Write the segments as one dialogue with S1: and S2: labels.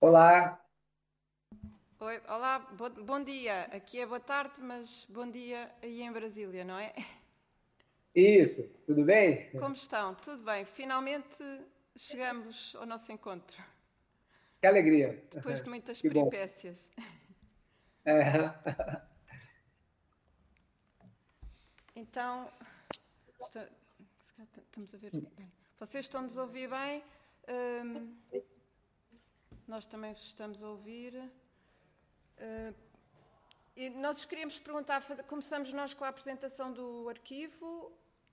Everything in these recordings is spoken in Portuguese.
S1: Olá,
S2: Oi, olá, bom dia. Aqui é boa tarde, mas bom dia aí em Brasília, não é?
S1: isso, tudo bem?
S2: Como estão? Tudo bem? Finalmente chegamos ao nosso encontro,
S1: Que alegria,
S2: depois de muitas
S1: que bom.
S2: peripécias.
S1: É,
S2: Então, está- se calhar estamos a ver bem. Vocês estão-nos a ouvir bem? Hum, Nós também vos estamos a ouvir. Hum, e nós queríamos perguntar, começamos nós com a apresentação do arquivo.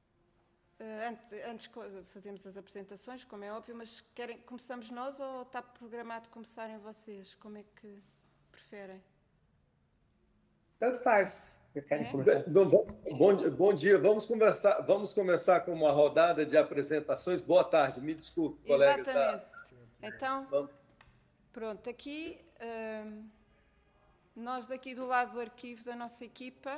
S2: Antes fazemos as apresentações, como é óbvio, mas começamos nós ou está programado começarem vocês? Como é que preferem?
S1: tanto faz. Querem
S2: É?
S1: começar?
S3: Bom dia. Vamos começar com uma rodada de apresentações. Boa tarde. Me desculpe, colegas da.
S2: Exatamente. Então,
S3: Vamos-
S2: pronto, aqui, nós daqui do lado do arquivo da nossa equipa,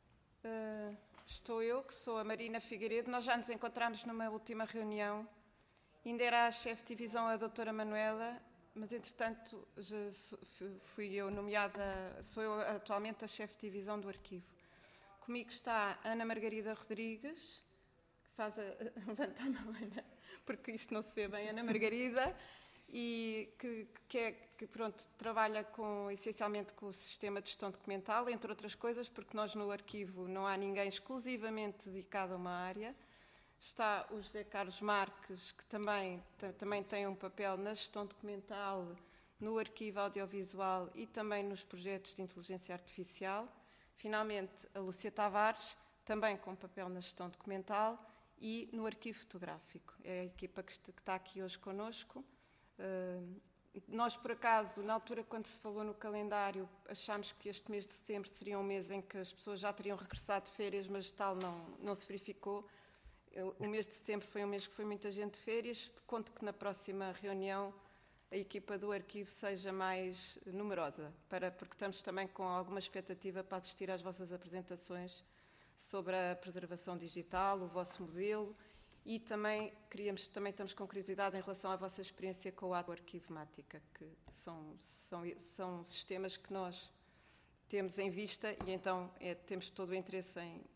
S2: estou eu, que sou a Marina Figueiredo, nós já nos encontramos numa última reunião, ainda era a chefe de divisão a doutora Manuela, mas entretanto fui eu nomeada, sou eu atualmente a chefe de divisão do arquivo. Comigo está Ana Margarida Rodrigues, que faz a levantar a mão, Ana, porque isto não se vê bem, Ana Margarida, e que pronto, trabalha essencialmente com o sistema de gestão documental, entre outras coisas, porque nós no arquivo não há ninguém exclusivamente dedicado a uma área. Está o José Carlos Marques, que também tem um papel na gestão documental, no arquivo audiovisual e também nos projetos de inteligência artificial. Finalmente, a Lúcia Tavares, também com papel na gestão documental e no arquivo fotográfico. É a equipa que está aqui hoje connosco. Nós, por acaso, na altura, quando se falou no calendário, achámos que este mês de setembro seria um mês em que as pessoas já teriam regressado de férias, mas tal não se verificou. O mês de setembro foi um mês que foi muita gente de férias. Conto que na próxima reunião a equipa do arquivo seja mais numerosa, porque estamos também com alguma expectativa para assistir às vossas apresentações sobre a preservação digital, o vosso modelo, e também estamos com curiosidade em relação à vossa experiência com a Arquivomática, que são sistemas que nós temos em vista e então temos todo o interesse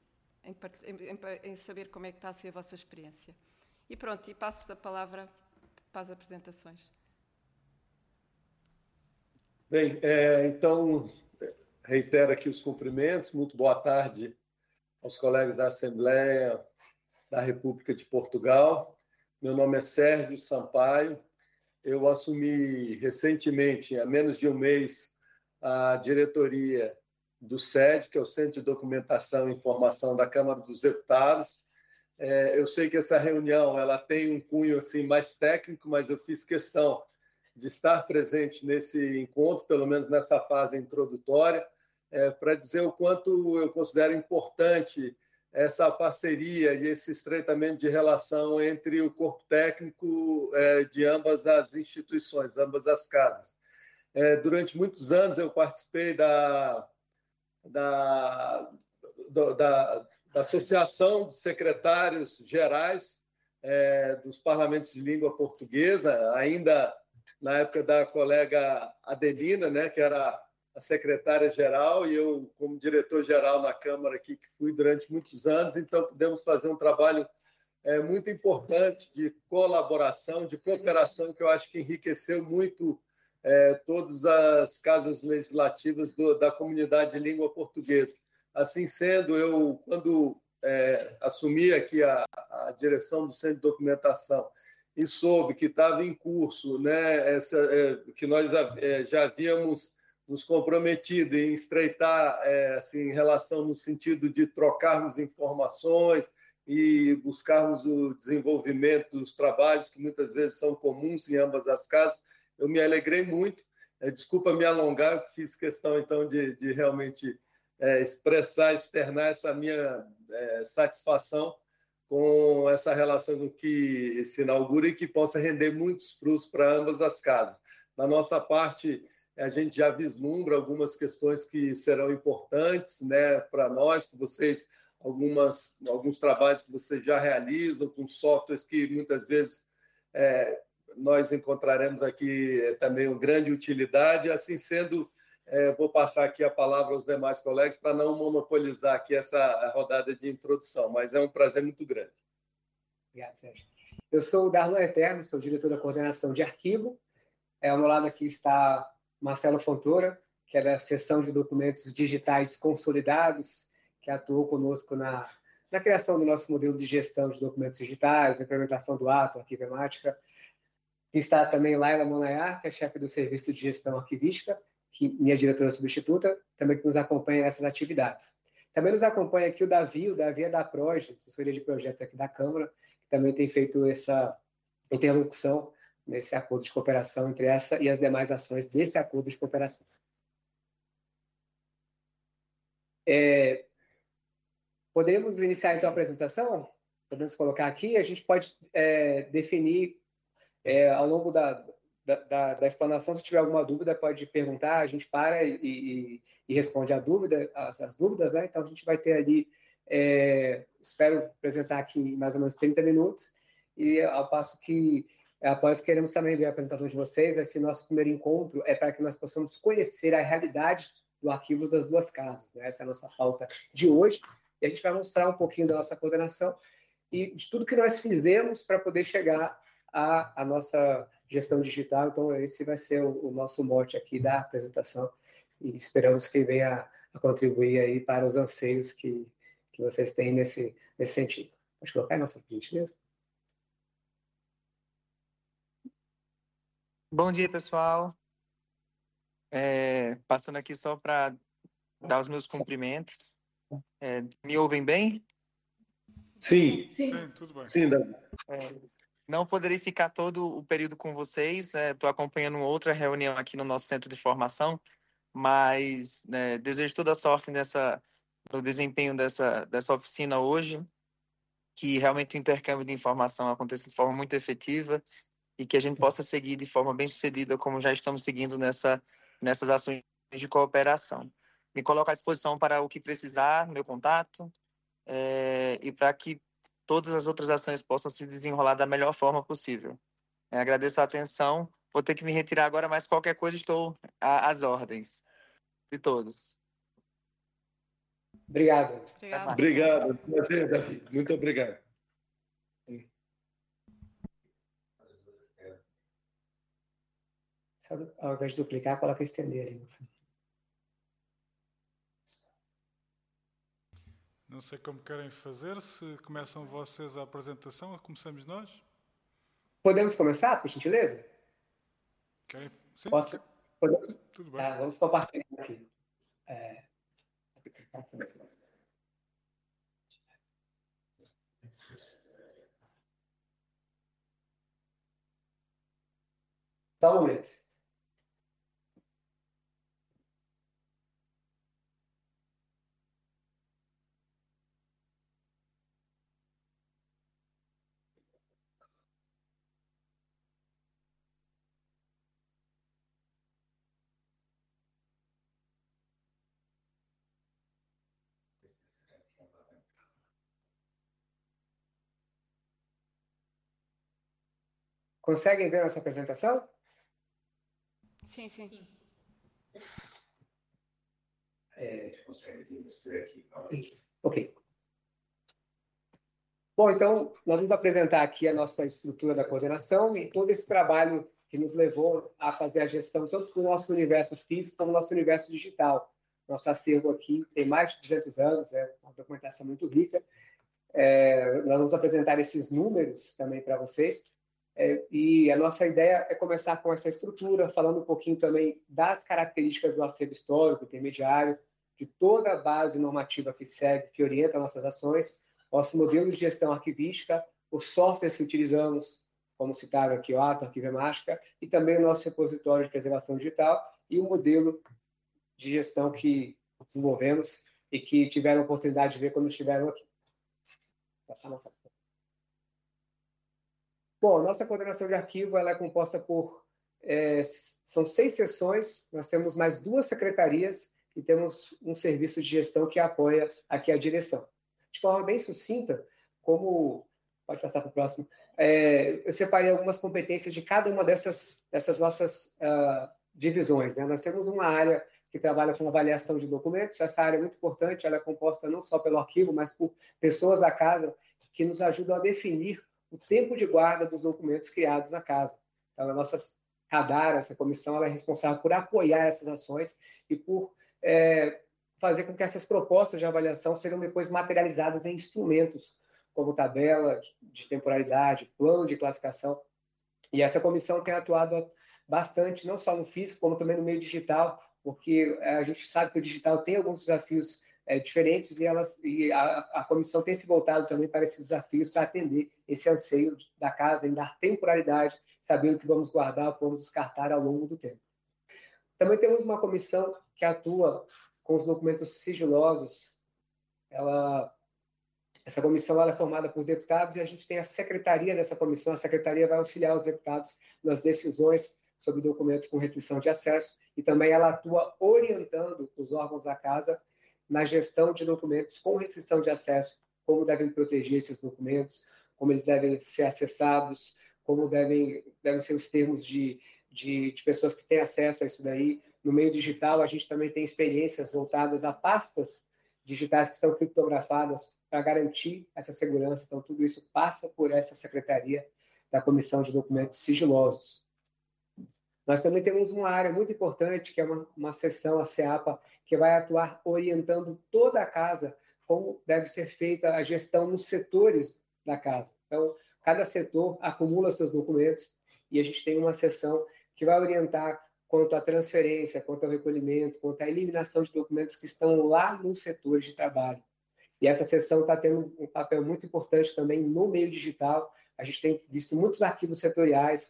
S2: em saber como é que está a ser a vossa experiência. E pronto, e passo-vos a palavra para as apresentações.
S3: Bem, então, reitero aqui os cumprimentos. Muito boa tarde aos colegas da Assembleia da República de Portugal. Meu nome é Sérgio Sampaio. Eu assumi recentemente, há menos de um mês, a diretoria do SED, que é o Centro de Documentação e Informação da Câmara dos Deputados. Eu sei que essa reunião ela tem um cunho assim, mais técnico, mas eu fiz questão de estar presente nesse encontro, pelo menos nessa fase introdutória, para dizer o quanto eu considero importante essa parceria e esse estreitamento de relação entre o corpo técnico de ambas as instituições, ambas as casas. Durante muitos anos eu participei da, da Associação de Secretários Gerais dos Parlamentos de Língua Portuguesa, ainda na época da colega Adelina, né, que era a secretária-geral, e eu, como diretor-geral na Câmara aqui, que fui durante muitos anos, então pudemos fazer um trabalho muito importante de colaboração, de cooperação, que eu acho que enriqueceu muito todas as casas legislativas da comunidade de língua portuguesa. Assim sendo, eu, quando assumi aqui a direção do Centro de Documentação e soube que estava em curso, né, que nós já havíamos nos comprometido em estreitar assim, relação no sentido de trocarmos informações e buscarmos o desenvolvimento dos trabalhos que muitas vezes são comuns em ambas as casas, eu me alegrei muito. Desculpa me alongar, eu fiz questão então de realmente externar essa minha satisfação com essa relação que se inaugura e que possa render muitos frutos para ambas as casas. Da nossa parte, a gente já vislumbra algumas questões que serão importantes, né, para nós, que vocês, alguns trabalhos que vocês já realizam com softwares que muitas vezes nós encontraremos aqui também uma grande utilidade. Assim sendo, vou passar aqui a palavra aos demais colegas para não monopolizar aqui essa rodada de introdução, mas é um prazer muito grande.
S1: Obrigado, Sérgio. Eu sou o Darlan Eterno, sou diretor da coordenação de arquivo. Ao meu lado aqui está Marcelo Fontoura, que é da seção de documentos digitais consolidados, que atuou conosco na criação do nosso modelo de gestão de documentos digitais, na implementação do ato, arquivemática. E está também Laila Monayar, que é chefe do Serviço de Gestão Arquivística, que minha diretora substituta, também que nos acompanha nessas atividades. Também nos acompanha aqui o Davi é da PROGE, assessoria de projetos aqui da Câmara, que também tem feito essa interlocução nesse acordo de cooperação entre essa e as demais ações desse acordo de cooperação. Podemos iniciar, então, a apresentação? Podemos colocar aqui, a gente pode definir, ao longo da explanação, se tiver alguma dúvida, pode perguntar, a gente para e responde as dúvidas, né? Então, a gente vai ter ali, espero apresentar aqui em mais ou menos 30 minutos, e ao passo que, após, queremos também ver a apresentação de vocês. Esse nosso primeiro encontro é para que nós possamos conhecer a realidade do arquivo das duas casas, né? Essa é a nossa pauta de hoje, e a gente vai mostrar um pouquinho da nossa coordenação e de tudo que nós fizemos para poder chegar à nossa gestão digital. Então, esse vai ser o nosso mote aqui da apresentação, e esperamos que venha a contribuir aí para os anseios que vocês têm nesse sentido. Pode colocar a nossa gentileza?
S4: Bom dia, pessoal. Passando aqui só para dar os meus cumprimentos. Me ouvem bem?
S3: Sim,
S5: tudo bem.
S3: Sim, Davi.
S4: Não poderei ficar todo o período com vocês. Estou acompanhando outra reunião aqui no nosso centro de formação, mas desejo toda a sorte no desempenho dessa oficina hoje, que realmente o intercâmbio de informação aconteça de forma muito efetiva e que a gente possa seguir de forma bem sucedida, como já estamos seguindo nessas ações de cooperação. Me coloco à disposição para o que precisar, meu contato, e para que todas as outras ações possam se desenrolar da melhor forma possível. Agradeço a atenção. Vou ter que me retirar agora, mas qualquer coisa estou às ordens de todos.
S1: Obrigado.
S3: Obrigado. Prazer, Davi. Muito obrigado.
S1: Ao invés de duplicar, coloca estender ali.
S5: Não sei como querem fazer, se começam vocês a apresentação ou começamos nós?
S1: Podemos começar, por gentileza?
S5: Querem? Sim,
S1: Posso?
S5: Tudo bem.
S1: Vamos compartilhar aqui. Só um momento. Conseguem ver nossa apresentação?
S2: Sim, sim.
S1: Ok. Bom, então, nós vamos apresentar aqui a nossa estrutura da coordenação e todo esse trabalho que nos levou a fazer a gestão tanto do nosso universo físico como do nosso universo digital. Nosso acervo aqui tem mais de 200 anos, é uma documentação muito rica. Nós vamos apresentar esses números também para vocês. E a nossa ideia é começar com essa estrutura, falando um pouquinho também das características do acervo histórico, intermediário, de toda a base normativa que segue, que orienta nossas ações, nosso modelo de gestão arquivística, os softwares que utilizamos, como citaram aqui, o ato, arquivemática, e também o nosso repositório de preservação digital e o modelo de gestão que desenvolvemos e que tiveram a oportunidade de ver quando estiveram aqui. Passar a nossa... Bom, nossa coordenação de arquivo ela é composta por... são 6 seções, nós temos mais 2 secretarias e temos um serviço de gestão que apoia aqui a direção. De forma bem sucinta, como Pode passar para o próximo. Eu separei algumas competências de cada uma dessas nossas divisões, né? Nós temos uma área que trabalha com avaliação de documentos. Essa área é muito importante, ela é composta não só pelo arquivo, mas por pessoas da casa que nos ajudam a definir o tempo de guarda dos documentos criados na casa. Então, a nossa radar, essa comissão, ela é responsável por apoiar essas ações e por fazer com que essas propostas de avaliação sejam depois materializadas em instrumentos, como tabela de temporalidade, plano de classificação. E essa comissão tem atuado bastante, não só no físico, como também no meio digital, porque a gente sabe que o digital tem alguns desafios diferentes e a comissão tem se voltado também para esses desafios, para atender esse anseio da casa em dar temporalidade, saber o que vamos guardar, o que vamos descartar ao longo do tempo. Também temos uma comissão que atua com os documentos sigilosos. Essa comissão ela é formada por deputados e a gente tem a secretaria dessa comissão. A secretaria vai auxiliar os deputados nas decisões sobre documentos com restrição de acesso e também ela atua orientando os órgãos da casa na gestão de documentos com restrição de acesso, como devem proteger esses documentos, como eles devem ser acessados, como devem ser os termos de pessoas que têm acesso a isso daí. No meio digital, a gente também tem experiências voltadas a pastas digitais que são criptografadas para garantir essa segurança. Então, tudo isso passa por essa secretaria da Comissão de Documentos Sigilosos. Nós também temos uma área muito importante, que é uma seção, a CEAPA, que vai atuar orientando toda a casa como deve ser feita a gestão nos setores da casa. Então, cada setor acumula seus documentos e a gente tem uma seção que vai orientar quanto à transferência, quanto ao recolhimento, quanto à eliminação de documentos que estão lá nos setores de trabalho. E essa seção está tendo um papel muito importante também no meio digital. A gente tem visto muitos arquivos setoriais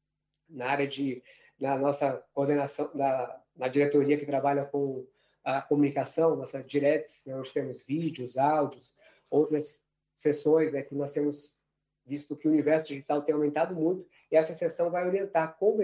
S1: na nossa coordenação, na diretoria que trabalha com a comunicação, nossa Diretes, né, onde temos vídeos, áudios, outras sessões, né, que nós temos visto que o universo digital tem aumentado muito, e essa sessão vai orientar como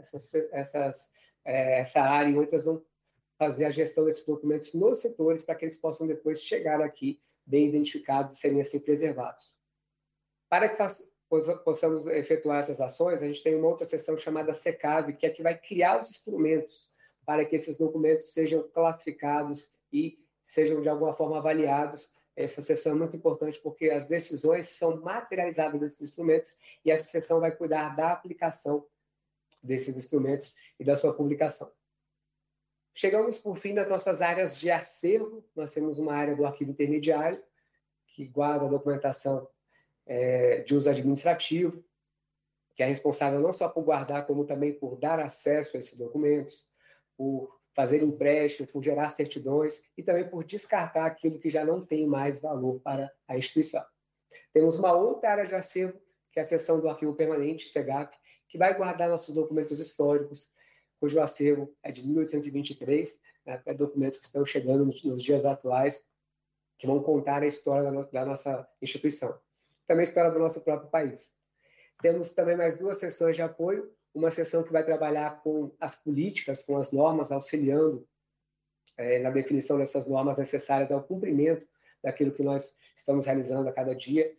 S1: essa área e outras vão fazer a gestão desses documentos nos setores para que eles possam depois chegar aqui bem identificados e serem assim preservados. Para que possamos efetuar essas ações, a gente tem uma outra seção chamada SECAV, que é que vai criar os instrumentos para que esses documentos sejam classificados e sejam, de alguma forma, avaliados. Essa seção é muito importante porque as decisões são materializadas nesses instrumentos e essa seção vai cuidar da aplicação desses instrumentos e da sua publicação. Chegamos, por fim, das nossas áreas de acervo. Nós temos uma área do arquivo intermediário, que guarda a documentação de uso administrativo, que é responsável não só por guardar, como também por dar acesso a esses documentos, por fazer empréstimo, por gerar certidões e também por descartar aquilo que já não tem mais valor para a instituição. Temos uma outra área de acervo, que é a seção do arquivo permanente, SEGAP, que vai guardar nossos documentos históricos, cujo acervo é de 1823, né, até documentos que estão chegando nos dias atuais, que vão contar a história da nossa instituição. Também a história do nosso próprio país. Temos também mais duas sessões de apoio, uma sessão que vai trabalhar com as políticas, com as normas, auxiliando na definição dessas normas necessárias ao cumprimento daquilo que nós estamos realizando a cada dia.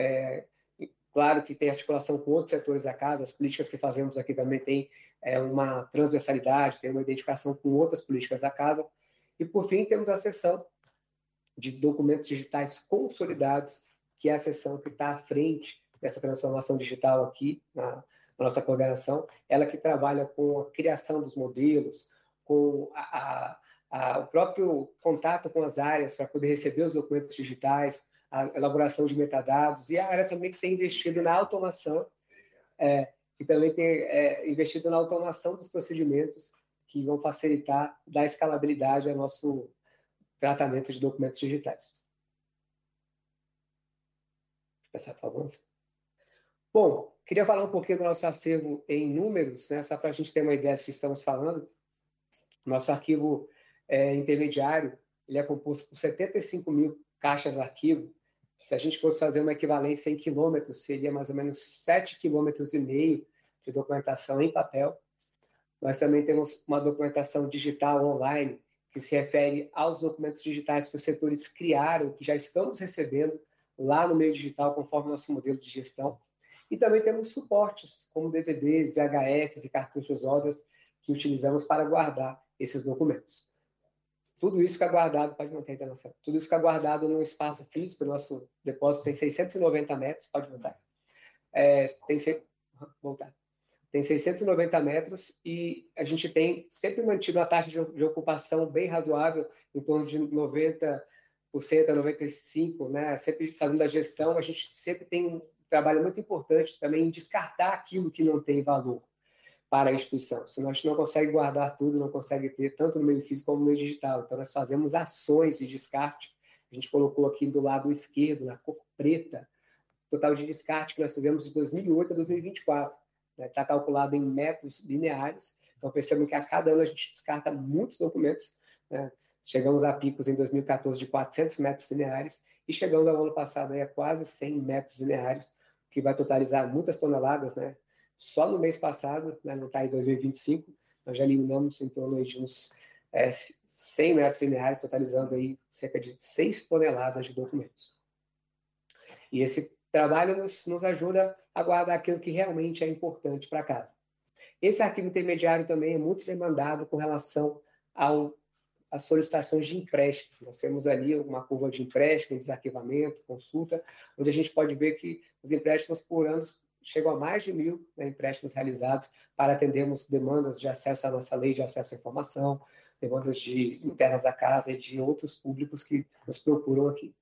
S1: Claro que tem articulação com outros setores da casa, as políticas que fazemos aqui também têm uma transversalidade, tem uma identificação com outras políticas da casa. E, por fim, temos a seção de documentos digitais consolidados, que é a seção que está à frente dessa transformação digital aqui na nossa coordenação, ela que trabalha com a criação dos modelos, com o próprio contato com as áreas para poder receber os documentos digitais, a elaboração de metadados, e a área também que tem investido na automação, que também tem investido na automação dos procedimentos que vão facilitar, dar escalabilidade ao nosso tratamento de documentos digitais. Vou passar, por favor. Bom, queria falar um pouquinho do nosso acervo em números, né, só para a gente ter uma ideia do que estamos falando. Nosso arquivo intermediário ele é composto por 75 mil caixas de arquivo. Se a gente fosse fazer uma equivalência em quilômetros, seria mais ou menos 7,5 quilômetros de documentação em papel. Nós também temos uma documentação digital online, que se refere aos documentos digitais que os setores criaram, que já estamos recebendo lá no meio digital, conforme o nosso modelo de gestão. E também temos suportes, como DVDs, VHS e cartuchos ODAs, que utilizamos para guardar esses documentos. Tudo isso fica guardado, pode manter a internação, tudo isso fica guardado num espaço físico, o nosso depósito tem 690 metros, pode voltar. Tem 690 metros e a gente tem sempre mantido uma taxa de ocupação bem razoável, em torno de 90% a 95%, né? Sempre fazendo a gestão, a gente sempre tem um trabalho muito importante também em descartar aquilo que não tem valor para a instituição. Senão a gente não consegue guardar tudo, não consegue ter tanto no meio físico como no meio digital. Então nós fazemos ações de descarte. A gente colocou aqui do lado esquerdo, na cor preta, o total de descarte que nós fizemos de 2008 a 2024. Está calculado em metros lineares. Então percebam que a cada ano a gente descarta muitos documentos, né? Chegamos a picos em 2014 de 400 metros lineares e chegando ao ano passado a quase 100 metros lineares, que vai totalizar muitas toneladas, né? Só no mês passado, né, não está em 2025, nós já eliminamos em torno de uns 100 metros lineares, totalizando aí cerca de 6 toneladas de documentos. E esse trabalho nos ajuda a guardar aquilo que realmente é importante para casa. Esse arquivo intermediário também é muito demandado com relação às solicitações de empréstimo. Nós temos ali uma curva de empréstimo, desarquivamento, consulta, onde a gente pode ver que os empréstimos por ano chegam a mais de 1.000, né, empréstimos realizados para atendermos demandas de acesso à nossa lei de acesso à informação, demandas internas da casa e de outros públicos que nos procuram aqui.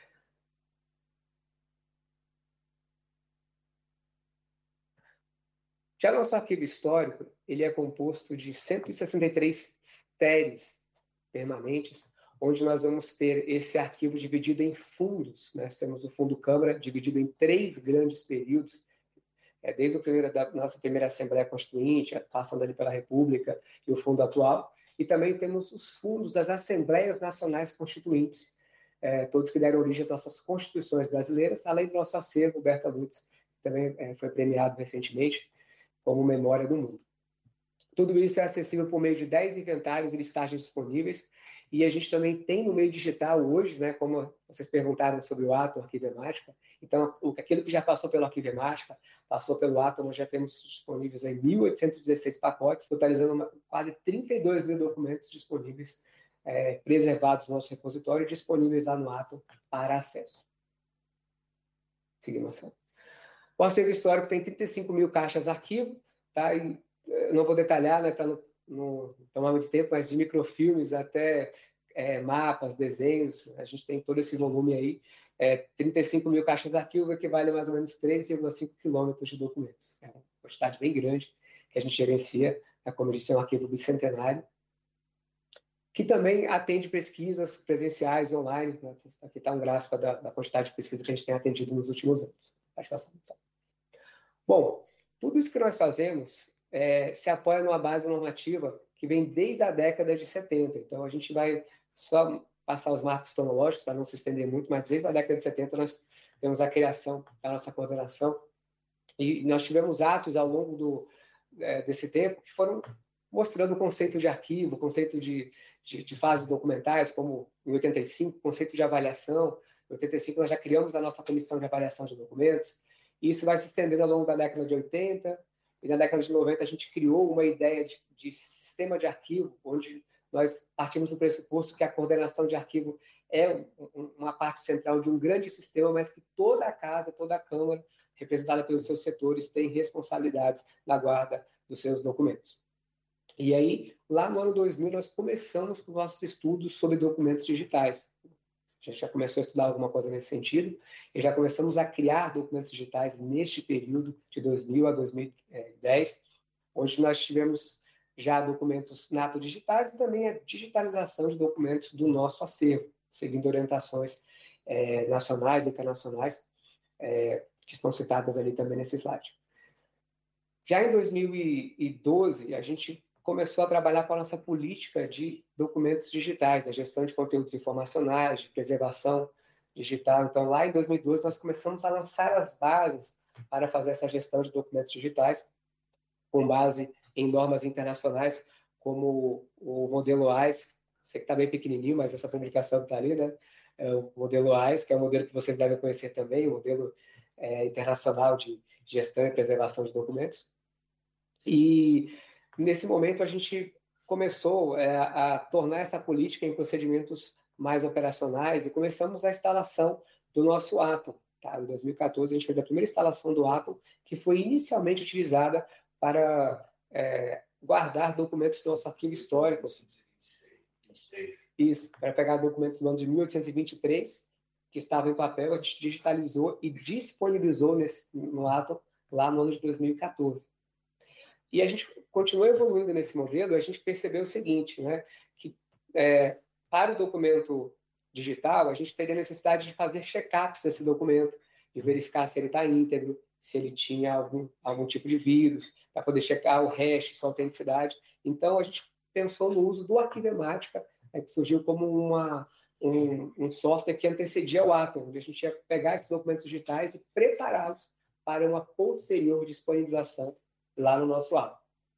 S1: Já nosso arquivo histórico, ele é composto de 163 séries permanentes, onde nós vamos ter esse arquivo dividido em fundos. Nós temos o fundo Câmara, dividido em 3 grandes períodos, desde a nossa primeira Assembleia Constituinte, passando ali pela República e o fundo atual, e também temos os fundos das Assembleias Nacionais Constituintes, todos que deram origem às nossas constituições brasileiras, além do nosso acervo, Berta Lutz, que também foi premiado recentemente como Memória do Mundo. Tudo isso é acessível por meio de 10 inventários e listagens disponíveis, e a gente também tem no meio digital hoje, né, como vocês perguntaram sobre o ato, o Arquivo Emática, então aquilo que já passou pelo Arquivo Emática, passou pelo ato, nós já temos disponíveis em 1.816 pacotes, totalizando quase 32 mil documentos disponíveis, preservados no nosso repositório e disponíveis lá no ato para acesso. Seguimos. O acervo histórico tem 35 mil caixas arquivo, tá? E eu não vou detalhar, né, para não tomar muito tempo, mas de microfilmes até mapas, desenhos, a gente tem todo esse volume aí. 35 mil caixas de arquivo equivale a mais ou menos 3,5 quilômetros de documentos. É uma quantidade bem grande que a gente gerencia, como eu disse, é um arquivo bicentenário, que também atende pesquisas presenciais online. Né? Aqui está um gráfico da quantidade de pesquisas que a gente tem atendido nos últimos anos. Bom, tudo isso que nós fazemos se apoia numa base normativa que vem desde a década de 70. Então, a gente vai só passar os marcos cronológicos para não se estender muito, mas desde a década de 70 nós temos a criação da nossa coordenação e nós tivemos atos ao longo desse tempo que foram mostrando o conceito de arquivo, o conceito de fases documentais, como em 85, o conceito de avaliação. Em 85 nós já criamos a nossa comissão de avaliação de documentos, e isso vai se estendendo ao longo da década de 80, e na década de 90 a gente criou uma ideia de sistema de arquivo, onde nós partimos do pressuposto que a coordenação de arquivo é uma parte central de um grande sistema, mas que toda a casa, toda a Câmara, representada pelos seus setores, tem responsabilidades na guarda dos seus documentos. E aí, lá no ano 2000, nós começamos com nossos estudos sobre documentos digitais. A gente já começou a estudar alguma coisa nesse sentido e já começamos a criar documentos digitais neste período de 2000 a 2010, onde nós tivemos já documentos nato digitais e também a digitalização de documentos do nosso acervo, seguindo orientações nacionais e internacionais que estão citadas ali também nesse slide. Já em 2012, a gente começou a trabalhar com a nossa política de documentos digitais, da gestão de conteúdos informacionais, de preservação digital. Então, lá em 2012, nós começamos a lançar as bases para fazer essa gestão de documentos digitais, com base em normas internacionais, como o modelo AIS, sei que está bem pequenininho, mas essa publicação está ali, né? o modelo AIS, que é um modelo que vocês devem conhecer também, o modelo internacional de gestão e preservação de documentos. E, nesse momento, a gente começou a tornar essa política em procedimentos mais operacionais e começamos a instalação do nosso Atom. Tá? Em 2014, a gente fez a primeira instalação do Atom, que foi inicialmente utilizada para guardar documentos do nosso arquivo histórico. Isso, para pegar documentos do ano de 1823, que estavam em papel, a gente digitalizou e disponibilizou no Atom lá no ano de 2014. E a gente continuou evoluindo nesse modelo, a gente percebeu o seguinte, né, que para o documento digital, a gente teria necessidade de fazer check-ups desse documento, de verificar se ele está íntegro, se ele tinha algum tipo de vírus, para poder checar o hash, sua autenticidade. Então, a gente pensou no uso do Arquivemática, que surgiu como um software que antecedia o Atom, onde a gente ia pegar esses documentos digitais e prepará-los para uma posterior disponibilização lá no nosso Atom.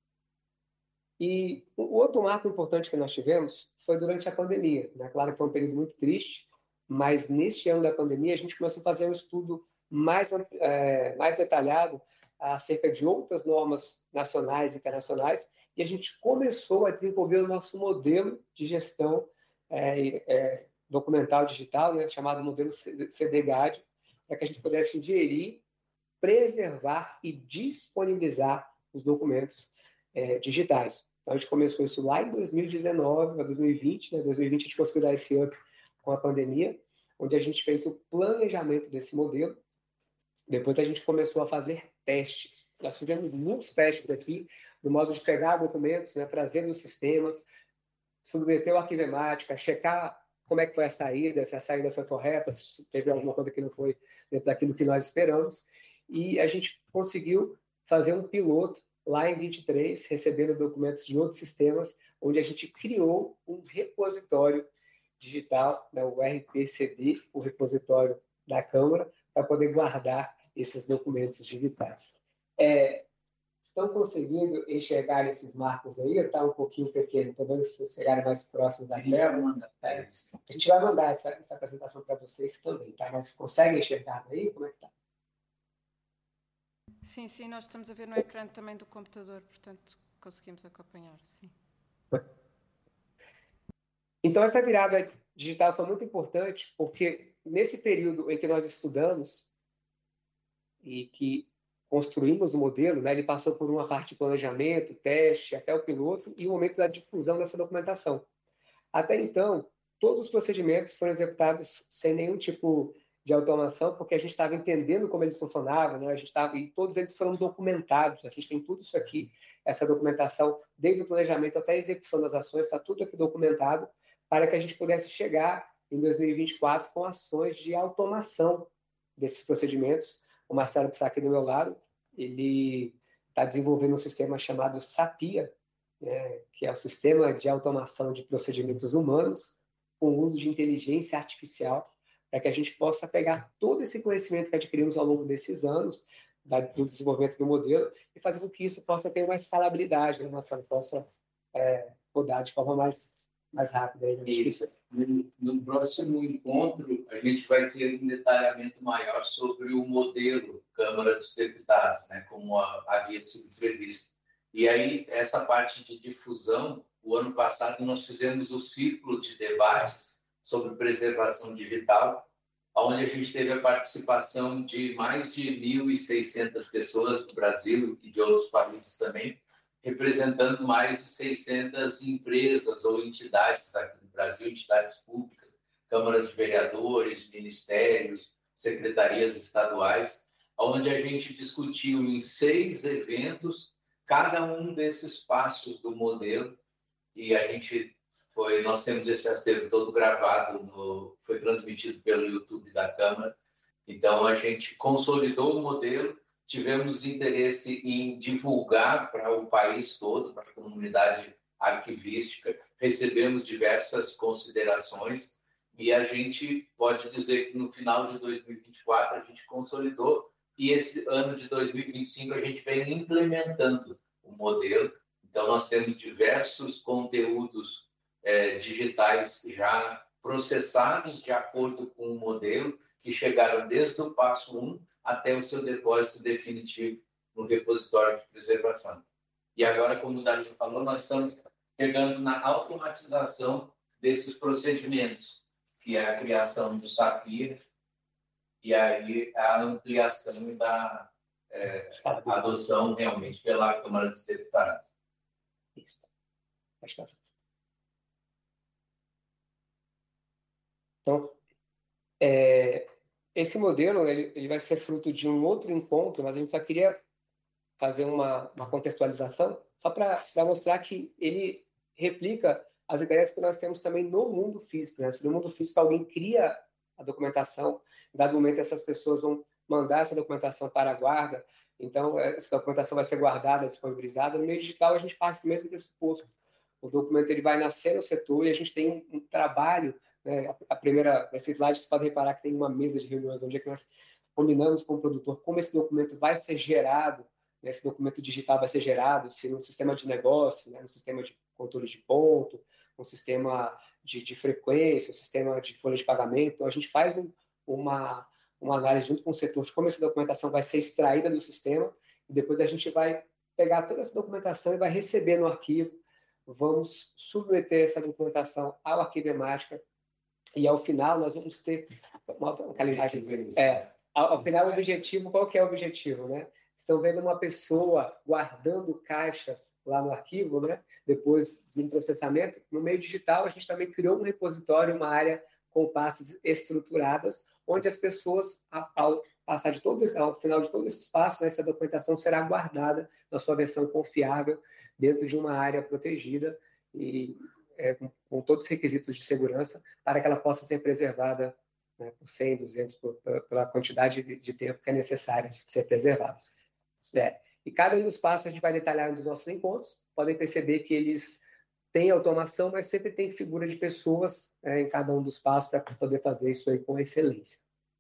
S1: E o outro marco importante que nós tivemos foi durante a pandemia. Né? Claro que foi um período muito triste, mas neste ano da pandemia a gente começou a fazer um estudo mais detalhado acerca de outras normas nacionais e internacionais, e a gente começou a desenvolver o nosso modelo de gestão documental digital, né, chamado modelo CDGAD, para que a gente pudesse gerir, preservar e disponibilizar os documentos digitais. Então, a gente começou isso lá em 2019, para 2020. Né? 2020 a gente conseguiu dar esse up com a pandemia, onde a gente fez o planejamento desse modelo. Depois a gente começou a fazer testes. Nós fizemos muitos testes aqui, do modo de pegar documentos, né, trazer nos sistemas, submeter o Arquivemática, checar como é que foi a saída, se a saída foi correta, se teve alguma coisa que não foi dentro daquilo que nós esperamos. E a gente conseguiu fazer um piloto lá em 23, recebendo documentos de outros sistemas, onde a gente criou um repositório digital, né, o RPCD, o repositório da Câmara, para poder guardar esses documentos digitais. Estão conseguindo enxergar esses marcos aí? Está um pouquinho pequeno, estou vendo que vocês chegarem mais próximos da tela. A gente vai mandar essa apresentação para vocês também, tá? Mas conseguem enxergar aí? Como é que está?
S2: Sim, nós estamos a ver no ecrã também do computador, portanto conseguimos acompanhar, sim.
S1: Então, essa virada digital foi muito importante, porque nesse período em que nós estudamos e que construímos o modelo, né, ele passou por uma parte de planejamento, teste, até o piloto e o momento da difusão dessa documentação. Até então, todos os procedimentos foram executados sem nenhum tipo de automação, porque a gente estava entendendo como eles funcionavam, né? E todos eles foram documentados. A gente tem tudo isso aqui, essa documentação, desde o planejamento até a execução das ações, está tudo aqui documentado, para que a gente pudesse chegar em 2024 com ações de automação desses procedimentos. O Marcelo, que está aqui do meu lado, ele está desenvolvendo um sistema chamado SAPIA, que é o Sistema de Automação de Procedimentos Humanos, com uso de inteligência artificial, para que a gente possa pegar todo esse conhecimento que adquirimos ao longo desses anos, do desenvolvimento do modelo, e fazer com que isso possa ter uma escalabilidade, né, Marcelo? Possa rodar de forma mais rápida.
S6: Isso. No próximo encontro, a gente vai ter um detalhamento maior sobre o modelo Câmara dos Deputados, né, como havia sido previsto. E aí, essa parte de difusão, o ano passado nós fizemos o ciclo de debates sobre preservação digital, onde a gente teve a participação de mais de 1.600 pessoas do Brasil e de outros países também, representando mais de 600 empresas ou entidades aqui do Brasil, entidades públicas, câmaras de vereadores, ministérios, secretarias estaduais, onde a gente discutiu em 6 eventos cada um desses passos do modelo, e nós temos esse acervo todo gravado, foi transmitido pelo YouTube da Câmara. Então, a gente consolidou o modelo, tivemos interesse em divulgar para o país todo, para a comunidade arquivística, recebemos diversas considerações e a gente pode dizer que no final de 2024 a gente consolidou e esse ano de 2025 a gente vem implementando o modelo. Então, nós temos diversos conteúdos digitais já processados de acordo com o modelo, que chegaram desde o passo 1 até o seu depósito definitivo no repositório de preservação. E agora, como o Dario falou, nós estamos chegando na automatização desses procedimentos, que é a criação do SAPIR e aí a ampliação da adoção realmente pela Câmara dos Deputados.
S1: Isso. Então, esse modelo ele vai ser fruto de um outro encontro, mas a gente só queria fazer uma contextualização só para mostrar que ele replica as ideias que nós temos também no mundo físico. Né? No mundo físico, alguém cria a documentação, em dado momento essas pessoas vão mandar essa documentação para a guarda, então essa documentação vai ser guardada, disponibilizada. No meio digital, a gente parte do mesmo pressuposto. O documento ele vai nascer no setor e a gente tem um trabalho, né? Nesse slide, vocês podem reparar que tem uma mesa de reuniões onde é que nós combinamos com o produtor como esse documento vai ser gerado, né? Esse documento digital vai ser gerado, se no sistema de negócio, né? No sistema de controle de ponto, no sistema de frequência, no sistema de folha de pagamento. Então, a gente faz uma análise junto com o setor de como essa documentação vai ser extraída do sistema e depois a gente vai pegar toda essa documentação e vai receber no arquivo. Vamos submeter essa documentação ao arquivo Ematica e ao final nós vamos ter aquela imagem. Ao final, o objetivo, qual que é o objetivo, né? Estão vendo uma pessoa guardando caixas lá no arquivo, né? Depois do processamento. No meio digital, a gente também criou um repositório, uma área com pastas estruturadas, onde as pessoas, ao final de todos esses passos, né, essa documentação será guardada na sua versão confiável dentro de uma área protegida e com todos os requisitos de segurança para que ela possa ser preservada, né, por 100, 200, pela quantidade de tempo que é necessária ser preservada. E cada um dos passos a gente vai detalhar nos nossos encontros. Podem perceber que eles têm automação, mas sempre tem figura de pessoas em cada um dos passos para poder fazer isso aí com excelência.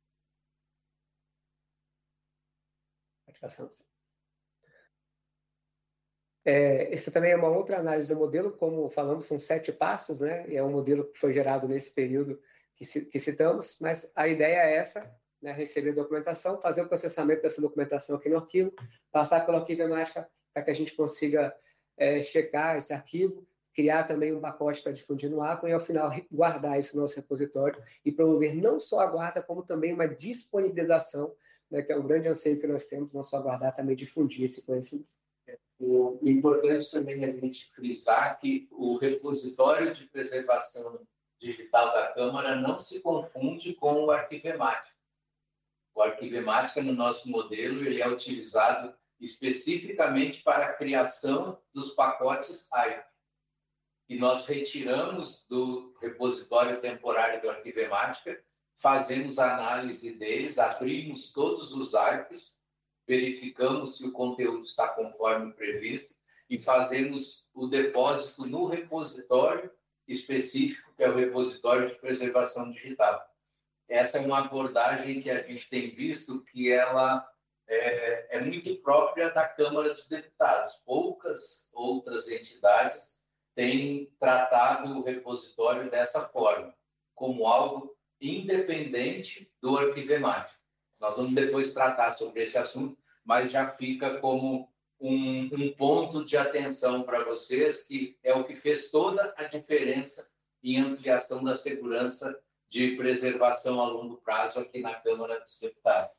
S1: Essa também é uma outra análise do modelo, como falamos, são 7 passos, né? E é um modelo que foi gerado nesse período que citamos, mas a ideia é essa, né? Receber a documentação, fazer o processamento dessa documentação aqui no arquivo, passar pelo arquivo Ematica para que a gente consiga checar esse arquivo, criar também um pacote para difundir no Atom e, ao final, guardar isso no nosso repositório e promover não só a guarda, como também uma disponibilização, né, que é um grande anseio que nós temos, não só guardar, também difundir esse conhecimento.
S6: O importante também é a gente frisar que o repositório de preservação digital da Câmara não se confunde com o arquivo Ematica. O arquivo Ematica, no nosso modelo, ele é utilizado especificamente para a criação dos pacotes AIP. E nós retiramos do repositório temporário do arquivo Ematica, fazemos a análise deles, abrimos todos os AIPs, verificamos se o conteúdo está conforme previsto e fazemos o depósito no repositório específico, que é o repositório de preservação digital. Essa é uma abordagem que a gente tem visto que ela é muito própria da Câmara dos Deputados. Poucas outras entidades têm tratado o repositório dessa forma, como algo independente do arquivo Ematica. Nós vamos depois tratar sobre esse assunto, mas já fica como um ponto de atenção para vocês, que é o que fez toda a diferença em ampliação da segurança de preservação a longo prazo aqui na Câmara dos Deputados.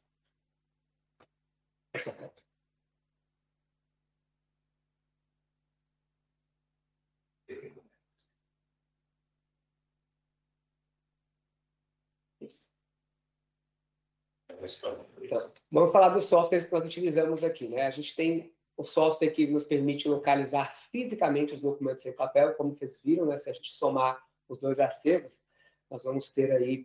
S1: Então, vamos falar dos softwares que nós utilizamos aqui, né? A gente tem o software que nos permite localizar fisicamente os documentos em papel, como vocês viram, né? Se a gente somar os 2 acervos, nós vamos ter aí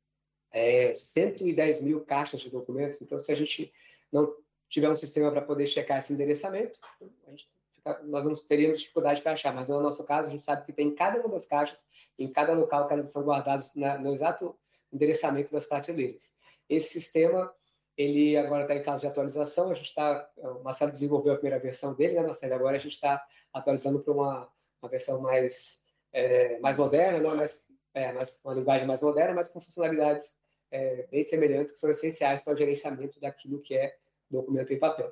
S1: 110 mil caixas de documentos. Então, se a gente não tiver um sistema para poder checar esse endereçamento, nós teríamos dificuldade para achar. Mas no nosso caso, a gente sabe que tem em cada uma das caixas, em cada local que elas são guardadas no exato endereçamento das prateleiras. Esse sistema, ele agora está em fase de atualização. O Marcelo desenvolveu a primeira versão dele, né, Marcelo? Agora a gente está atualizando para uma versão mais moderna, né, uma linguagem mais moderna, mas com funcionalidades bem semelhantes, que são essenciais para o gerenciamento daquilo que é documento em papel.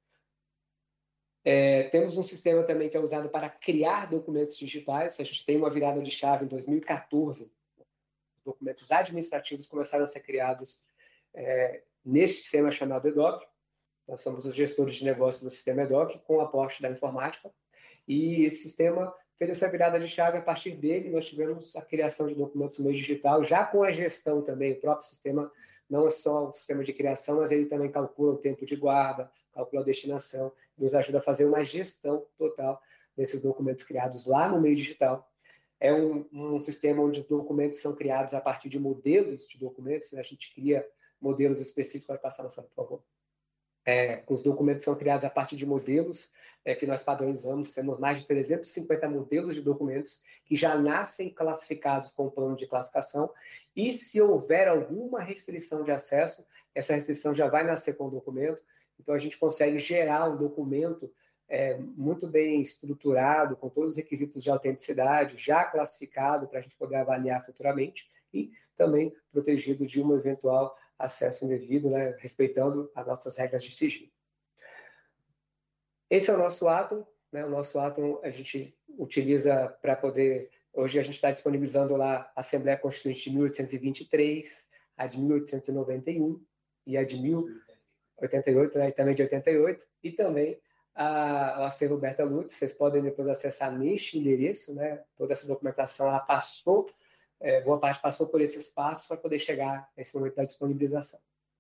S1: Temos um sistema também que é usado para criar documentos digitais. A gente tem uma virada de chave em 2014. Os documentos administrativos começaram a ser criados neste sistema chamado EDOC. Nós somos os gestores de negócios do sistema EDOC, com o aporte da informática. E esse sistema fez essa virada de chave. A partir dele, nós tivemos a criação de documentos no meio digital, já com a gestão também. O próprio sistema não é só o sistema de criação, mas ele também calcula o tempo de guarda, calcula a destinação, nos ajuda a fazer uma gestão total desses documentos criados lá no meio digital. É um sistema onde documentos são criados a partir de modelos de documentos, né? A gente cria modelos específicos. Vai passar na sala, por favor. Os documentos são criados a partir de modelos que nós padronizamos. Temos mais de 350 modelos de documentos que já nascem classificados com o plano de classificação, e se houver alguma restrição de acesso, essa restrição já vai nascer com o documento. Então, a gente consegue gerar um documento muito bem estruturado, com todos os requisitos de autenticidade, já classificado para a gente poder avaliar futuramente, e também protegido de um eventual acesso indevido, né, respeitando as nossas regras de sigilo. Esse é o nosso Atom, né? O nosso Atom a gente utiliza para poder... Hoje a gente está disponibilizando lá a Assembleia Constituinte de 1823, a de 1891 e a de 1088, né, e também de 88, e também o acervo Berta Lutz. Vocês podem depois acessar neste endereço, né? Toda essa documentação ela passou, boa parte passou por esse espaço para poder chegar nesse momento da disponibilização.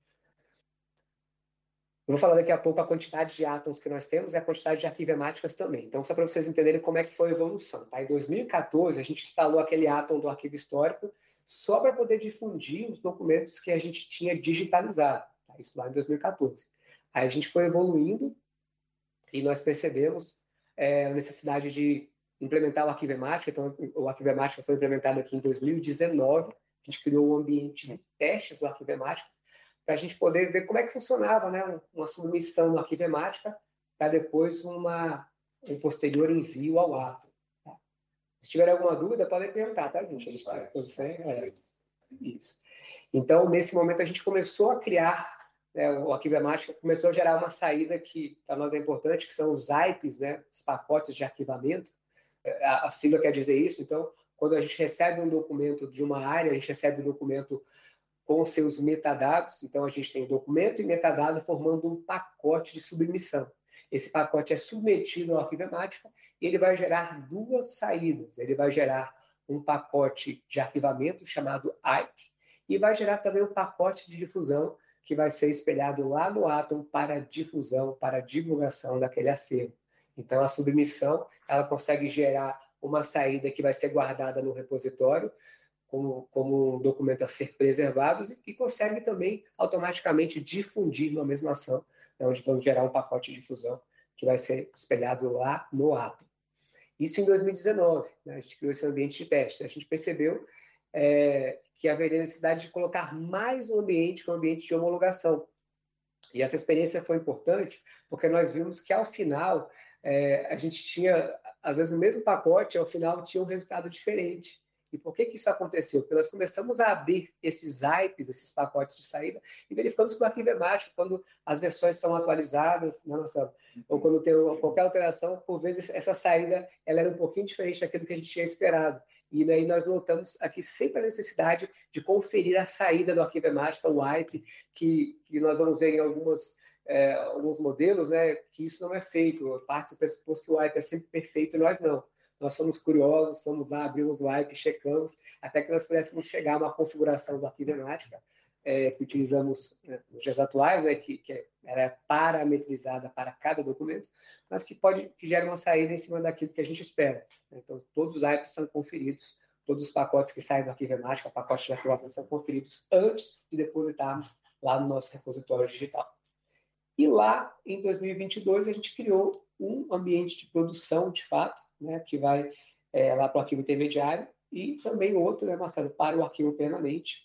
S1: Eu vou falar daqui a pouco a quantidade de átomos que nós temos e a quantidade de arquivemáticas também. Então, só para vocês entenderem como é que foi a evolução. Tá? Em 2014, a gente instalou aquele átomo do arquivo histórico só para poder difundir os documentos que a gente tinha digitalizado. Tá? Isso lá em 2014. Aí a gente foi evoluindo e nós percebemos a necessidade de implementar o arquivemática. Então, o arquivemática foi implementado aqui em 2019. A gente criou um ambiente de testes do arquivemática para a gente poder ver como é que funcionava, né, uma submissão no arquivemática para depois um posterior envio ao ato. Tá? Se tiver alguma dúvida, podem perguntar, tá, gente? Eles estão à disposição. Isso. Então, nesse momento, a gente começou a criar, né, o arquivemática começou a gerar uma saída que para nós é importante, que são os AIPs, né, os pacotes de arquivamento. A sigla quer dizer isso. Então, quando a gente recebe um documento de uma área, a gente recebe um documento com seus metadados. Então, a gente tem documento e metadado formando um pacote de submissão. Esse pacote é submetido ao arquivemática e ele vai gerar duas saídas. Ele vai gerar um pacote de arquivamento chamado AIP e vai gerar também um pacote de difusão que vai ser espelhado lá no Atom para difusão, para divulgação daquele acervo. Então, a submissão ela consegue gerar uma saída que vai ser guardada no repositório, como um documento a ser preservado, e consegue também automaticamente difundir numa mesma ação, onde vamos gerar um pacote de difusão que vai ser espelhado lá no Atom. Isso em 2019, né? A gente criou esse ambiente de teste. A gente percebeu que haveria necessidade de colocar mais um ambiente, que é um ambiente de homologação. E essa experiência foi importante, porque nós vimos que, ao final, a gente tinha, às vezes, o mesmo pacote, ao final, tinha um resultado diferente. E por que isso aconteceu? Porque nós começamos a abrir esses AIPs, esses pacotes de saída, e verificamos que o arquivemática, quando as versões são atualizadas, ou quando tem qualquer alteração, por vezes essa saída ela era um pouquinho diferente daquilo que a gente tinha esperado. E daí nós notamos aqui sempre a necessidade de conferir a saída do arquivemática, o AIP, que nós vamos ver em alguns modelos, né, que isso não é feito. Parte do pressuposto que o AIP é sempre perfeito e nós não. Nós fomos curiosos, fomos lá, abrimos o AIP, checamos, até que nós pudéssemos chegar a uma configuração do arquivemática que utilizamos nos dias atuais, né, que é parametrizada para cada documento, mas que gera uma saída em cima daquilo que a gente espera. Então, todos os AIPs são conferidos, todos os pacotes que saem do arquivemática, pacotes de arquivamento, são conferidos antes de depositarmos lá no nosso repositório digital. E lá, em 2022, a gente criou um ambiente de produção, de fato, né, que vai lá para o arquivo intermediário, e também outro, né, Marcelo, para o arquivo permanente,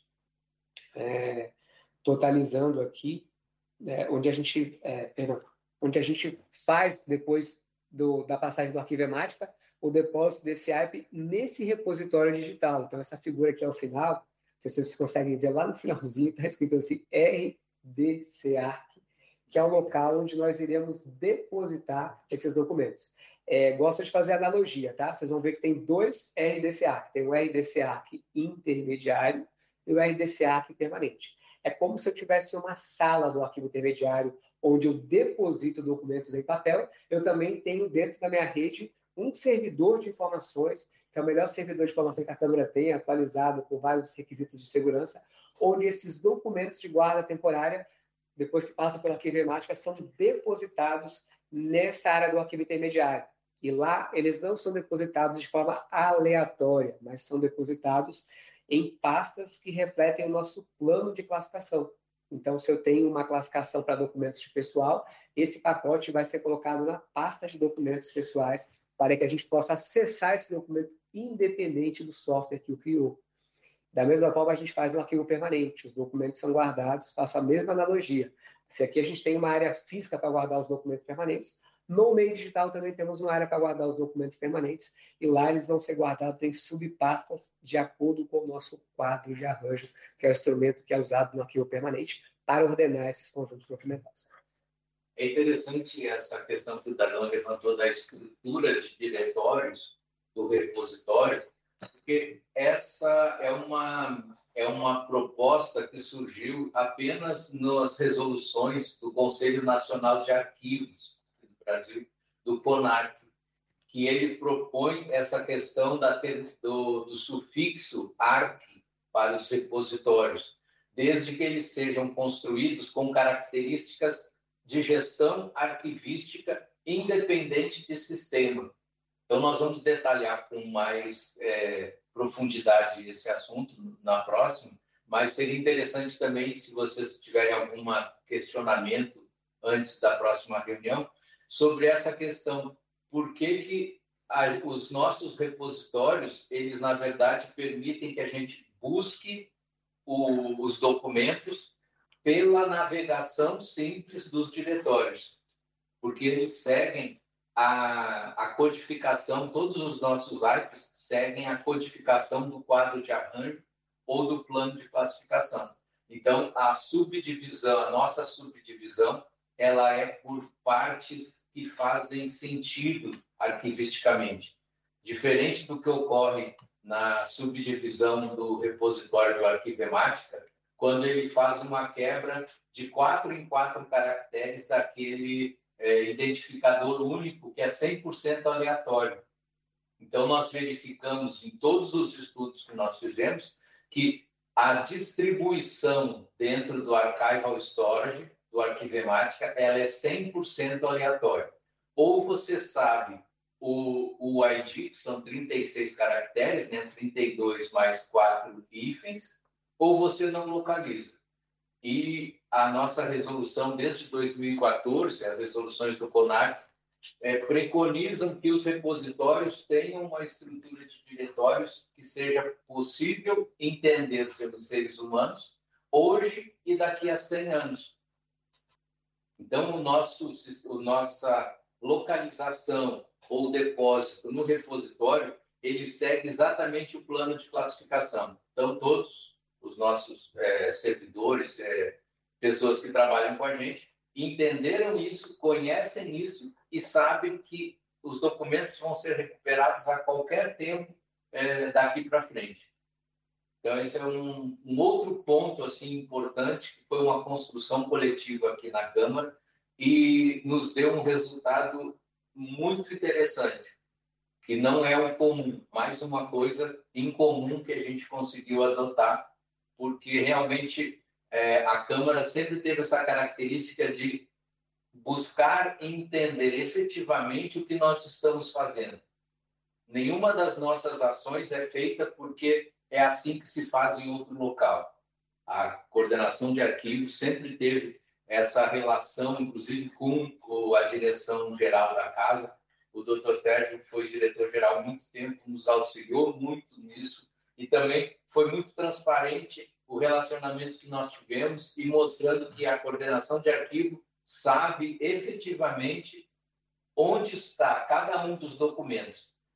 S1: totalizando aqui, onde a gente faz, depois da passagem do arquivemática, o depósito desse ARP nesse repositório digital. Então, essa figura aqui ao final, não sei se vocês conseguem ver lá no finalzinho, está escrito assim, RDCARC, que é o local onde nós iremos depositar esses documentos. Gosto de fazer analogia, tá? Vocês vão ver que tem dois RDCARC. Tem o RDCARC intermediário e o RDCARC permanente. É como se eu tivesse uma sala do arquivo intermediário onde eu deposito documentos em papel. Eu também tenho dentro da minha rede um servidor de informações, que é o melhor servidor de informações que a Câmara tem, atualizado por vários requisitos de segurança, onde esses documentos de guarda temporária, depois que passam pela arquivemática, são depositados nessa área do arquivo intermediário. E lá, eles não são depositados de forma aleatória, mas são depositados em pastas que refletem o nosso plano de classificação. Então, se eu tenho uma classificação para documentos de pessoal, esse pacote vai ser colocado na pasta de documentos pessoais para que a gente possa acessar esse documento independente do software que o criou. Da mesma forma, a gente faz no arquivo permanente. Os documentos são guardados, faço a mesma analogia. Se aqui a gente tem uma área física para guardar os documentos permanentes, no meio digital também temos uma área para guardar os documentos permanentes, e lá eles vão ser guardados em subpastas de acordo com o nosso quadro de arranjo, que é o instrumento que é usado no arquivo permanente para ordenar esses conjuntos documentais.
S6: É interessante essa questão que o Darlan levantou da estrutura de diretórios do repositório, porque essa é uma proposta que surgiu apenas nas resoluções do Conselho Nacional de Arquivos do Brasil, do CONARC, que ele propõe essa questão do sufixo ARC para os repositórios, desde que eles sejam construídos com características de gestão arquivística independente de sistema. Então, nós vamos detalhar com mais profundidade esse assunto na próxima, mas seria interessante também, se vocês tiverem algum questionamento antes da próxima reunião, sobre essa questão. Por que os nossos repositórios, eles, na verdade, permitem que a gente busque os documentos pela navegação simples dos diretórios, porque eles seguem a codificação, todos os nossos ARPs seguem a codificação do quadro de arranjo ou do plano de classificação. Então, a nossa subdivisão, ela é por partes que fazem sentido arquivisticamente. Diferente do que ocorre na subdivisão do repositório do Arquivemática, quando ele faz uma quebra de 4 em 4 caracteres daquele identificador único, que é 100% aleatório. Então, nós verificamos em todos os estudos que nós fizemos que a distribuição dentro do Archival Storage, do Arquivemática, ela é 100% aleatória. Ou você sabe o ID, que são 36 caracteres, né? 32 mais 4 hífens, ou você não localiza. E a nossa resolução desde 2014, as resoluções do CONARC, preconizam que os repositórios tenham uma estrutura de diretórios que seja possível entender pelos seres humanos hoje e daqui a 100 anos. Então, nossa localização ou depósito no repositório, ele segue exatamente o plano de classificação. Então, todos os nossos servidores, pessoas que trabalham com a gente, entenderam isso, conhecem isso e sabem que os documentos vão ser recuperados a qualquer tempo daqui para frente. Então, esse é um outro ponto assim, importante, que foi uma construção coletiva aqui na Câmara e nos deu um resultado muito interessante, que não é o comum, mais uma coisa incomum que a gente conseguiu adotar, porque realmente a Câmara sempre teve essa característica de buscar entender efetivamente o que nós estamos fazendo. Nenhuma das nossas ações é feita porque é assim que se faz em outro local. A coordenação de arquivos sempre teve essa relação, inclusive, com a direção geral da casa. O Dr. Sérgio foi diretor-geral há muito tempo, nos auxiliou muito nisso e também foi muito transparente o relacionamento que nós tivemos e mostrando que a coordenação de arquivo sabe efetivamente onde está cada um dos documentos.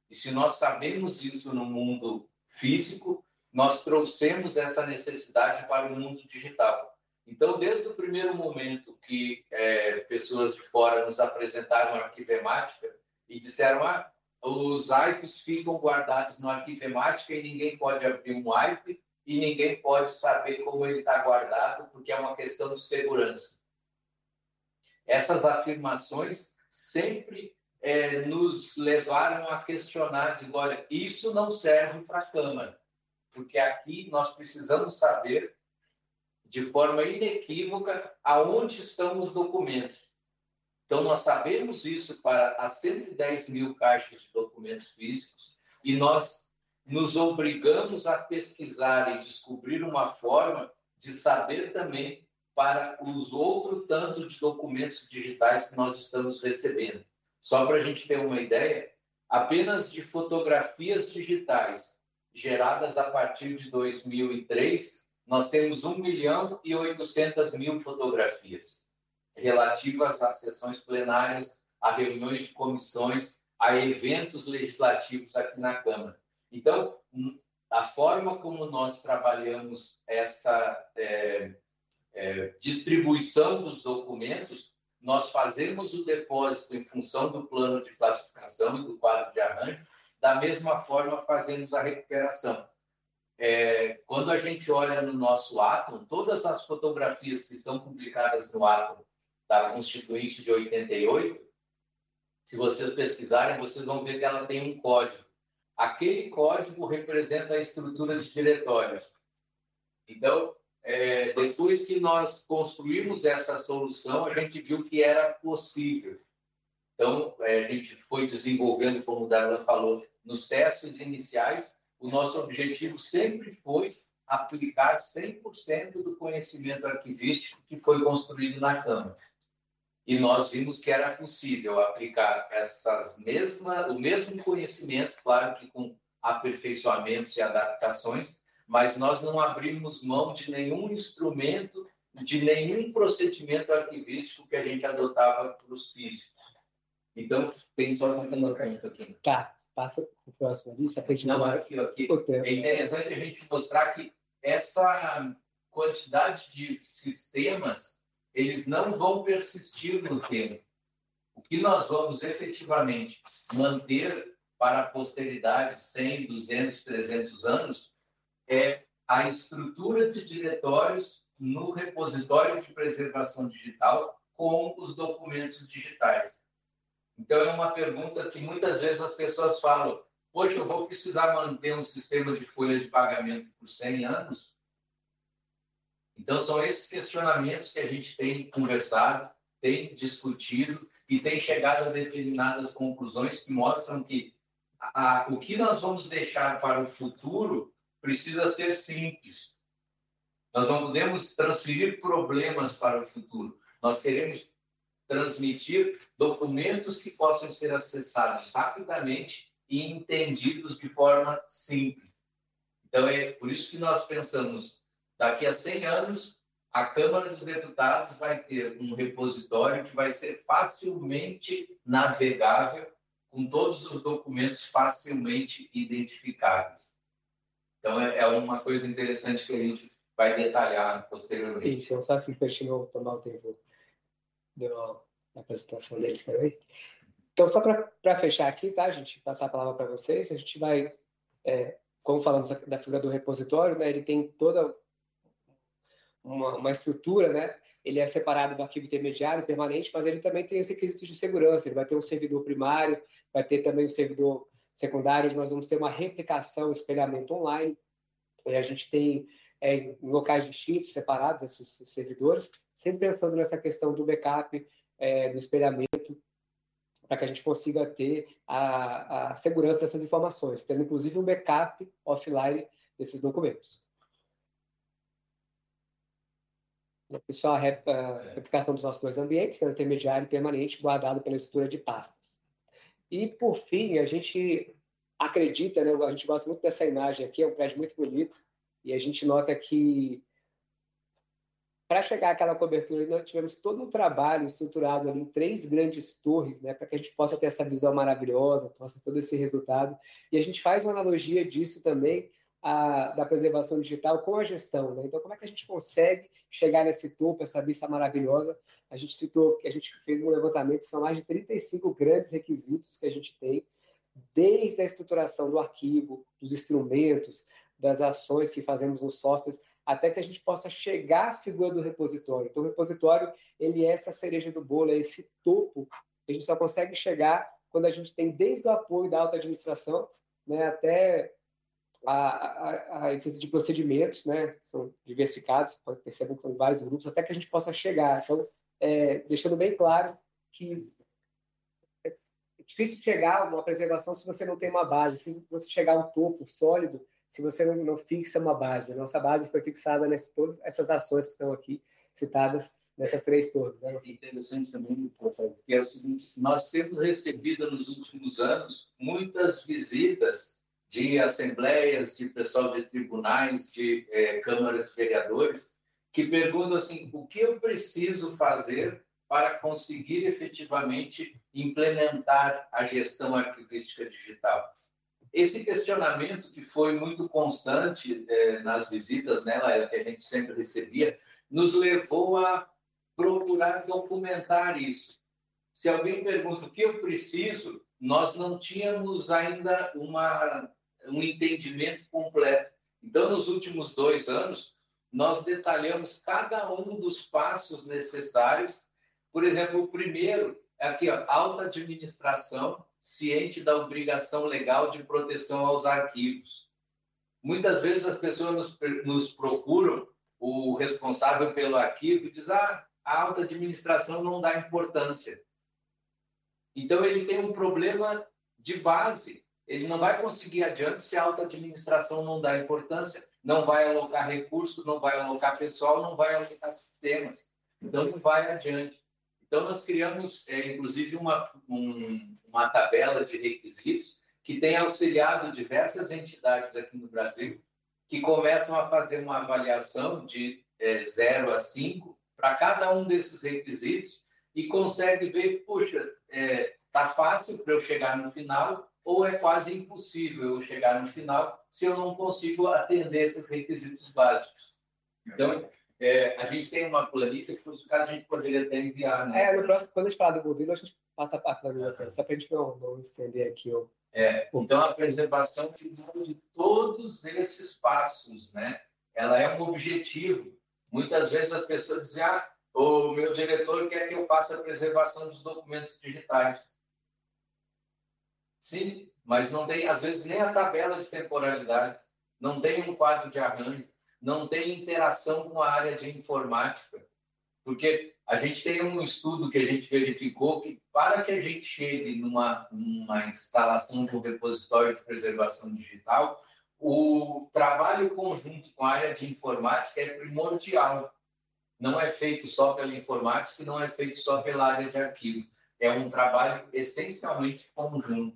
S6: E se nós sabemos isso no mundo físico, nós trouxemos essa necessidade para o mundo digital. Então, desde o primeiro momento que pessoas de fora nos apresentaram a Arquivemática e disseram os AIPs ficam guardados no Arquivemática e ninguém pode abrir um AIP e ninguém pode saber como ele está guardado, porque é uma questão de segurança. Essas afirmações sempre nos levaram a questionar, de olha, isso não serve para a Câmara, porque aqui nós precisamos saber de forma inequívoca aonde estão os documentos. Então, nós sabemos isso para as 110 mil caixas de documentos físicos e nós nos obrigamos a pesquisar e descobrir uma forma de saber também para os outros tantos de documentos digitais que nós estamos recebendo. Só para a gente ter uma ideia, apenas de fotografias digitais geradas a partir de 2003, nós temos 1.800.000 fotografias relativas a sessões plenárias, a reuniões de comissões, a eventos legislativos aqui na Câmara. Então, a forma como nós trabalhamos essa distribuição dos documentos, nós fazemos o depósito em função do plano de classificação e do quadro de arranjo, da mesma forma fazemos a recuperação. Quando a gente olha no nosso Atom, todas as fotografias que estão publicadas no Atom da Constituinte de 88, se vocês pesquisarem, vocês vão ver que ela tem um código. Aquele código representa a estrutura de diretórios. Então, depois que nós construímos essa solução, a gente viu que era possível. Então, a gente foi desenvolvendo, como o Darlan falou, nos testes iniciais, o nosso objetivo sempre foi aplicar 100% do conhecimento arquivístico que foi construído na Câmara. E nós vimos que era possível aplicar o mesmo conhecimento, claro que com aperfeiçoamentos e adaptações, mas nós não abrimos mão de nenhum instrumento, de nenhum procedimento arquivístico que a gente adotava para os físicos. Então, tem só um ponto aqui.
S1: Tá, passa para o próximo ali.
S6: Não, aqui. É interessante a gente mostrar que essa quantidade de sistemas, eles não vão persistir no tempo. O que nós vamos efetivamente manter para a posteridade 100, 200, 300 anos é a estrutura de diretórios no repositório de preservação digital com os documentos digitais. Então, é uma pergunta que muitas vezes as pessoas falam, poxa, eu vou precisar manter um sistema de folha de pagamento por 100 anos? Então, são esses questionamentos que a gente tem conversado, tem discutido e tem chegado a determinadas conclusões que mostram que o que nós vamos deixar para o futuro precisa ser simples. Nós não podemos transferir problemas para o futuro. Nós queremos transmitir documentos que possam ser acessados rapidamente e entendidos de forma simples. Então, é por isso que nós pensamos, daqui a 100 anos, a Câmara dos Deputados vai ter um repositório que vai ser facilmente navegável, com todos os documentos facilmente identificáveis. Então, é uma coisa interessante que a gente vai detalhar posteriormente.
S1: Isso, eu só assim, continuo tomar o tempo da apresentação deles também. Então, só para fechar aqui, tá, gente? Passar a palavra para vocês. A gente vai, como falamos da figura do repositório, né? Ele tem toda uma estrutura, né? Ele é separado do arquivo intermediário permanente, mas ele também tem os requisitos de segurança. Ele vai ter um servidor primário, vai ter também um servidor secundário. Nós vamos ter uma replicação, espelhamento online. E a gente tem em locais distintos, separados, esses servidores, sempre pensando nessa questão do backup, do espelhamento, para que a gente consiga ter a segurança dessas informações, tendo inclusive um backup offline desses documentos. Pessoal, a replicação dos nossos dois ambientes, sendo intermediário e permanente, guardado pela estrutura de pastas. E, por fim, a gente acredita, né, a gente gosta muito dessa imagem aqui, é um prédio muito bonito, e a gente nota que para chegar àquela cobertura, nós tivemos todo um trabalho estruturado ali em 3 grandes torres, né, para que a gente possa ter essa visão maravilhosa, possa ter todo esse resultado. E a gente faz uma analogia disso também da preservação digital com a gestão, né? Então, como é que a gente consegue chegar nesse topo, essa vista maravilhosa? A gente citou que a gente fez um levantamento, são mais de 35 grandes requisitos que a gente tem, desde a estruturação do arquivo, dos instrumentos, das ações que fazemos nos softwares, até que a gente possa chegar à figura do repositório. Então, o repositório, ele é essa cereja do bolo, é esse topo que a gente só consegue chegar quando a gente tem desde o apoio da alta administração, né, até a exemplo de procedimentos, né, são diversificados, percebem que são vários grupos, até que a gente possa chegar. Então, deixando bem claro que é difícil chegar a uma preservação se você não tem uma base, é difícil você chegar a um topo sólido se você não fixa uma base. A nossa base foi fixada nessas todas essas ações que estão aqui citadas nessas 3 torres. Né?
S6: É interessante também, porque é o seguinte, nós temos recebido nos últimos anos muitas visitas de assembleias, de pessoal de tribunais, de câmaras de vereadores, que perguntam assim, o que eu preciso fazer para conseguir efetivamente implementar a gestão arquivística digital? Esse questionamento, que foi muito constante nas visitas, né, que a gente sempre recebia, nos levou a procurar documentar isso. Se alguém pergunta o que eu preciso, nós não tínhamos ainda um entendimento completo. Então, nos últimos 2 anos, nós detalhamos cada um dos passos necessários. Por exemplo, o primeiro é aqui, ó, alta administração, ciente da obrigação legal de proteção aos arquivos. Muitas vezes as pessoas nos procuram, o responsável pelo arquivo, e diz, a alta administração não dá importância. Então, ele tem um problema de base. Ele não vai conseguir adiante se a alta administração não dá importância, não vai alocar recursos, não vai alocar pessoal, não vai alocar sistemas. Então, não vai adiante. Então, nós criamos, inclusive, uma tabela de requisitos que tem auxiliado diversas entidades aqui no Brasil que começam a fazer uma avaliação de 0 a 5 para cada um desses requisitos e consegue ver, puxa, está fácil para eu chegar no final ou é quase impossível eu chegar no final se eu não consigo atender esses requisitos básicos. Então, a gente tem uma planilha que, por caso, a gente poderia até enviar. Né?
S1: No próximo, quando a gente falar do modelo, a gente passa a planilha, só para a gente não estender aqui.
S6: Então, a preservação de todos esses passos, né? Ela é um objetivo. Muitas vezes as pessoas dizem, o meu diretor quer que eu faça a preservação dos documentos digitais. Sim, mas não tem, às vezes, nem a tabela de temporalidade, não tem um quadro de arranjo, não tem interação com a área de informática, porque a gente tem um estudo que a gente verificou que, para que a gente chegue numa instalação de um repositório de preservação digital, o trabalho conjunto com a área de informática é primordial. Não é feito só pela informática e não é feito só pela área de arquivo. É um trabalho essencialmente conjunto.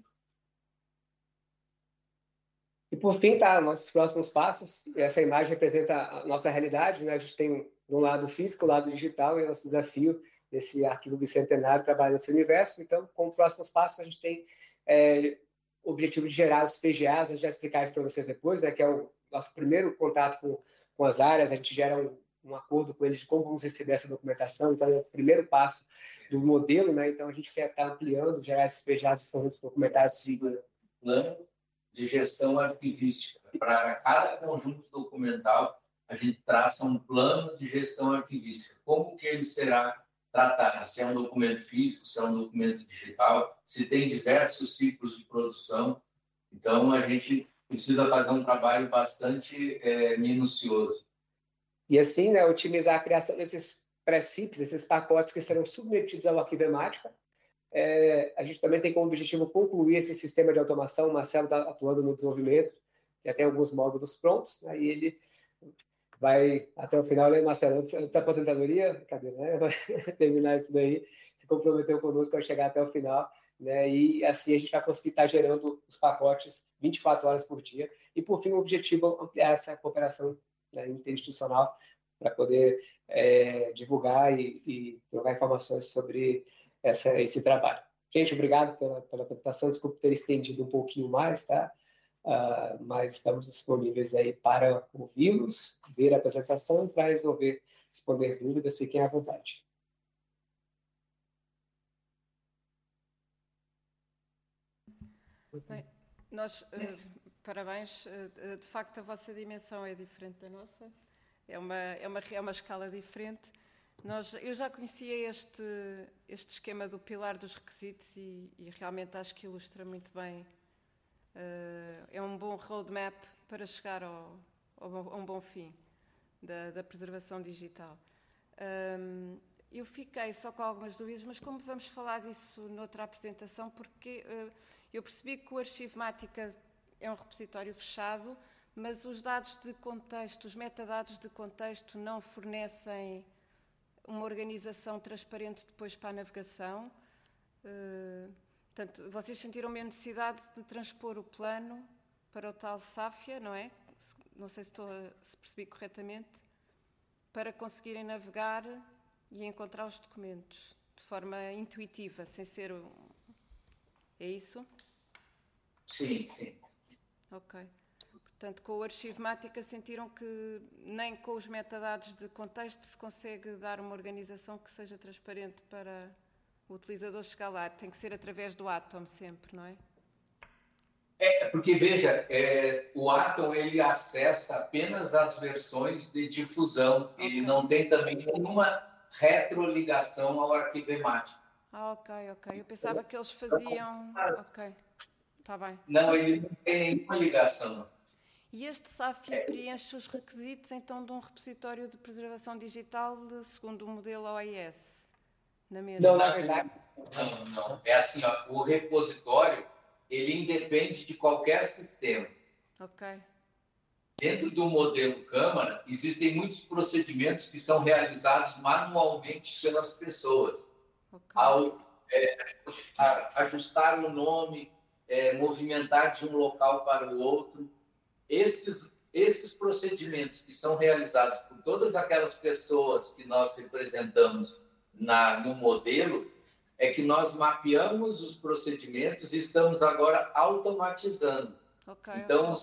S1: E, por fim, nossos próximos passos. Essa imagem representa a nossa realidade, né? A gente tem, de um lado físico, o lado digital, e o nosso desafio desse arquivo bicentenário trabalhar nesse universo. Então, como próximos passos, a gente tem o objetivo de gerar os PGAs, a gente vai explicar isso para vocês depois, né? Que é o nosso primeiro contato com as áreas, a gente gera um acordo com eles de como vamos receber essa documentação, então é o primeiro passo do modelo, né? Então, a gente quer estar ampliando, gerar esses PGAs documentados de
S6: plano de gestão arquivística. Para cada conjunto documental, a gente traça um plano de gestão arquivística. Como que ele será tratado? Se é um documento físico, se é um documento digital, se tem diversos ciclos de produção. Então, a gente precisa fazer um trabalho bastante minucioso.
S1: E assim, né, otimizar a criação desses pré-CIPs, esses pacotes que serão submetidos ao arquivo Emática. A gente também tem como objetivo concluir esse sistema de automação. O Marcelo está atuando no desenvolvimento, já tem alguns módulos prontos, aí ele vai até o final, né, Marcelo? Antes da aposentadoria, cadê, né? Vai terminar isso daí, se comprometeu conosco a chegar até o final, né? E assim a gente vai conseguir estar gerando os pacotes 24 horas por dia. E, por fim, o objetivo é ampliar essa cooperação, né, interinstitucional para poder divulgar e trocar informações sobre esse trabalho. Gente, obrigado pela apresentação. Desculpe ter estendido um pouquinho mais, tá? Mas estamos disponíveis aí para ouvi-los, ver a apresentação e para responder dúvidas. Fiquem à vontade.
S2: Bem, parabéns. De facto, a vossa dimensão é diferente da nossa. É uma escala diferente. Eu já conhecia este esquema do pilar dos requisitos e realmente acho que ilustra muito bem. É um bom roadmap para chegar a um bom fim da preservação digital. Eu fiquei só com algumas dúvidas, mas como vamos falar disso noutra apresentação, porque eu percebi que o Archivemática é um repositório fechado, mas os dados de contexto, os metadados de contexto não fornecem uma organização transparente depois para a navegação. Portanto, vocês sentiram a necessidade de transpor o plano para o tal SAFIA, não é? Não sei se percebi corretamente, para conseguirem navegar e encontrar os documentos de forma intuitiva, sem ser... É isso?
S6: Sim, sim.
S2: Ok. Portanto, com o Archivemática sentiram que nem com os metadados de contexto se consegue dar uma organização que seja transparente para o utilizador chegar lá. Tem que ser através do Atom sempre, não é?
S6: Porque, veja, o Atom ele acessa apenas as versões de difusão. Okay. Ele não tem também nenhuma retroligação ao Arquivemática.
S2: Ok. Eu pensava que eles faziam... Ok, está bem.
S6: Não, ele não tem nenhuma ligação.
S2: E este SAFIA preenche os requisitos, então, de um repositório de preservação digital segundo o modelo OIS? Na mesma?
S1: Não, na verdade.
S6: Não. É assim, ó, o repositório, ele independe de qualquer sistema.
S2: Ok.
S6: Dentro do modelo Câmara, existem muitos procedimentos que são realizados manualmente pelas pessoas. Okay. Ao ajustar o nome, movimentar de um local para o outro. Esses procedimentos que são realizados por todas aquelas pessoas que nós representamos no modelo, é que nós mapeamos os procedimentos e estamos agora automatizando. Então,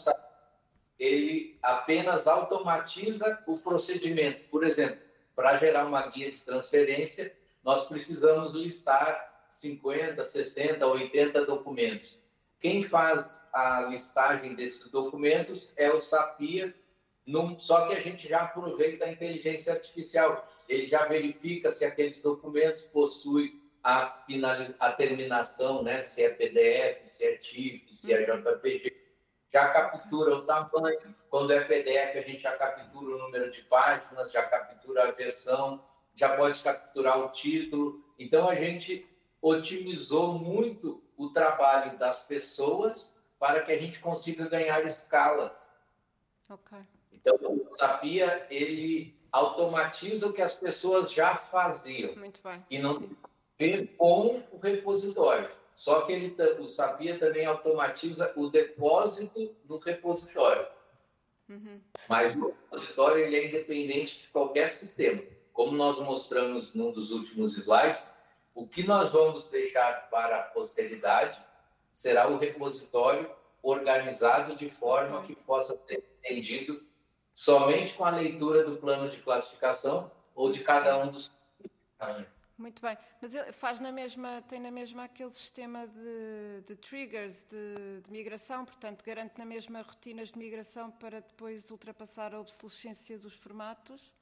S6: ele apenas automatiza o procedimento. Por exemplo, para gerar uma guia de transferência, nós precisamos listar 50, 60, 80 documentos. Quem faz a listagem desses documentos é o SAPIA, só que a gente já aproveita a inteligência artificial. Ele já verifica se aqueles documentos possuem a terminação, né? Se é PDF, se é TIFF, se é JPG. Já captura o tamanho. Quando é PDF, a gente já captura o número de páginas, já captura a versão, já pode capturar o título. Então, a gente otimizou muito o trabalho das pessoas para que a gente consiga ganhar escala.
S2: Okay.
S6: Então, o SAPIA, ele automatiza o que as pessoas já faziam.
S2: Muito bem.
S6: E não vem com o repositório. Só que o SAPIA também automatiza o depósito no repositório.
S2: Uhum.
S6: Mas o repositório ele é independente de qualquer sistema. Como nós mostramos num dos últimos slides, o que nós vamos deixar para a posteridade será o repositório organizado de forma que possa ser entendido somente com a leitura do plano de classificação ou de cada um dos...
S2: Muito bem, mas tem na mesma aquele sistema de triggers de migração, portanto garante na mesma rotinas de migração para depois ultrapassar a obsolescência dos formatos?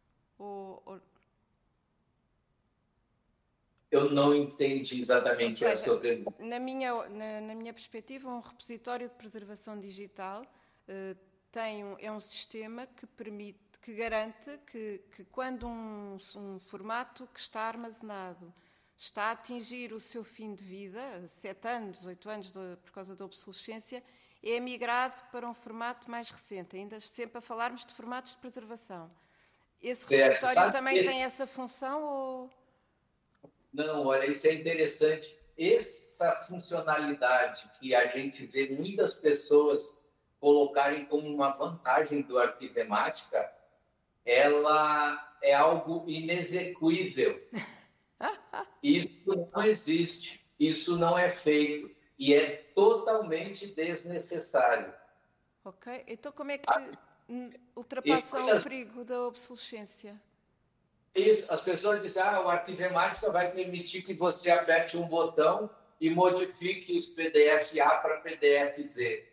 S6: Eu não entendi exatamente a sua pergunta.
S2: Na minha perspectiva, um repositório de preservação digital é um sistema que garante que quando um formato que está armazenado está a atingir o seu fim de vida, 7 anos, 8 anos por causa da obsolescência, é migrado para um formato mais recente, ainda sempre a falarmos de formatos de preservação. Esse repositório também tem essa função ou...
S6: Não, olha, isso é interessante. Essa funcionalidade que a gente vê muitas pessoas colocarem como uma vantagem do Arquivemática ela é algo inexequível. Isso não existe, isso não é feito e é totalmente desnecessário.
S2: Ok, então como é que ultrapassam o perigo da obsolescência?
S6: Isso, as pessoas dizem, o Arquivemática vai permitir que você aperte um botão e modifique os PDF A para PDF Z.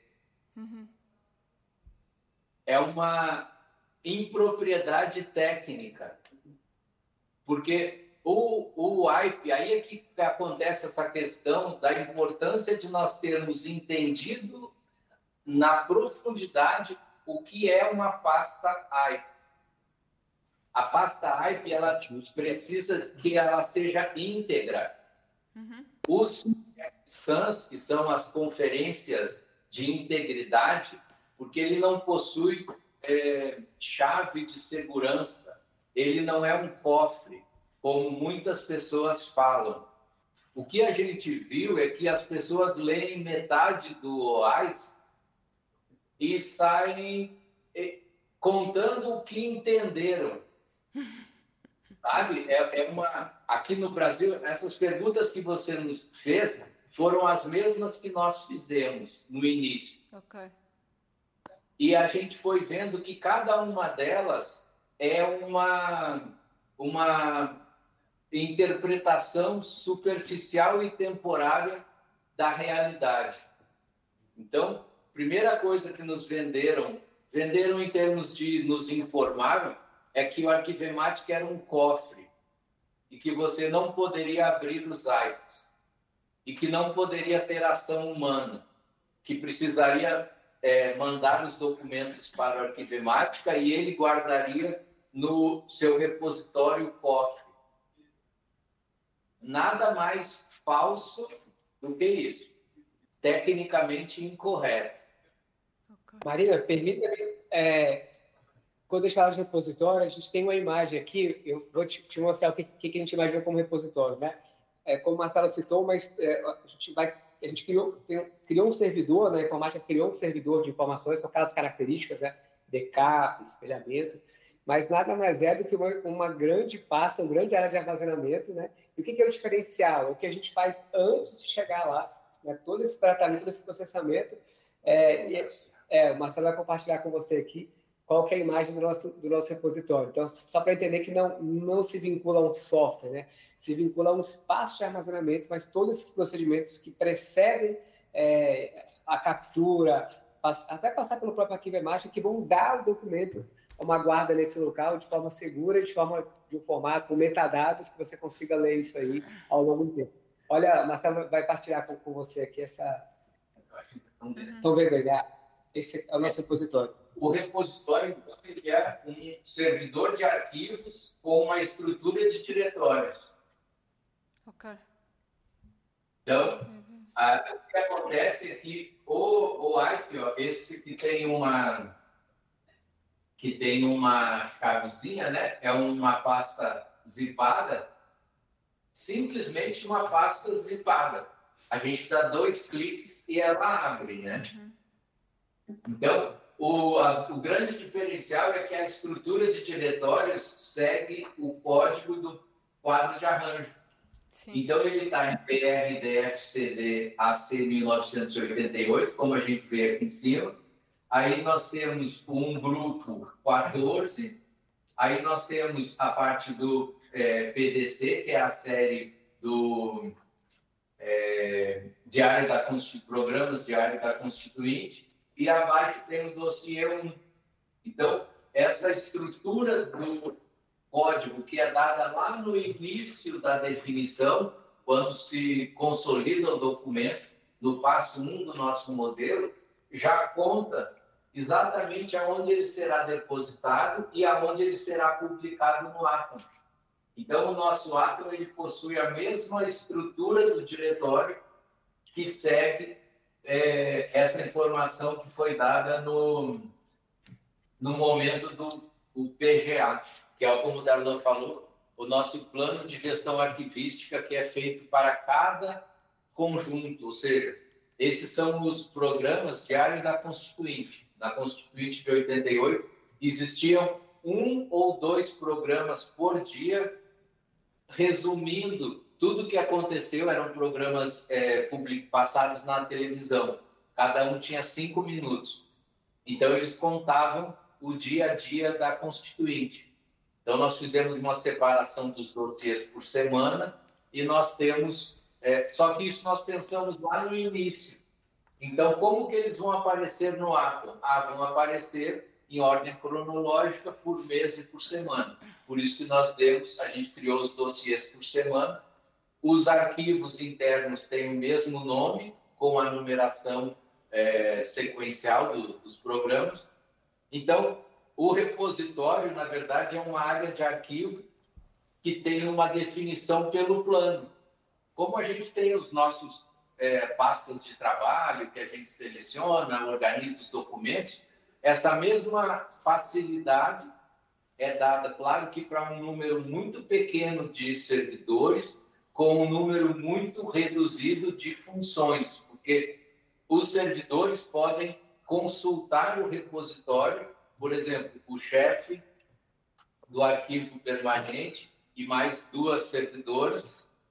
S6: É uma impropriedade técnica, porque o wipe, aí é que acontece essa questão da importância de nós termos entendido na profundidade o que é uma pasta wipe. A pasta wipe, ela precisa que ela seja íntegra. Os SANs, que são as conferências de integridade, porque ele não possui chave de segurança, ele não é um cofre, como muitas pessoas falam. O que a gente viu é que as pessoas leem metade do OAIS e saem contando o que entenderam. Sabe? Aqui no Brasil, essas perguntas que você nos fez foram as mesmas que nós fizemos no início.
S2: Ok.
S6: E a gente foi vendo que cada uma delas é uma interpretação superficial e temporária da realidade. Então, primeira coisa que nos venderam em termos de nos informar, é que o Arquivemática era um cofre e que você não poderia abrir os IPs e que não poderia ter ação humana, que precisaria mandar os documentos para o Arquivemática e ele guardaria no seu repositório cofre. Nada mais falso do que isso. Tecnicamente incorreto.
S1: Marina, permita-me... Quando a gente fala de repositório, a gente tem uma imagem aqui, eu vou te mostrar o que a gente imagina como repositório, né? Como a Marcela citou, mas a gente criou um servidor, né? A informática criou um servidor de informações com aquelas características, né? Backup, espelhamento, mas nada mais é do que uma grande pasta, uma grande área de armazenamento, né? E o que é o diferencial? O que a gente faz antes de chegar lá, né? Todo esse tratamento, todo esse processamento. O Marcelo vai compartilhar com você aqui qual que é a imagem do nosso repositório. Então, só para entender que não se vincula a um software, né? Se vincula a um espaço de armazenamento, mas todos esses procedimentos que precedem a captura, até passar pelo próprio Arquivemática, que vão dar o documento a uma guarda nesse local de forma segura, de um formato, com metadados, que você consiga ler isso aí ao longo do tempo. Olha, Marcelo vai partilhar com você aqui essa... Estão vendo aí, né? Esse é o nosso repositório.
S6: O repositório, então, ele é um servidor de arquivos com uma estrutura de diretórios.
S2: Ok.
S6: Então, o que acontece é que o IP, esse que tem uma chavezinha, né? É uma pasta zipada, simplesmente uma pasta zipada. A gente dá 2 cliques e ela abre, né? Então, o grande diferencial é que a estrutura de diretórios segue o código do quadro de arranjo. Sim. Então, ele está em PR, DF, CD, AC 1988, como a gente vê aqui em cima. Aí nós temos um grupo 14. Aí nós temos a parte do PDC, que é a série do Programas Diário da Constituinte. E abaixo tem o dossiê 1. Então, essa estrutura do código que é dada lá no início da definição, quando se consolida o documento, no passo 1 do nosso modelo, já conta exatamente aonde ele será depositado e aonde ele será publicado no Atom. Então, o nosso Atom ele possui a mesma estrutura do diretório que segue essa informação que foi dada no momento do PGA, que é, como o Darlan falou, o nosso plano de gestão arquivística que é feito para cada conjunto, ou seja, esses são os programas diários da Constituinte. Na Constituinte de 88 existiam 1 ou 2 programas por dia, resumindo tudo o que aconteceu. Eram programas passados na televisão. Cada um tinha 5 minutos. Então, eles contavam o dia a dia da Constituinte. Então, nós fizemos uma separação dos dossiês por semana e nós temos... só que isso nós pensamos lá no início. Então, como que eles vão aparecer no ato? Vão aparecer em ordem cronológica por mês e por semana. Por isso que a gente criou os dossiês por semana. Os arquivos internos têm o mesmo nome, com a numeração sequencial dos programas. Então, o repositório, na verdade, é uma área de arquivo que tem uma definição pelo plano. Como a gente tem os nossos pastas de trabalho, que a gente seleciona, organiza os documentos, essa mesma facilidade é dada, claro, que para um número muito pequeno de servidores, com um número muito reduzido de funções, porque os servidores podem consultar o repositório, por exemplo, o chefe do arquivo permanente e mais 2 servidoras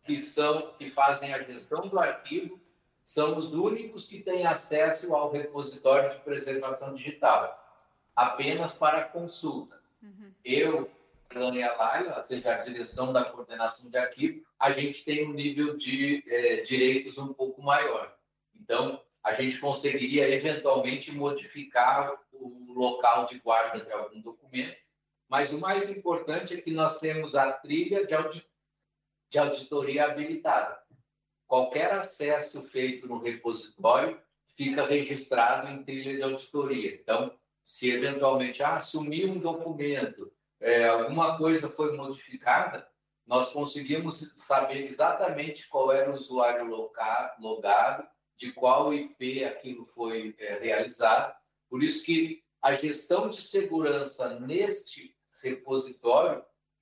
S6: que fazem a gestão do arquivo, são os únicos que têm acesso ao repositório de preservação digital, apenas para consulta. Eu, Fernanda e a Laila, ou seja, a direção da coordenação de arquivo, a gente tem um nível de direitos um pouco maior. Então, a gente conseguiria eventualmente modificar o local de guarda de algum documento, mas o mais importante é que nós temos a trilha de auditoria habilitada. Qualquer acesso feito no repositório fica registrado em trilha de auditoria. Então, se eventualmente sumiu um documento, alguma coisa foi modificada, nós conseguimos saber exatamente qual era o usuário logado, de qual IP aquilo foi realizado. Por isso que a gestão de segurança neste repositório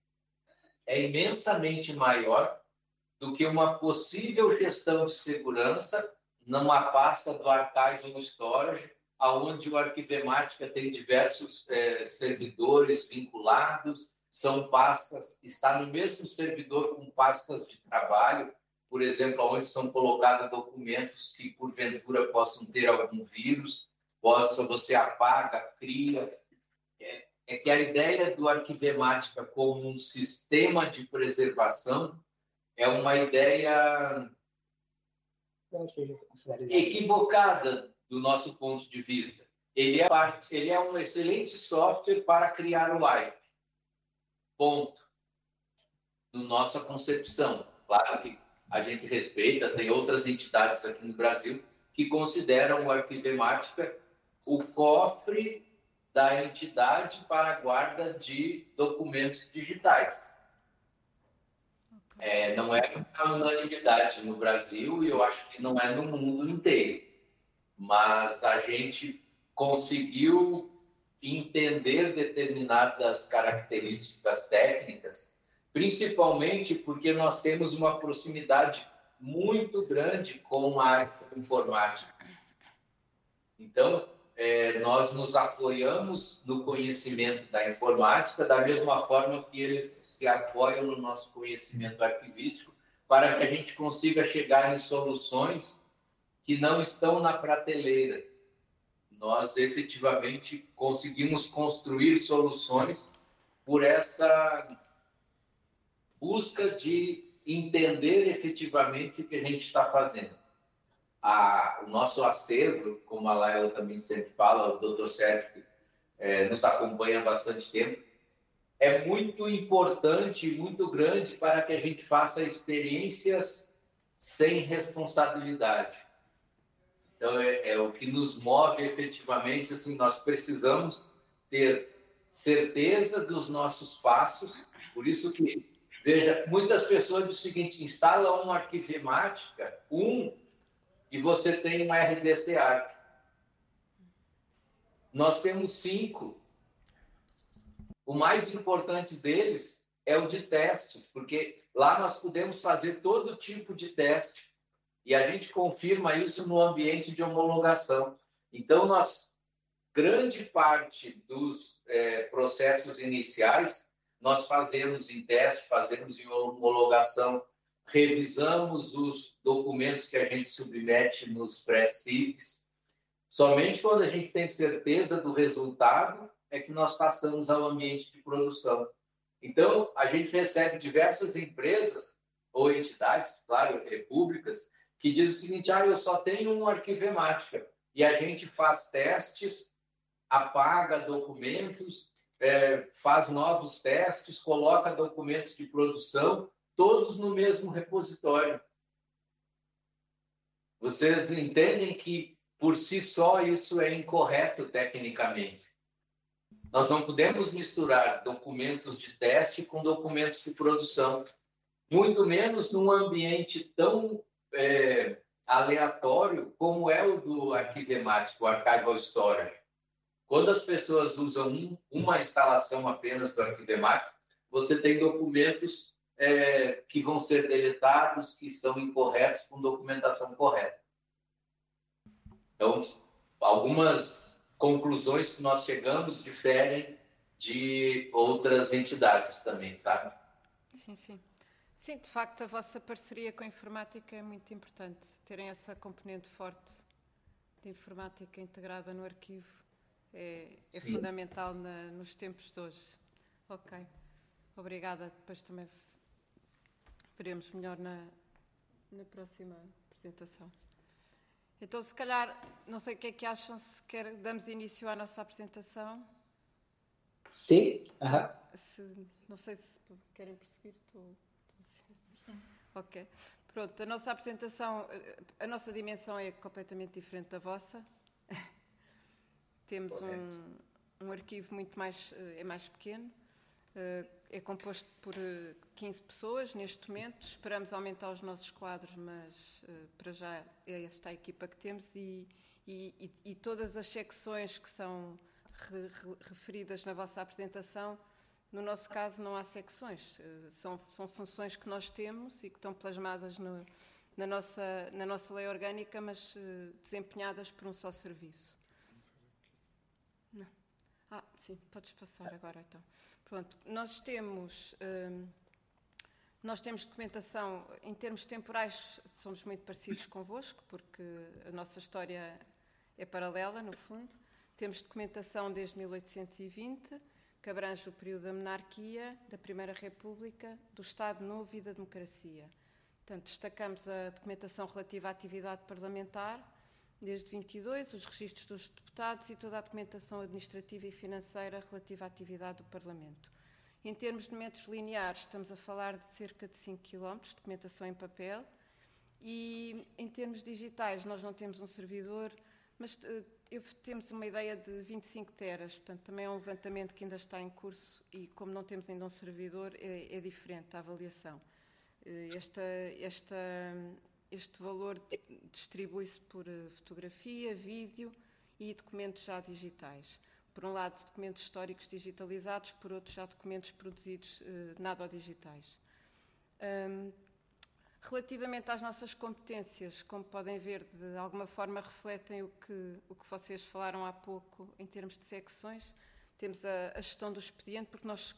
S6: é imensamente maior do que uma possível gestão de segurança numa pasta do Archive and Storage, onde o Arquivemática tem diversos servidores vinculados, são pastas, está no mesmo servidor com pastas de trabalho, por exemplo, onde são colocados documentos que, porventura, possam ter algum vírus, você apaga, cria. É que a ideia do Arquivemática como um sistema de preservação é uma ideia equivocada do nosso ponto de vista. Ele é um excelente software para criar o wipe. Ponto. Na nossa concepção. Claro que a gente respeita, tem outras entidades aqui no Brasil que consideram o Arquivemática o cofre da entidade para a guarda de documentos digitais. Não é uma unanimidade no Brasil e eu acho que não é no mundo inteiro. Mas a gente conseguiu entender determinadas características técnicas, principalmente porque nós temos uma proximidade muito grande com a área informática. Então, nós nos apoiamos no conhecimento da informática, da mesma forma que eles se apoiam no nosso conhecimento arquivístico, para que a gente consiga chegar em soluções que não estão na prateleira. Nós, efetivamente, conseguimos construir soluções por essa busca de entender efetivamente o que a gente está fazendo. O nosso acervo, como a Laila também sempre fala, o Dr. Sérgio nos acompanha há bastante tempo, é muito importante e muito grande para que a gente faça experiências sem responsabilidade. Então, é o que nos move efetivamente. Assim, nós precisamos ter certeza dos nossos passos. Por isso que, veja, muitas pessoas dizem o seguinte: instala uma Arquivemática, e você tem uma RDC Arc. Nós temos 5. O mais importante deles é o de testes, porque lá nós podemos fazer todo tipo de teste e a gente confirma isso no ambiente de homologação. Então, nós grande parte dos processos iniciais nós fazemos em teste, fazemos em homologação, revisamos os documentos que a gente submete nos pré-CIVs. Somente quando a gente tem certeza do resultado é que nós passamos ao ambiente de produção. Então, a gente recebe diversas empresas ou entidades, claro, públicas, que dizem o seguinte: eu só tenho um Arquivemática. E a gente faz testes, apaga documentos, faz novos testes, coloca documentos de produção, todos no mesmo repositório. Vocês entendem que, por si só, isso é incorreto tecnicamente. Nós não podemos misturar documentos de teste com documentos de produção, muito menos num ambiente tão aleatório como é o do Arquivemática, o Archival Storage. Quando as pessoas usam uma instalação apenas do Arquivemática, você tem documentos que vão ser deletados, que estão incorretos, com documentação correta. Então, algumas conclusões que nós chegamos diferem de outras entidades também, sabe?
S2: Sim, sim. Sim, de facto, a vossa parceria com a informática é muito importante. Terem essa componente forte de informática integrada no arquivo é fundamental nos tempos de hoje. Ok. Obrigada. Depois também veremos melhor na próxima apresentação. Então, se calhar, não sei o que é que acham, se damos início à nossa apresentação.
S1: Sim.
S2: Não sei se querem prosseguir. Ok. Pronto, a nossa apresentação, a nossa dimensão é completamente diferente da vossa. Temos um arquivo muito mais pequeno. É composto por 15 pessoas neste momento. Esperamos aumentar os nossos quadros, mas para já é esta a equipa que temos e todas as secções que são referidas na vossa apresentação, no nosso caso não há secções, são funções que nós temos e que estão plasmadas na nossa lei orgânica, mas desempenhadas por um só serviço. Não. Sim, podes passar agora então. Pronto, nós temos documentação, em termos temporais, somos muito parecidos convosco, porque a nossa história é paralela, no fundo. Temos documentação desde 1820, que abrange o período da monarquia, da Primeira República, do Estado Novo e da democracia. Portanto, destacamos a documentação relativa à atividade parlamentar, desde 22, os registros dos deputados e toda a documentação administrativa e financeira relativa à atividade do Parlamento. Em termos de metros lineares, estamos a falar de cerca de 5 km de documentação em papel e, em termos digitais, nós não temos um servidor, mas temos uma ideia de 25 teras, portanto, também é um levantamento que ainda está em curso e, como não temos ainda um servidor, é diferente a avaliação. Este valor distribui-se por fotografia, vídeo e documentos já digitais. Por um lado, documentos históricos digitalizados, por outro, já documentos produzidos nada digitais. Relativamente às nossas competências, como podem ver, de alguma forma refletem o que vocês falaram há pouco em termos de secções. Temos a gestão do expediente, porque nós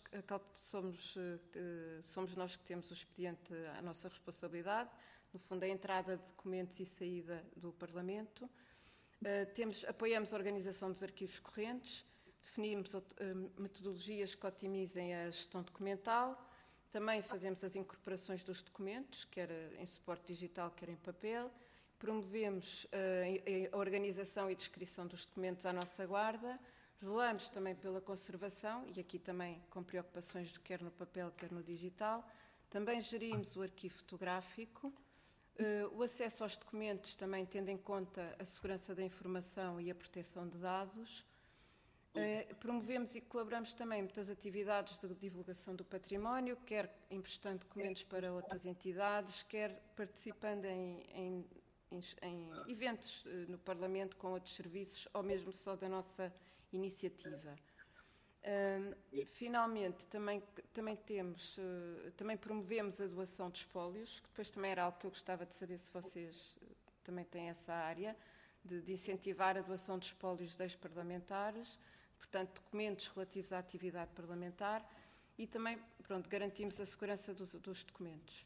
S2: somos nós que temos o expediente à nossa responsabilidade. No fundo, a entrada de documentos e saída do Parlamento. Apoiamos a organização dos arquivos correntes, definimos metodologias que otimizem a gestão documental, também fazemos as incorporações dos documentos, quer em suporte digital, quer em papel, promovemos a organização e descrição dos documentos à nossa guarda, zelamos também pela conservação, e aqui também com preocupações quer no papel, quer no digital, também gerimos o arquivo fotográfico, o acesso aos documentos também tendo em conta a segurança da informação e a proteção de dados. Promovemos e colaboramos também muitas atividades de divulgação do património, quer emprestando documentos para outras entidades, quer participando em eventos no Parlamento com outros serviços, ou mesmo só da nossa iniciativa. Finalmente, também promovemos a doação de espólios, que depois também era algo que eu gostava de saber se vocês também têm essa área, de incentivar a doação de espólios de ex-parlamentares, portanto, documentos relativos à atividade parlamentar e também, pronto, garantimos a segurança dos documentos.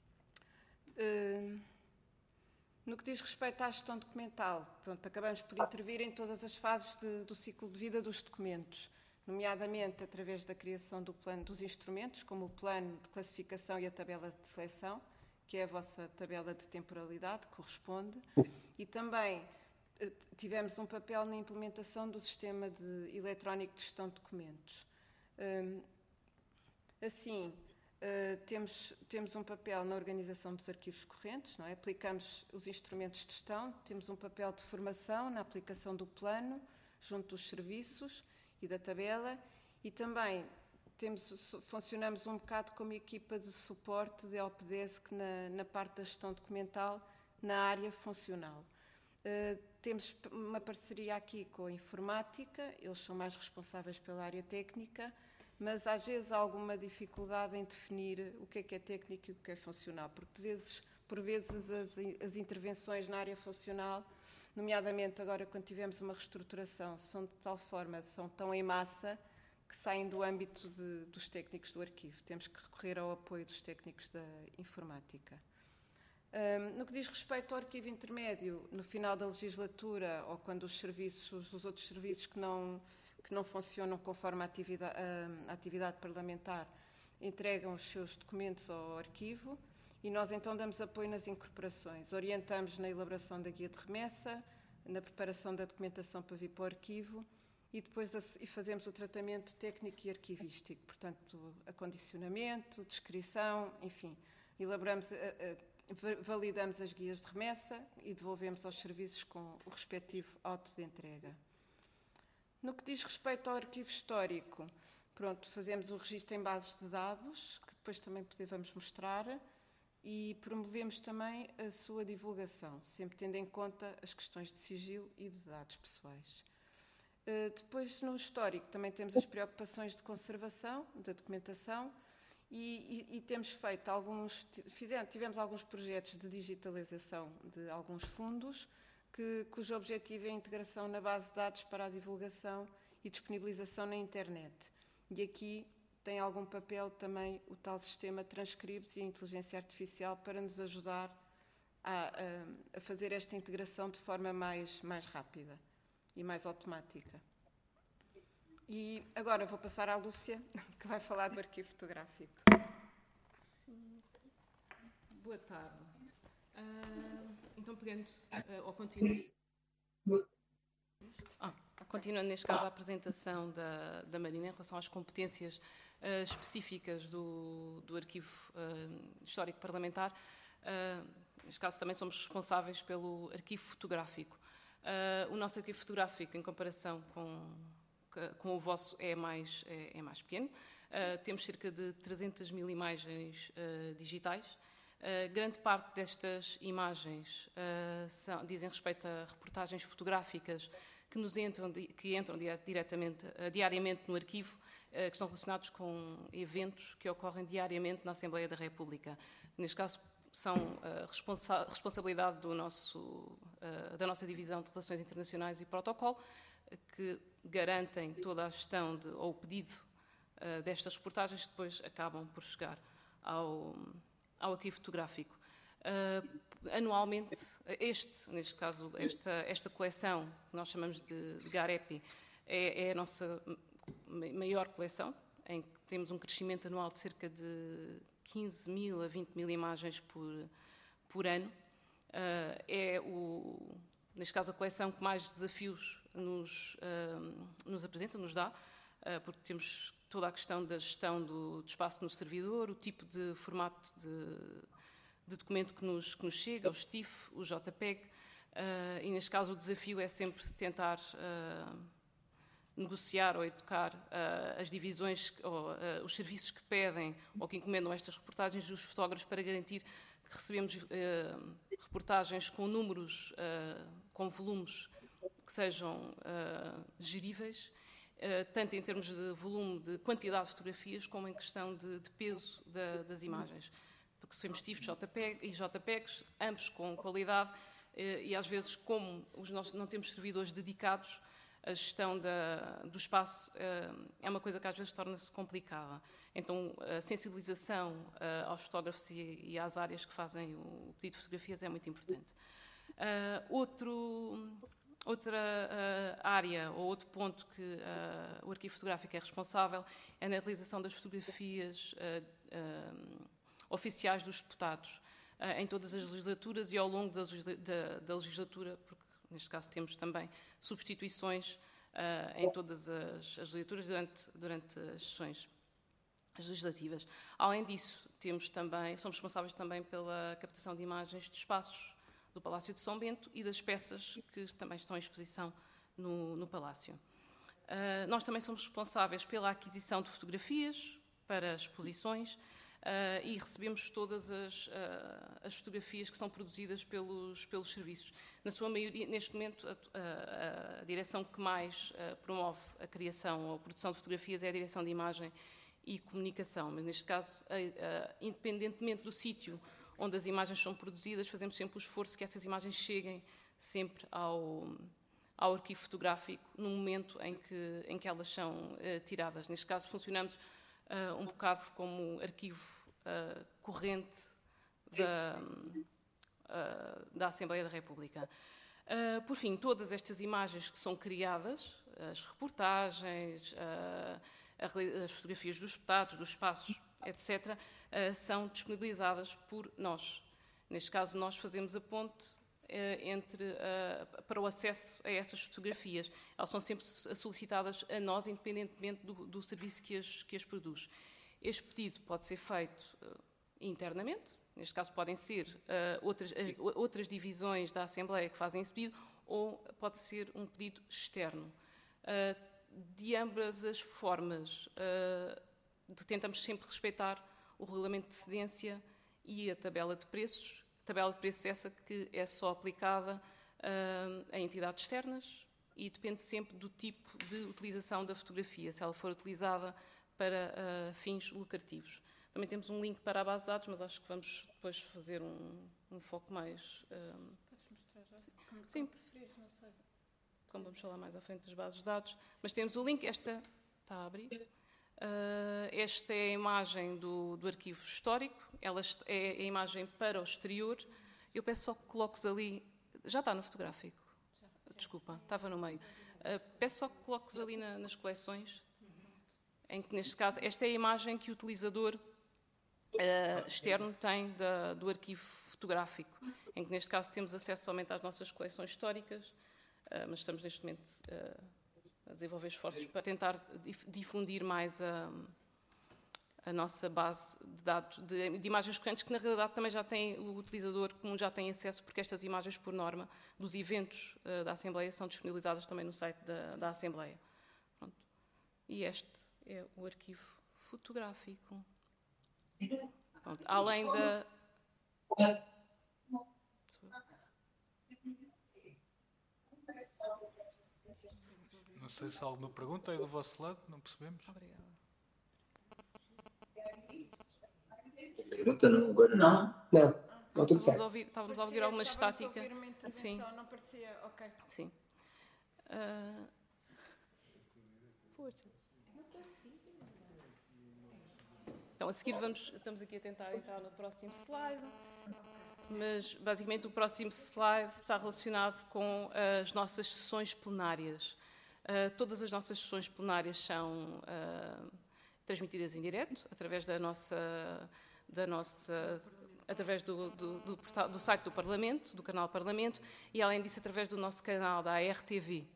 S2: No que diz respeito à gestão documental, pronto, acabamos por intervir em todas as fases do ciclo de vida dos documentos, nomeadamente através da criação do plano dos instrumentos, como o plano de classificação e a tabela de seleção, que é a vossa tabela de temporalidade, corresponde, e também tivemos um papel na implementação do sistema eletrónico de gestão de documentos. Assim, temos um papel na organização dos arquivos correntes, não é? Aplicamos os instrumentos de gestão, temos um papel de formação na aplicação do plano, junto dos serviços e da tabela, e também funcionamos um bocado como equipa de suporte de helpdesk na parte da gestão documental, na área funcional. Temos uma parceria aqui com a informática, eles são mais responsáveis pela área técnica, mas às vezes há alguma dificuldade em definir o que é técnico e o que é funcional, porque por vezes as intervenções na área funcional, nomeadamente agora quando tivemos uma reestruturação, são de tal forma, são tão em massa, que saem do âmbito dos técnicos do arquivo. Temos que recorrer ao apoio dos técnicos da informática. No que diz respeito ao arquivo intermédio, no final da legislatura, ou quando os outros serviços que não funcionam conforme a atividade parlamentar entregam os seus documentos ao arquivo, e nós então damos apoio nas incorporações. Orientamos na elaboração da guia de remessa, na preparação da documentação para vir para o arquivo, e depois fazemos o tratamento técnico e arquivístico, portanto, acondicionamento, descrição, enfim, validamos as guias de remessa e devolvemos aos serviços com o respectivo auto de entrega. No que diz respeito ao arquivo histórico, pronto, fazemos o registro em bases de dados, que depois também podemos mostrar, e promovemos também a sua divulgação, sempre tendo em conta as questões de sigilo e de dados pessoais. Depois, no histórico, também temos as preocupações de conservação da documentação e temos feito tivemos alguns projetos de digitalização de alguns fundos, cujo objetivo é a integração na base de dados para a divulgação e disponibilização na internet. E aqui tem algum papel também o tal sistema Transcribes e a inteligência artificial para nos ajudar a fazer esta integração de forma mais rápida e mais automática. E agora vou passar à Lúcia, que vai falar do arquivo fotográfico.
S7: Sim. Boa tarde. Então, pegando ao contínuo. Continuando, neste caso, a apresentação da Marina em relação às competências específicas do arquivo histórico parlamentar, neste caso também somos responsáveis pelo arquivo fotográfico. O nosso arquivo fotográfico, em comparação com o vosso, é mais pequeno. Temos cerca de 300 mil imagens digitais. Grande parte destas imagens dizem respeito a reportagens fotográficas que entram diariamente no arquivo, que estão relacionados com eventos que ocorrem diariamente na Assembleia da República. Neste caso, são responsabilidade da nossa Divisão de Relações Internacionais e Protocolo, que garantem toda a gestão ou o pedido destas reportagens, que depois acabam por chegar ao arquivo fotográfico. Anualmente, neste caso, esta coleção, que nós chamamos de GAREPI, é a nossa maior coleção, em que temos um crescimento anual de cerca de 15 mil a 20 mil imagens por ano. Neste caso, a coleção que mais desafios nos apresenta, nos dá, porque temos toda a questão da gestão do espaço no servidor, o tipo de formato de documento que nos chega, o STIF, o JPEG, e neste caso o desafio é sempre tentar negociar ou educar as divisões ou os serviços que pedem ou que encomendam estas reportagens dos fotógrafos para garantir que recebemos reportagens com números, com volumes que sejam geríveis, tanto em termos de volume, de quantidade de fotografias, como em questão de peso das imagens. Porque recebemos TIFFs e JPEGs, ambos com qualidade, e às vezes, como nós não temos servidores dedicados, a gestão do espaço é uma coisa que às vezes torna-se complicada. Então, a sensibilização aos fotógrafos e às áreas que fazem o pedido de fotografias é muito importante. Outra área ou outro ponto que o arquivo fotográfico é responsável é na realização das fotografias oficiais dos deputados em todas as legislaturas e ao longo da legislatura, porque neste caso temos também substituições em todas as legislaturas durante as sessões legislativas. Além disso, somos responsáveis também pela captação de imagens de espaços do Palácio de São Bento e das peças que também estão em exposição no Palácio. Nós também somos responsáveis pela aquisição de fotografias para exposições e recebemos todas as fotografias que são produzidas pelos serviços. Na sua maioria, neste momento, a direção que mais promove a criação ou a produção de fotografias é a direção de imagem e comunicação, mas neste caso, independentemente do sítio onde as imagens são produzidas, fazemos sempre o esforço que essas imagens cheguem sempre ao arquivo fotográfico no momento em que elas são tiradas. Neste caso, funcionamos um bocado como arquivo corrente da Assembleia da República. Por fim, todas estas imagens que são criadas, as reportagens, as fotografias dos deputados, dos espaços, etc., são disponibilizadas por nós. Neste caso, nós fazemos a ponte para o acesso a estas fotografias. Elas são sempre solicitadas a nós, independentemente do serviço que as produz. Este pedido pode ser feito internamente, neste caso podem ser outras divisões da Assembleia que fazem esse pedido, ou pode ser um pedido externo. De ambas as formas, tentamos sempre respeitar o regulamento de cedência e a tabela de preços. A tabela de preços é essa que é só aplicada a entidades externas e depende sempre do tipo de utilização da fotografia, se ela for utilizada para fins lucrativos. Também temos um link para a base de dados, mas acho que vamos depois fazer um foco mais...
S2: Podes mostrar já?
S7: Sim.
S2: Preferires, não sei.
S7: Como vamos falar mais à frente das bases de dados. Mas temos o link, esta está a abrir. Esta é a imagem do arquivo histórico, ela é a imagem para o exterior. Eu peço só que coloques ali... Já está no fotográfico? Desculpa, estava no meio. Peço só que coloques ali nas coleções, em que, neste caso, esta é a imagem que o utilizador externo tem do arquivo fotográfico, em que, neste caso, temos acesso somente às nossas coleções históricas, mas estamos, neste momento, a desenvolver esforços para tentar difundir mais a nossa base de dados, de imagens correntes, que, na realidade, também já tem, o utilizador comum já tem acesso, porque estas imagens, por norma, dos eventos da Assembleia são disponibilizadas também no site da Assembleia. Pronto. E este é o arquivo fotográfico. Pronto. Além da...
S5: Não sei se há alguma pergunta aí do vosso lado, não percebemos.
S7: Obrigada.
S6: Pergunta não, agora não.
S1: Não, tudo certo.
S7: Estávamos a ouvir alguma estática.
S2: Estávamos a ouvir uma intervenção, não parecia... Ok.
S7: Sim. Força. Então, a seguir estamos aqui a tentar entrar no próximo slide, mas basicamente o próximo slide está relacionado com as nossas sessões plenárias. Todas as nossas sessões plenárias são transmitidas em direto, através através do site do Parlamento, do canal Parlamento, e além disso através do nosso canal da ARTV.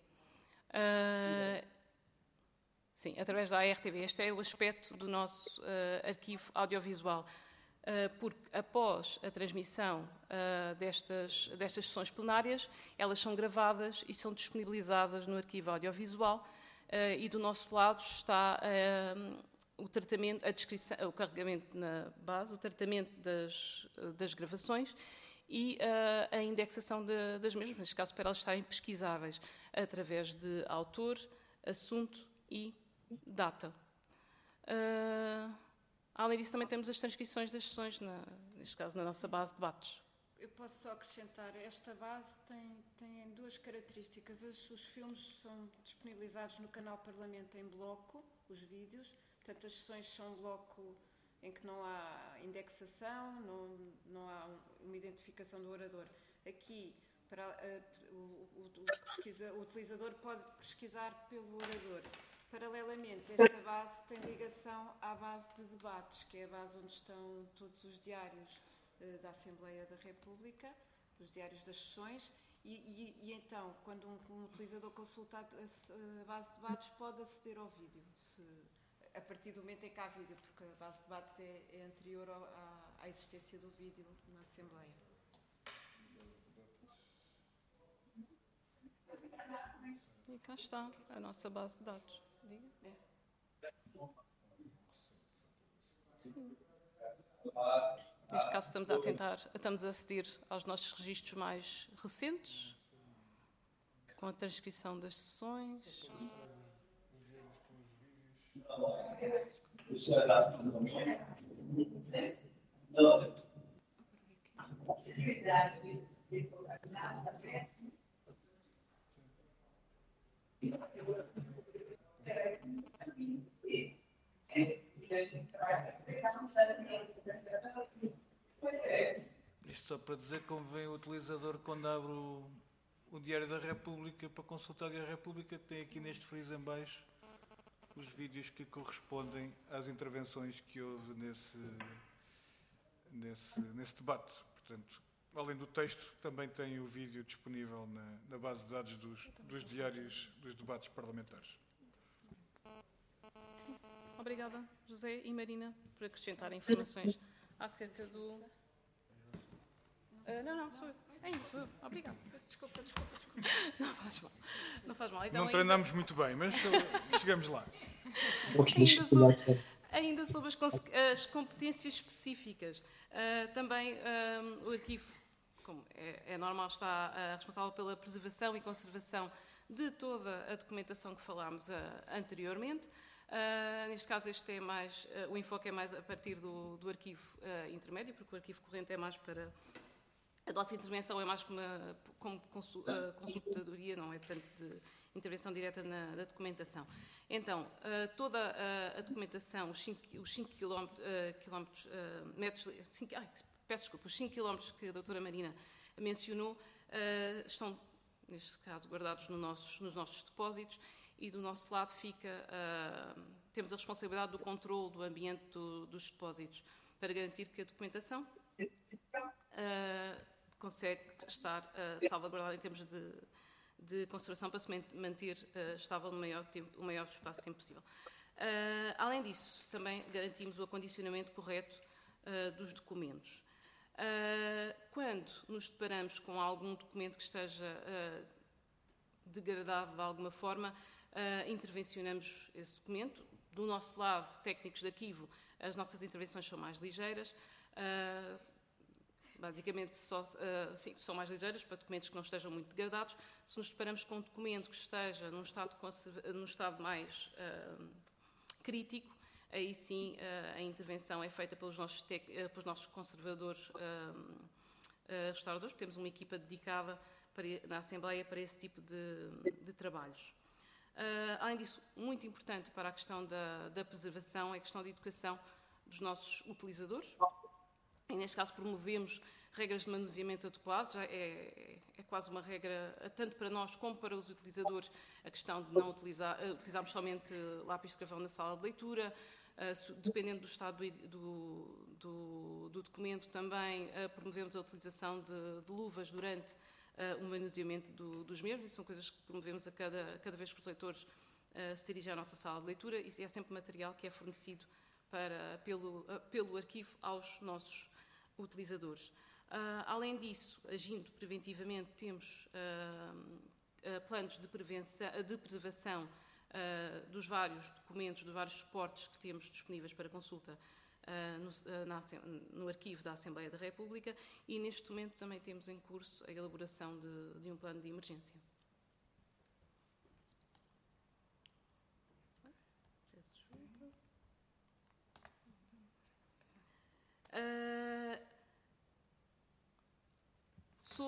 S7: Sim, através da ARTV. Este é o aspecto do nosso arquivo audiovisual. Porque após a transmissão destas sessões plenárias, elas são gravadas e são disponibilizadas no arquivo audiovisual e do nosso lado está o tratamento, a descrição, o carregamento na base, o tratamento das gravações e a indexação das mesmas, neste caso para elas estarem pesquisáveis, através de autor, assunto e data. Além disso, também temos as transcrições das sessões, neste caso, na nossa base de debates.
S2: Eu posso só acrescentar, esta base tem duas características. Os filmes são disponibilizados no canal Parlamento em bloco, os vídeos, portanto as sessões são um bloco em que não há indexação, não há uma identificação do orador. Aqui, o utilizador pode pesquisar pelo orador. Paralelamente, esta base tem ligação à base de debates, que é a base onde estão todos os diários da Assembleia da República, os diários das sessões, e então, quando um utilizador consulta a base de debates, pode aceder ao vídeo, a partir do momento em que há vídeo, porque a base de debates é anterior à existência do vídeo na Assembleia.
S7: E cá está a nossa base de dados. Diga? Sim. Neste caso estamos a aceder aos nossos registros mais recentes, com a transcrição das sessões.
S5: Isto só para dizer que convém o utilizador, quando abre o Diário da República, para consultar o Diário da República, tem aqui neste friso em baixo os vídeos que correspondem às intervenções que houve nesse debate. Portanto, além do texto, também tem o vídeo disponível na base de dados dos diários dos debates parlamentares.
S7: Obrigada, José e Marina, por acrescentar informações acerca do... Não, sou eu. Ainda sou eu. Obrigada.
S2: Desculpa.
S7: Não faz mal. Então,
S5: não treinamos muito bem, mas chegamos lá.
S7: Ainda sobre as competências específicas. Também o arquivo, como é normal, está responsável pela preservação e conservação de toda a documentação que falámos anteriormente. Neste caso, o enfoque é mais a partir do arquivo intermédio, porque o arquivo corrente é mais para... A nossa intervenção é mais como consultadoria, não é tanto de intervenção direta na documentação. Então, toda a documentação, os 5 quilómetros que a doutora Marina mencionou, estão, neste caso, guardados nos nossos depósitos, e do nosso lado temos a responsabilidade do controle do ambiente dos depósitos, para garantir que a documentação consegue estar salvaguardada em termos de conservação, para se manter estável o maior espaço de tempo possível. Além disso, também garantimos o acondicionamento correto dos documentos. Quando nos deparamos com algum documento que esteja degradado de alguma forma, intervencionamos esse documento. Do nosso lado, técnicos de arquivo, as nossas intervenções são mais ligeiras. Basicamente, são mais ligeiras para documentos que não estejam muito degradados. Se nos deparamos com um documento que esteja num estado mais crítico, aí sim a intervenção é feita pelos nossos conservadores restauradores. Temos uma equipa dedicada na Assembleia para esse tipo de trabalhos. Além disso, muito importante para a questão da preservação é a questão da educação dos nossos utilizadores. E, neste caso, promovemos regras de manuseamento adequado. Já é quase uma regra, tanto para nós como para os utilizadores, a questão de não utilizarmos somente lápis de carvão na sala de leitura. Dependendo do estado do documento, também promovemos a utilização de luvas durante o manuseamento dos mesmos. Isso são coisas que promovemos a cada vez que os leitores se dirigem à nossa sala de leitura. Isso é sempre material que é fornecido pelo arquivo aos nossos utilizadores. Além disso, agindo preventivamente, temos planos de preservação dos vários documentos, dos vários suportes que temos disponíveis para consulta no arquivo da Assembleia da República, e neste momento também temos em curso a elaboração de um plano de emergência.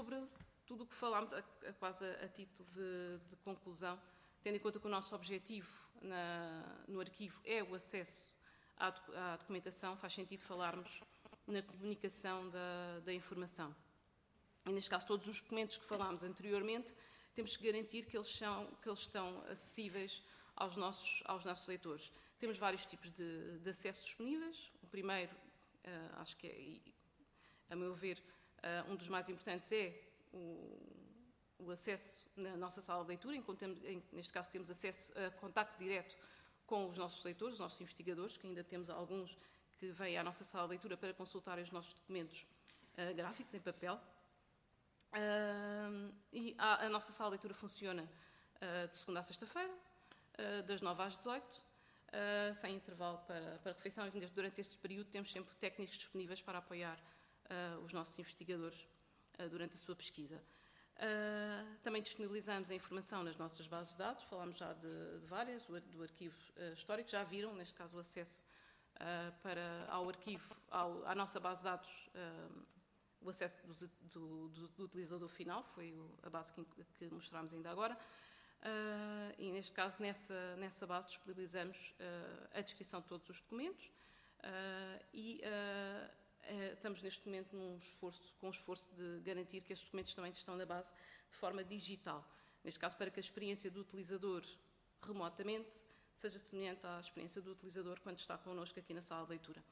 S7: sobre tudo o que falámos, quase a título de conclusão, tendo em conta que o nosso objetivo no arquivo é o acesso à documentação, faz sentido falarmos na comunicação da informação. E, neste caso, todos os documentos que falámos anteriormente, temos que garantir que eles estão acessíveis aos nossos leitores. Temos vários tipos de acesso disponíveis. O primeiro, acho que é, a meu ver, um dos mais importantes é o acesso na nossa sala de leitura, neste caso temos acesso a contacto direto com os nossos leitores, os nossos investigadores, que ainda temos alguns que vêm à nossa sala de leitura para consultarem os nossos documentos gráficos em papel. E a nossa sala de leitura funciona de segunda a sexta-feira, das 9 às 18, sem intervalo para refeição. E durante este período temos sempre técnicos disponíveis para apoiar os nossos investigadores durante a sua pesquisa. Também disponibilizamos a informação nas nossas bases de dados, falámos já de várias, do arquivo histórico, já viram, neste caso, o acesso ao arquivo, à nossa base de dados, o acesso do utilizador final, foi a base que mostrámos ainda agora, e neste caso, nessa base, disponibilizamos a descrição de todos os documentos e estamos neste momento com um esforço de garantir que estes documentos também estão na base de forma digital. Neste caso, para que a experiência do utilizador remotamente seja semelhante à experiência do utilizador quando está connosco aqui na sala de leitura.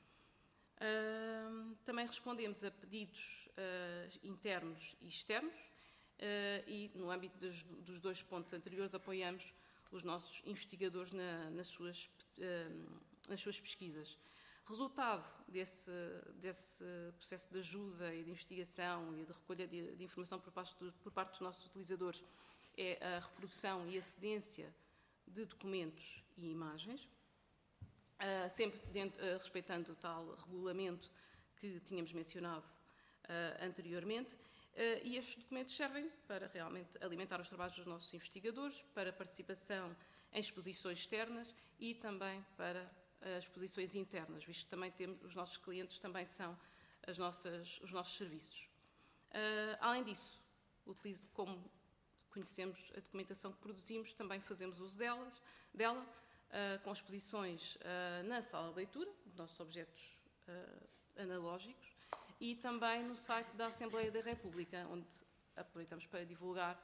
S7: Também respondemos a pedidos internos e externos e, no âmbito dos dois pontos anteriores, apoiamos os nossos investigadores nas suas pesquisas. Resultado desse processo de ajuda e de investigação e de recolha de informação por parte dos nossos utilizadores é a reprodução e a cedência de documentos e imagens, sempre respeitando o tal regulamento que tínhamos mencionado anteriormente, e estes documentos servem para realmente alimentar os trabalhos dos nossos investigadores, para participação em exposições externas e também para exposições internas, visto que também os nossos clientes também são os nossos serviços. Além disso, como conhecemos a documentação que produzimos, também fazemos uso dela, com exposições na sala de leitura, dos nossos objetos analógicos, e também no site da Assembleia da República, onde aproveitamos para divulgar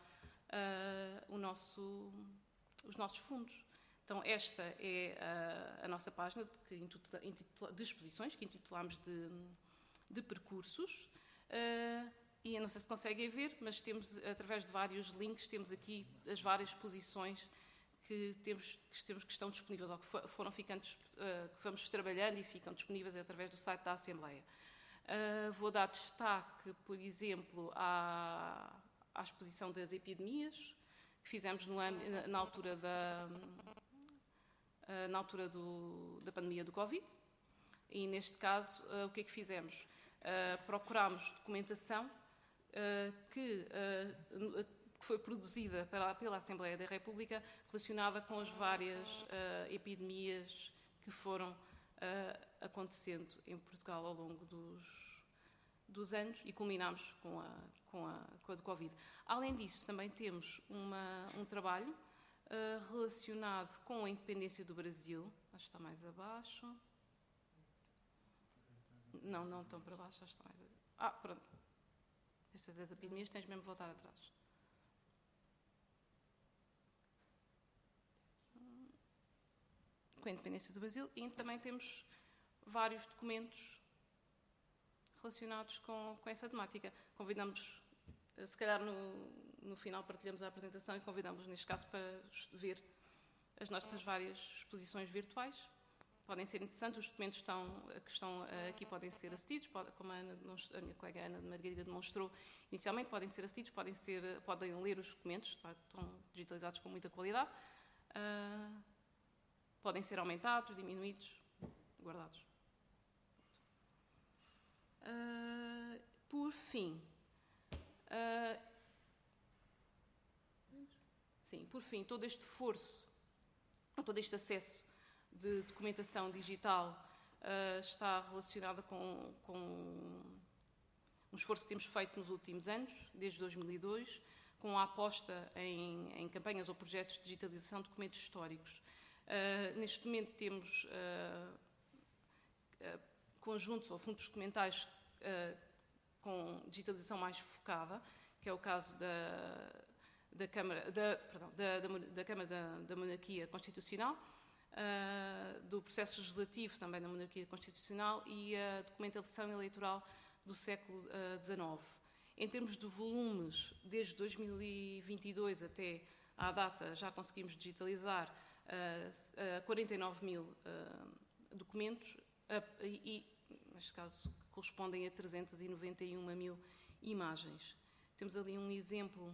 S7: os nossos fundos. Então, esta é a nossa página de exposições, que intitulamos de percursos, e eu não sei se conseguem ver, mas temos, através de vários links, temos aqui as várias exposições que estão disponíveis, ou que foram ficando, que vamos trabalhando e ficam disponíveis através do site da Assembleia. Vou dar destaque, por exemplo, à exposição das epidemias, que fizemos na altura da pandemia do Covid, e neste caso o que é que fizemos? Procurámos documentação que foi produzida pela Assembleia da República relacionada com as várias epidemias que foram acontecendo em Portugal ao longo dos anos e culminámos com a do Covid. Além disso, também temos um trabalho relacionado com a independência do Brasil. Acho que está mais abaixo. Não tão para baixo, acho que está mais abaixo. Pronto. Estas das epidemias tens mesmo de voltar atrás. Com a independência do Brasil, e também temos vários documentos relacionados com essa temática. Convidamos, se calhar no final partilhamos a apresentação e convidamos, neste caso, para ver as nossas várias exposições virtuais. Podem ser interessantes, os documentos que estão aqui podem ser acedidos, como a minha colega Ana de Margarida demonstrou inicialmente, podem ser acedidos, podem ler os documentos, estão digitalizados com muita qualidade, podem ser aumentados, diminuídos, guardados. Por fim, todo este esforço, todo este acesso de documentação digital está relacionada com esforço que temos feito nos últimos anos, desde 2002, com a aposta em campanhas ou projetos de digitalização de documentos históricos. Neste momento temos conjuntos ou fundos documentais com digitalização mais focada, que é o caso da Câmara da Monarquia Constitucional, do processo legislativo também da Monarquia Constitucional e a documentação eleitoral do século XIX. Em termos de volumes, desde 2022 até à data, já conseguimos digitalizar 49 mil documentos e, neste caso, correspondem a 391 mil imagens. Temos ali um exemplo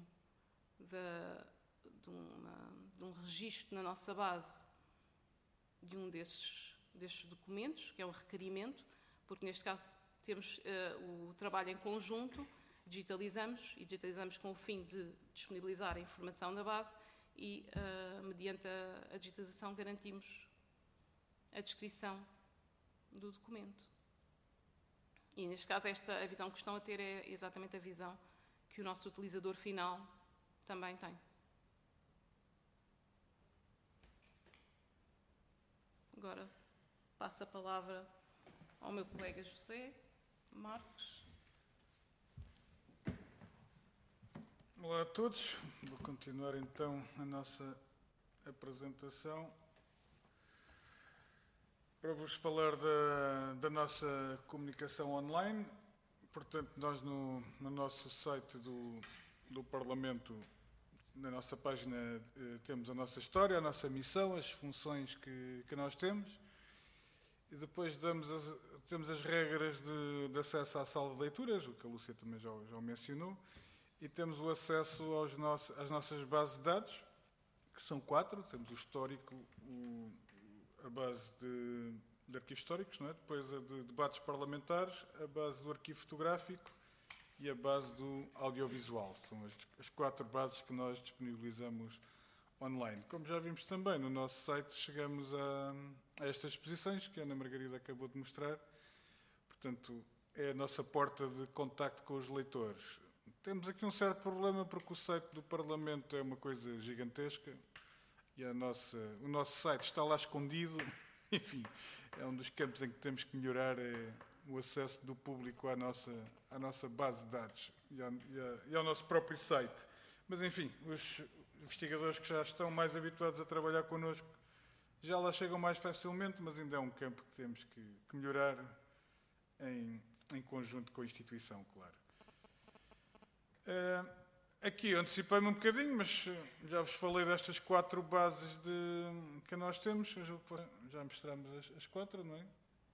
S7: de um registro na nossa base de um destes documentos, que é um requerimento, porque neste caso temos o trabalho em conjunto, digitalizamos com o fim de disponibilizar a informação da base e, mediante a digitalização, garantimos a descrição do documento. E, neste caso, a visão que estão a ter é exatamente a visão que o nosso utilizador final também tem. Agora passo a palavra ao meu colega José Marques.
S5: Olá a todos, vou continuar então a nossa apresentação para vos falar da nossa comunicação online. Portanto, nós no nosso site do Parlamento, na nossa página, temos a nossa história, a nossa missão, as funções que nós temos e depois temos as regras de acesso à sala de leituras, o que a Lúcia também já o mencionou, e temos o acesso às nossas bases de dados, que são 4. Temos o histórico, a base de arquivos históricos, não é? Depois a de debates parlamentares, a base do arquivo fotográfico e a base do audiovisual. São as 4 bases que nós disponibilizamos online. Como já vimos também no nosso site, chegamos a estas exposições que a Ana Margarida acabou de mostrar. Portanto, é a nossa porta de contacto com os leitores. Temos aqui um certo problema porque o site do Parlamento é uma coisa gigantesca e o nosso site está lá escondido. Enfim, é um dos campos em que temos que melhorar, é o acesso do público à nossa base de dados e ao nosso próprio site. Mas, enfim, os investigadores que já estão mais habituados a trabalhar connosco já lá chegam mais facilmente, mas ainda é um campo que temos que melhorar em conjunto com a instituição, claro. Aqui eu antecipei-me um bocadinho, mas já vos falei destas 4 bases que nós temos. Já mostramos as 4, não é?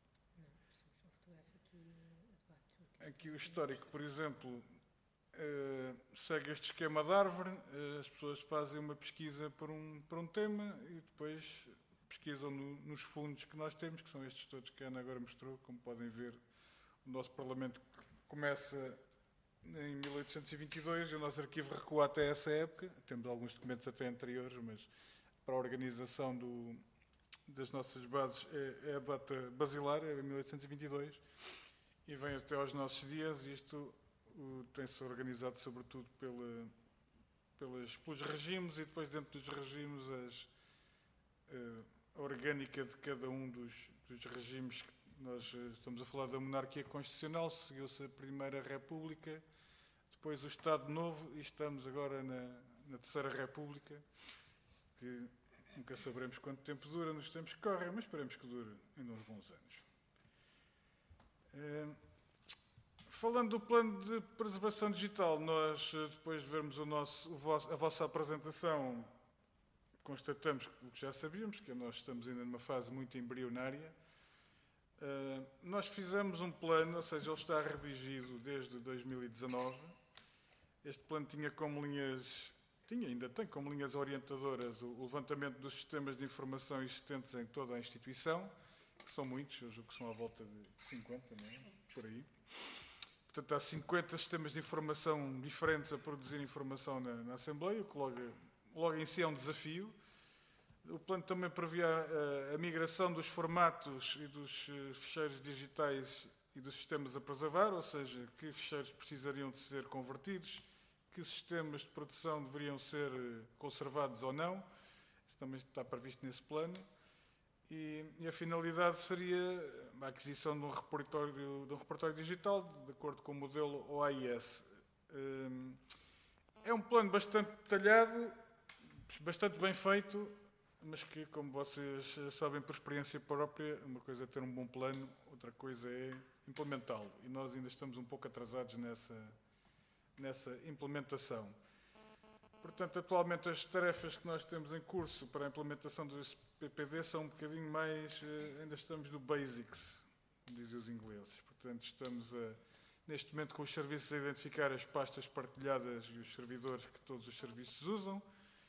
S5: Aqui o histórico, por exemplo, segue este esquema de árvore. As pessoas fazem uma pesquisa por um tema e depois pesquisam nos fundos que nós temos, que são estes todos que a Ana agora mostrou. Como podem ver, o nosso Parlamento começa em 1822 e o nosso arquivo recua até essa época. Temos alguns documentos até anteriores, mas para a organização das nossas bases é a data basilar, é 1822, e vem até aos nossos dias. Isto tem-se organizado sobretudo pelos regimes e depois dentro dos regimes a orgânica de cada um dos regimes. Nós estamos a falar da monarquia constitucional, seguiu-se a Primeira República, depois o Estado Novo e estamos agora na Terceira República, que nunca saberemos quanto tempo dura nos tempos que correm, mas esperemos que dure ainda uns bons anos. Falando do plano de preservação digital, nós, depois de vermos a vossa apresentação, constatamos o que já sabíamos, que nós estamos ainda numa fase muito embrionária. Nós fizemos um plano, ou seja, ele está redigido desde 2019. Este plano tinha como linhas, ainda tem como linhas orientadoras o levantamento dos sistemas de informação existentes em toda a instituição, que são muitos, eu julgo que são à volta de 50, não é? Por aí. Portanto, há 50 sistemas de informação diferentes a produzir informação na Assembleia, o que logo em si é um desafio. O plano também previa a migração dos formatos e dos ficheiros digitais e dos sistemas a preservar, ou seja, que ficheiros precisariam de ser convertidos, que sistemas de produção deveriam ser conservados ou não. Isso também está previsto nesse plano. E a finalidade seria a aquisição de um repertório digital, de acordo com o modelo OAIS. É um plano bastante detalhado, bastante bem feito, mas que, como vocês sabem por experiência própria, uma coisa é ter um bom plano, outra coisa é implementá-lo. E nós ainda estamos um pouco atrasados nessa implementação. Portanto, atualmente as tarefas que nós temos em curso para a implementação do PPD são um bocadinho mais, ainda estamos no basics, como dizem os ingleses. Portanto, estamos neste momento com os serviços a identificar as pastas partilhadas e os servidores que todos os serviços usam,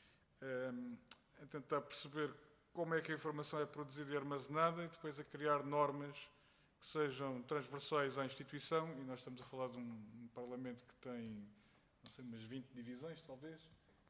S5: a tentar perceber como é que a informação é produzida e armazenada e depois a criar normas que sejam transversais à instituição, e nós estamos a falar de um Parlamento que tem, não sei, umas 20 divisões, talvez.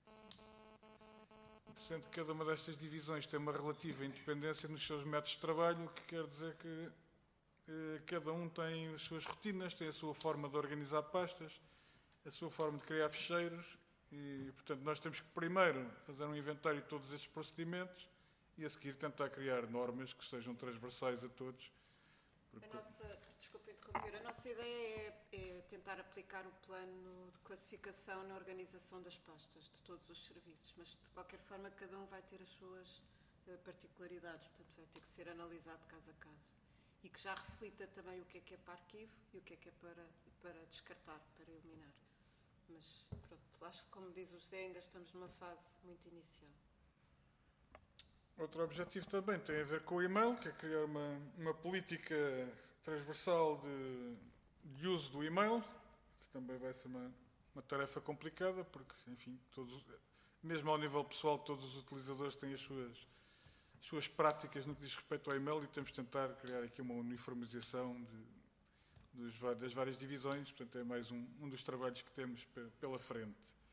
S5: Sendo que cada uma destas divisões tem uma relativa independência nos seus métodos de trabalho, o que quer dizer que cada um tem as suas rotinas, tem a sua forma de organizar pastas, a sua forma de criar ficheiros, e, portanto, nós temos que primeiro fazer um inventário de todos esses procedimentos e a seguir tentar criar normas que sejam transversais a todos.
S2: Desculpe interromper, a nossa ideia é tentar aplicar o plano de classificação na organização das pastas de todos os serviços, mas de qualquer forma cada um vai ter as suas particularidades, portanto vai ter que ser analisado caso a caso. E que já reflita também o que é para arquivo e o que é para descartar, para eliminar. Mas pronto, acho que, como diz o José, ainda estamos numa fase muito inicial.
S5: Outro objetivo também tem a ver com o e-mail, que é criar uma política transversal de uso do e-mail, que também vai ser uma tarefa complicada, porque, enfim, mesmo ao nível pessoal, todos os utilizadores têm as suas práticas no que diz respeito ao e-mail e temos de tentar criar aqui uma uniformização das várias divisões. Portanto, é mais um dos trabalhos que temos pela frente.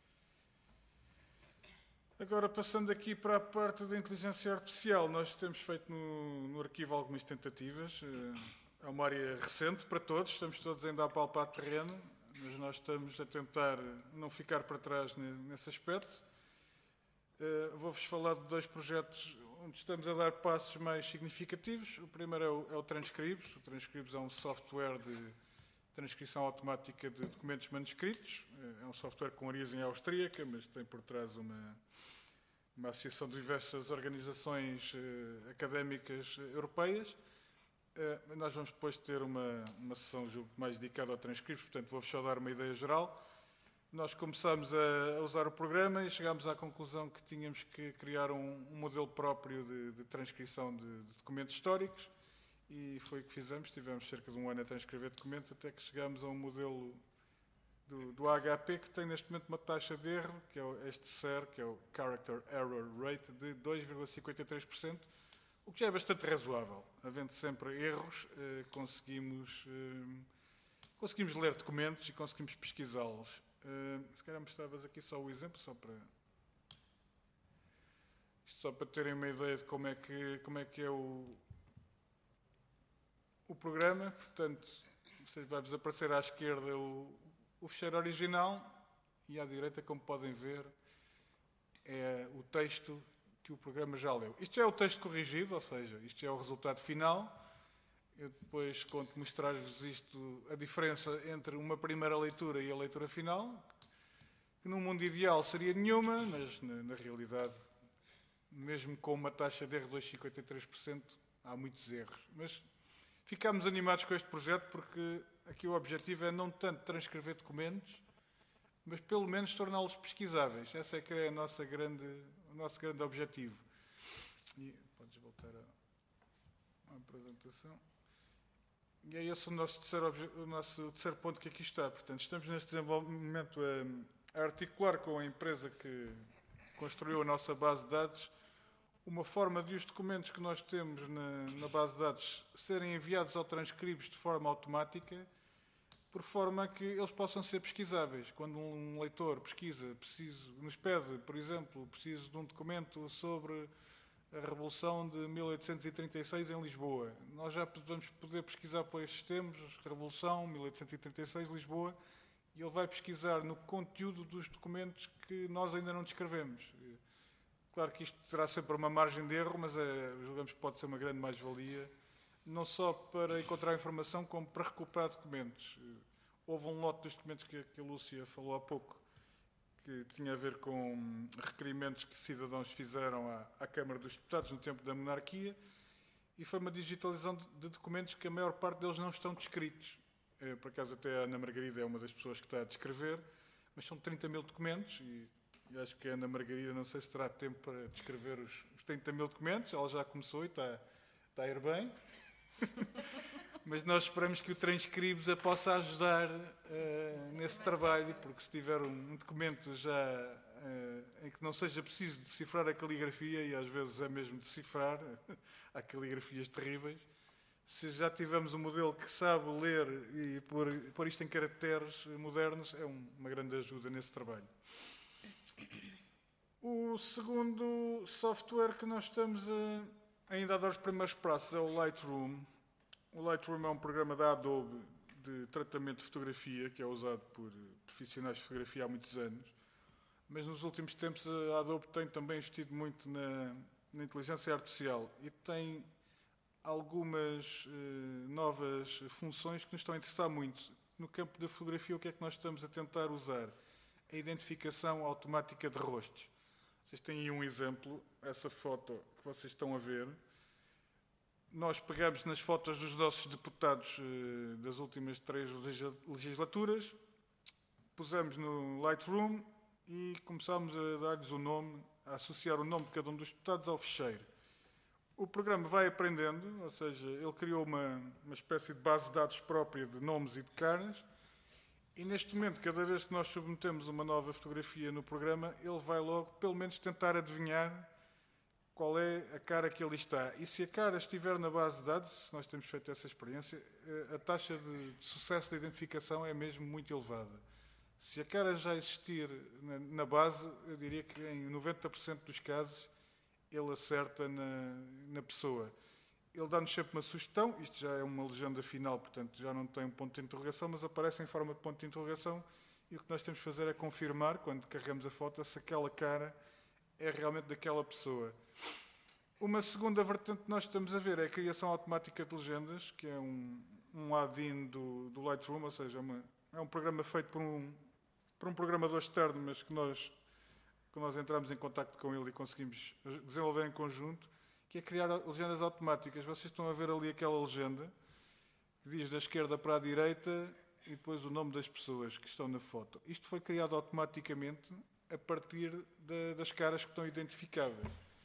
S5: Agora, passando aqui para a parte da inteligência artificial, nós temos feito no arquivo algumas tentativas. É uma área recente para todos, estamos todos ainda a palpar terreno, mas nós estamos a tentar não ficar para trás nesse aspecto. Vou-vos falar de 2 projetos onde estamos a dar passos mais significativos. O primeiro é o Transcribes. O Transcribes é um software de transcrição automática de documentos manuscritos. É um software com origem austríaca, mas tem por trás uma associação de diversas organizações académicas europeias. Nós vamos depois ter uma sessão, julgo, mais dedicada ao Transcribes, portanto vou-vos só dar uma ideia geral. Nós começámos a usar o programa e chegámos à conclusão que tínhamos que criar um modelo próprio de transcrição de documentos históricos e foi o que fizemos. Tivemos cerca de 1 ano a transcrever documentos até que chegámos a um modelo do HP que tem neste momento uma taxa de erro, que é este CER, que é o Character Error Rate, de 2,53%, o que já é bastante razoável. Havendo sempre erros, conseguimos ler documentos e conseguimos pesquisá-los. Se calhar mostravas aqui só o exemplo, só para terem uma ideia de como é que é o programa. Portanto, vai-vos aparecer à esquerda o ficheiro original e à direita, como podem ver, é o texto que o programa já leu. Isto é o texto corrigido, ou seja, isto é o resultado final. Eu depois conto mostrar-vos a diferença entre uma primeira leitura e a leitura final, que num mundo ideal seria nenhuma, mas na realidade, mesmo com uma taxa de erro de 2,53%, há muitos erros. Mas ficámos animados com este projeto porque aqui o objetivo é não tanto transcrever documentos, mas pelo menos torná-los pesquisáveis. Esse é que é o nosso grande objetivo. E podes voltar à apresentação. E é esse o nosso terceiro ponto que aqui está. Portanto, estamos neste desenvolvimento a articular com a empresa que construiu a nossa base de dados uma forma de os documentos que nós temos na base de dados serem enviados ao Transcribes de forma automática, por forma a que eles possam ser pesquisáveis. Quando um leitor pesquisa, nos pede, por exemplo, preciso de um documento sobre a Revolução de 1836 em Lisboa. Nós já vamos poder pesquisar por estes termos, Revolução, 1836, Lisboa, e ele vai pesquisar no conteúdo dos documentos que nós ainda não descrevemos. Claro que isto terá sempre uma margem de erro, mas julgamos que pode ser uma grande mais-valia, não só para encontrar informação, como para recuperar documentos. Houve um lote dos documentos que a Lúcia falou há pouco, que tinha a ver com requerimentos que cidadãos fizeram à Câmara dos Deputados no tempo da monarquia, e foi uma digitalização de documentos que a maior parte deles não estão descritos. Por acaso até a Ana Margarida é uma das pessoas que está a descrever, mas são 30 mil documentos, e acho que a Ana Margarida não sei se terá tempo para descrever os 30 mil documentos, ela já começou e está a ir bem. Mas nós esperamos que o Transcribes a possa ajudar nesse trabalho, porque se tiver um documento já em que não seja preciso decifrar a caligrafia, e às vezes é mesmo decifrar, há caligrafias terríveis, se já tivermos um modelo que sabe ler e pôr isto em caracteres modernos, é uma grande ajuda nesse trabalho. O segundo software que nós estamos ainda a dar os primeiros passos é o Lightroom. O Lightroom é um programa da Adobe de tratamento de fotografia que é usado por profissionais de fotografia há muitos anos, mas nos últimos tempos a Adobe tem também investido muito na inteligência artificial e tem algumas novas funções que nos estão a interessar muito. No campo da fotografia, o que é que nós estamos a tentar usar? A identificação automática de rostos. Vocês têm aí um exemplo, essa foto que vocês estão a ver. Nós pegamos nas fotos dos nossos deputados das últimas 3 legislaturas, pusemos no Lightroom e começámos a dar-lhes o nome, a associar o nome de cada um dos deputados ao fecheiro. O programa vai aprendendo, ou seja, ele criou uma espécie de base de dados própria de nomes e de caras, e neste momento, cada vez que nós submetemos uma nova fotografia no programa, ele vai logo, pelo menos, tentar adivinhar qual é a cara que ali está. E se a cara estiver na base de dados, se nós temos feito essa experiência, a taxa de sucesso da identificação é mesmo muito elevada. Se a cara já existir na base, eu diria que em 90% dos casos ele acerta na pessoa. Ele dá-nos sempre uma sugestão, isto já é uma legenda final, portanto já não tem um ponto de interrogação, mas aparece em forma de ponto de interrogação, e o que nós temos de fazer é confirmar, quando carregamos a foto, se aquela cara é realmente daquela pessoa. Uma segunda vertente que nós estamos a ver é a criação automática de legendas, que é um add-in do Lightroom, ou seja, é um programa feito por um programador externo, mas que nós entramos em contacto com ele e conseguimos desenvolver em conjunto, que é criar legendas automáticas. Vocês estão a ver ali aquela legenda que diz da esquerda para a direita e depois o nome das pessoas que estão na foto. Isto foi criado automaticamente a partir das caras que estão identificadas.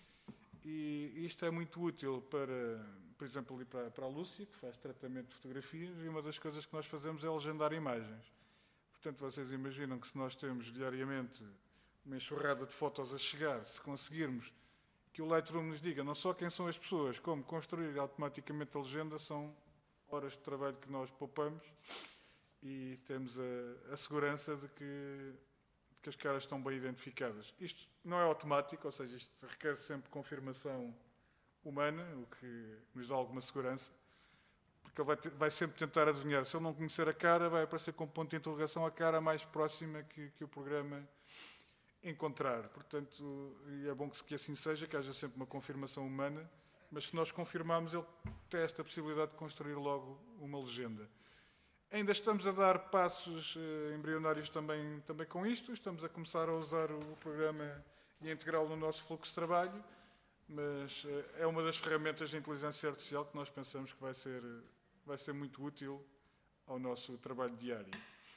S5: E isto é muito útil para, por exemplo, ali para a Lúcia, que faz tratamento de fotografias, e uma das coisas que nós fazemos é legendar imagens. Portanto, vocês imaginam que se nós temos diariamente uma enxurrada de fotos a chegar, se conseguirmos que o Lightroom nos diga não só quem são as pessoas, como construir automaticamente a legenda, são horas de trabalho que nós poupamos e temos a segurança de que as caras estão bem identificadas. Isto não é automático, ou seja, isto requer sempre confirmação humana, o que nos dá alguma segurança, porque ele vai sempre tentar adivinhar. Se ele não conhecer a cara, vai aparecer com ponto de interrogação a cara mais próxima que o programa encontrar. Portanto, e é bom que assim seja, que haja sempre uma confirmação humana, mas se nós confirmarmos, ele tem esta possibilidade de construir logo uma legenda. Ainda estamos a dar passos embrionários também com isto, estamos a começar a usar o programa e a integrá-lo no nosso fluxo de trabalho, mas é uma das ferramentas de inteligência artificial que nós pensamos que vai ser muito útil ao nosso trabalho diário.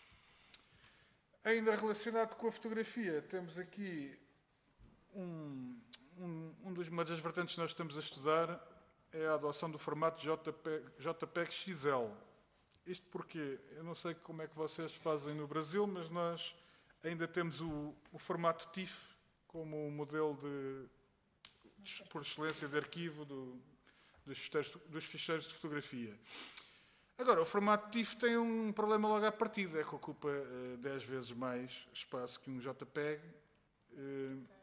S5: Ainda relacionado com a fotografia, temos aqui uma das vertentes que nós estamos a estudar é a adoção do formato JPEG XL. Isto porque, eu não sei como é que vocês fazem no Brasil, mas nós ainda temos o formato TIFF como um modelo por excelência de arquivo dos ficheiros de fotografia. Agora, o formato TIFF tem um problema logo à partida, é que ocupa 10 vezes mais espaço que um JPEG.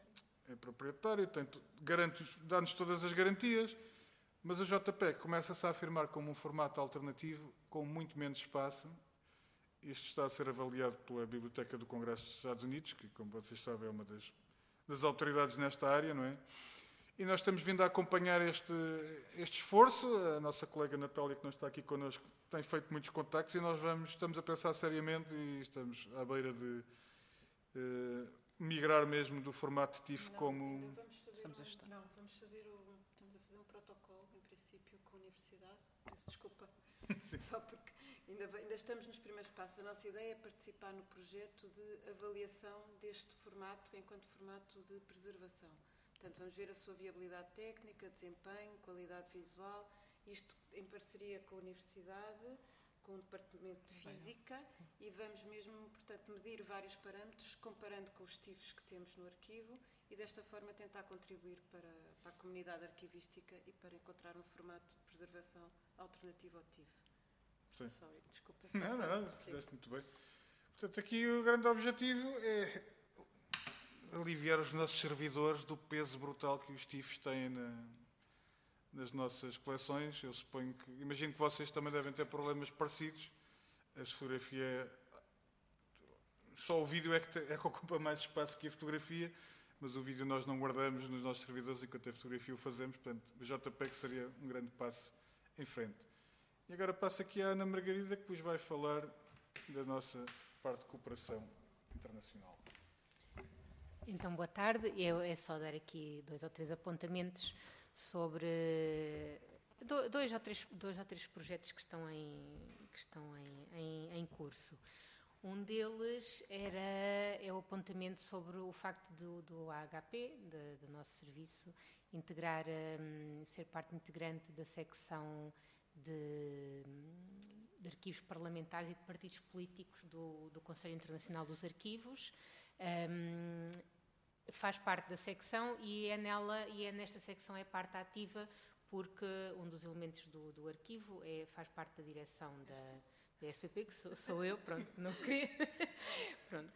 S5: é proprietário, dá-nos todas as garantias, mas o JPEG começa-se a afirmar como um formato alternativo com muito menos espaço. Isto está a ser avaliado pela Biblioteca do Congresso dos Estados Unidos, que, como vocês sabem, é uma das autoridades nesta área, não é? E nós estamos vindo a acompanhar este esforço. A nossa colega Natália, que não está aqui connosco, tem feito muitos contactos e nós estamos a pensar seriamente e estamos à beira de migrar mesmo do formato TIFF como...
S2: Estamos a fazer um protocolo, em princípio, com a Universidade. Peço desculpa, só porque ainda estamos nos primeiros passos. A nossa ideia é participar no projeto de avaliação deste formato enquanto formato de preservação. Portanto, vamos ver a sua viabilidade técnica, desempenho, qualidade visual, isto em parceria com a Universidade, com o Departamento de Física, e vamos mesmo, portanto, medir vários parâmetros, comparando com os TIFFs que temos no arquivo, e desta forma tentar contribuir para a comunidade arquivística e para encontrar um formato de preservação alternativo ao TIFF.
S5: Sim.
S2: Sorry, desculpa.
S5: Não, fizeste muito bem. Portanto, aqui o grande objetivo é aliviar os nossos servidores do peso brutal que os TIFFs têm nas nossas coleções. Eu suponho que... Imagino que vocês também devem ter problemas parecidos. A fotografia... Só o vídeo é que ocupa mais espaço que a fotografia, mas o vídeo nós não guardamos nos nossos servidores, enquanto a fotografia o fazemos. Portanto, o JPEG seria um grande passo em frente. E agora passo aqui à Ana Margarida, que vos vai falar da nossa parte de cooperação internacional.
S8: Então, boa tarde. É só dar aqui 2 ou 3 apontamentos sobre dois ou três projetos que estão em curso. Um deles é o apontamento sobre o facto do AHP, do nosso serviço, ser parte integrante da secção de arquivos parlamentares e de partidos políticos do Conselho Internacional dos Arquivos. Faz parte da secção e nesta secção é parte ativa, porque um dos elementos do arquivo faz parte da direção da SPP, que sou eu, pronto, não queria. Pronto.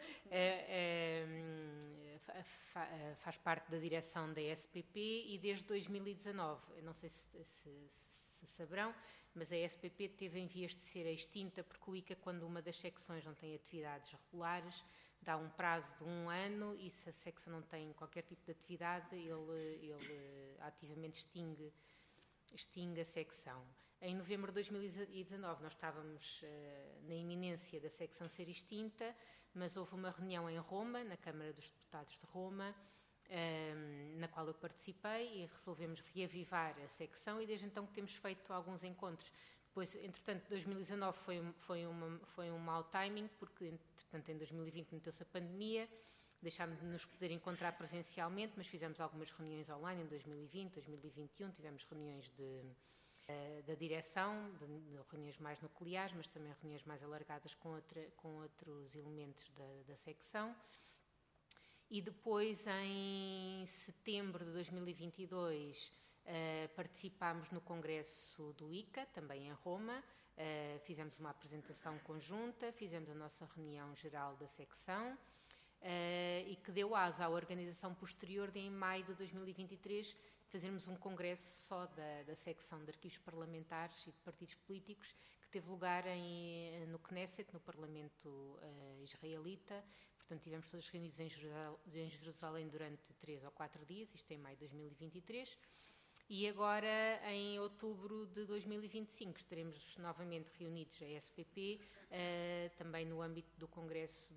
S8: Faz parte da direção da SPP e desde 2019, eu não sei se saberão, mas a SPP teve em vias de ser extinta porque o ICA, quando uma das secções não tem atividades regulares, dá um prazo de 1 ano e se a secção não tem qualquer tipo de atividade, ele ativamente extingue a secção. Em novembro de 2019 nós estávamos na iminência da secção ser extinta, mas houve uma reunião em Roma, na Câmara dos Deputados de Roma, na qual eu participei, e resolvemos reavivar a secção e desde então que temos feito alguns encontros. Depois, entretanto, 2019 foi um mau timing, porque entretanto em 2020 meteu-se a pandemia, deixámos de nos poder encontrar presencialmente, mas fizemos algumas reuniões online em 2020, 2021, tivemos reuniões da direção, de reuniões mais nucleares, mas também reuniões mais alargadas com outros elementos da secção. E depois, em setembro de 2022, participámos no congresso do ICA, também em Roma, fizemos uma apresentação conjunta, fizemos a nossa reunião geral da secção, e que deu asa à organização posterior de, em maio de 2023, fazermos um congresso só da secção de arquivos parlamentares e de partidos políticos, que teve lugar no Knesset, no Parlamento israelita. Portanto, tivemos todos reunidos em Jerusalém durante 3 ou 4 dias, isto em maio de 2023. E agora, em outubro de 2025, estaremos novamente reunidos a SPP, também no âmbito do Congresso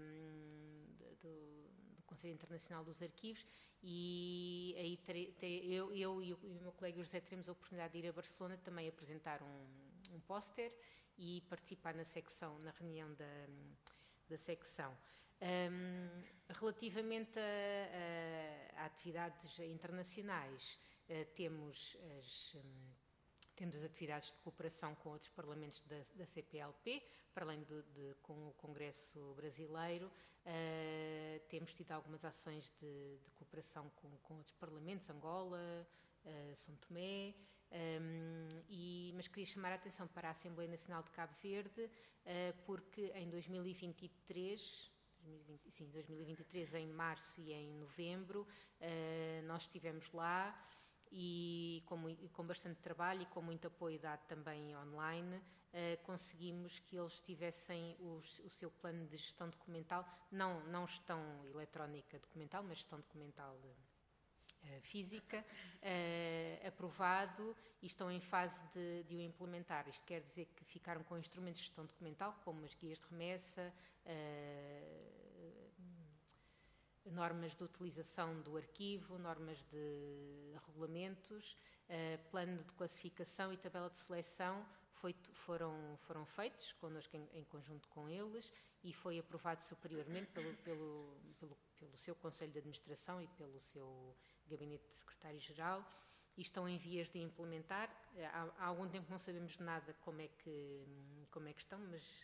S8: do Conselho Internacional dos Arquivos, e aí eu e o meu colega José teremos a oportunidade de ir a Barcelona também apresentar um póster e participar na reunião da secção. Relativamente a atividades internacionais, temos as atividades de cooperação com outros parlamentos da CPLP, para além com o Congresso Brasileiro. Temos tido algumas ações de cooperação com outros parlamentos, Angola, São Tomé, mas queria chamar a atenção para a Assembleia Nacional de Cabo Verde, porque em 2023, 2023, em março e em novembro. Nós estivemos lá e com bastante trabalho e com muito apoio dado também online, conseguimos que eles tivessem o seu plano de gestão documental, não gestão eletrónica documental, mas gestão documental física, aprovado, e estão em fase de o implementar. Isto quer dizer que ficaram com instrumentos de gestão documental, como as guias de remessa, normas de utilização do arquivo, normas de regulamentos, plano de classificação e tabela de seleção foram feitos connosco em conjunto com eles, e foi aprovado superiormente pelo seu Conselho de Administração e pelo seu Gabinete de Secretário-Geral, e estão em vias de implementar. Há algum tempo não sabemos nada como é que estão, mas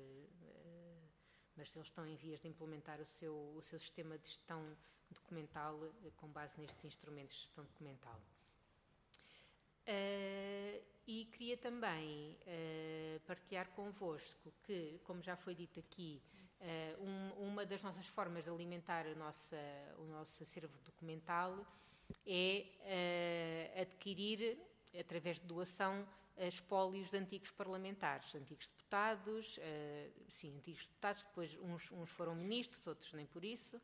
S8: eles estão em vias de implementar o seu sistema de gestão documental com base nestes instrumentos de gestão documental. E queria também partilhar convosco que, como já foi dito aqui, uma das nossas formas de alimentar o nosso acervo documental é adquirir, através de doação, espólios de antigos parlamentares, antigos deputados, antigos deputados, depois uns foram ministros, outros nem por isso,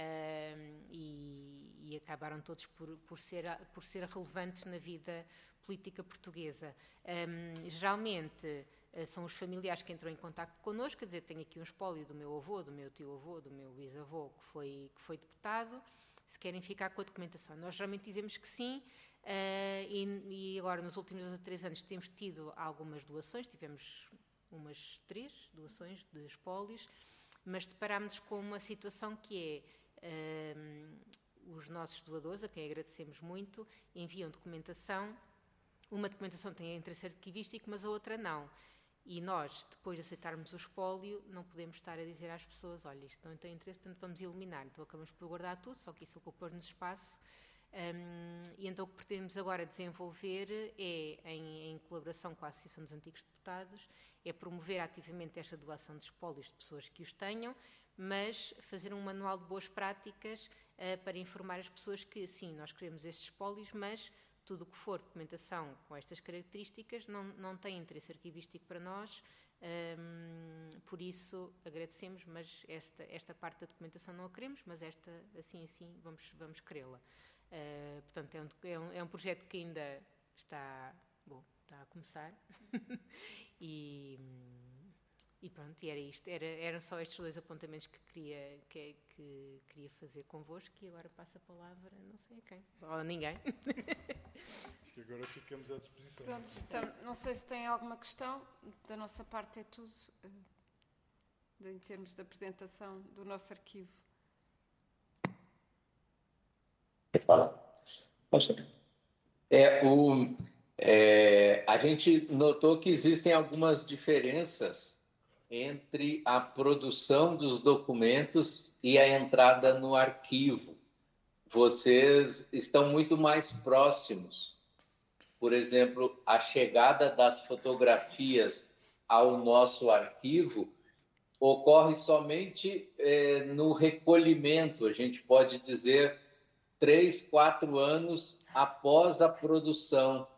S8: e acabaram todos por ser relevantes na vida política portuguesa. Geralmente são os familiares que entram em contacto connosco, quer dizer, tenho aqui um espólio do meu avô, do meu tio-avô, do meu bisavô, que foi deputado, se querem ficar com a documentação. Nós geralmente dizemos que sim, e agora nos últimos 2 ou 3 anos temos tido algumas doações, tivemos umas 3 doações de espólios, mas deparámos-nos com uma situação que é os nossos doadores, a quem agradecemos muito, enviam documentação. Uma documentação tem interesse arquivístico, mas a outra não. E nós, depois de aceitarmos o espólio, não podemos estar a dizer às pessoas: olha, isto não tem interesse, portanto vamos eliminar. Então acabamos por guardar tudo, só que isso ocupa-nos espaço. E então o que pretendemos agora desenvolver em colaboração com a Associação dos Antigos Deputados, é promover ativamente esta doação de espólios de pessoas que os tenham, mas fazer um manual de boas práticas para informar as pessoas que, sim, nós queremos estes espólios, mas tudo o que for documentação com estas características não tem interesse arquivístico para nós, por isso agradecemos, mas esta parte da documentação não a queremos, mas esta, assim, vamos querê-la. Portanto, é um projeto que ainda está a começar e pronto, e era isto. Eram só estes 2 apontamentos que queria fazer convosco, e agora passo a palavra, não sei a quem, ou a ninguém.
S5: Acho que agora ficamos à disposição.
S2: Pronto, não sei se tem alguma questão. Da nossa parte é tudo, em termos de apresentação do nosso arquivo.
S6: A gente notou que existem algumas diferenças entre a produção dos documentos e a entrada no arquivo. Vocês estão muito mais próximos. Por exemplo, a chegada das fotografias ao nosso arquivo ocorre somente no recolhimento, a gente pode dizer 3, 4 anos após a produção.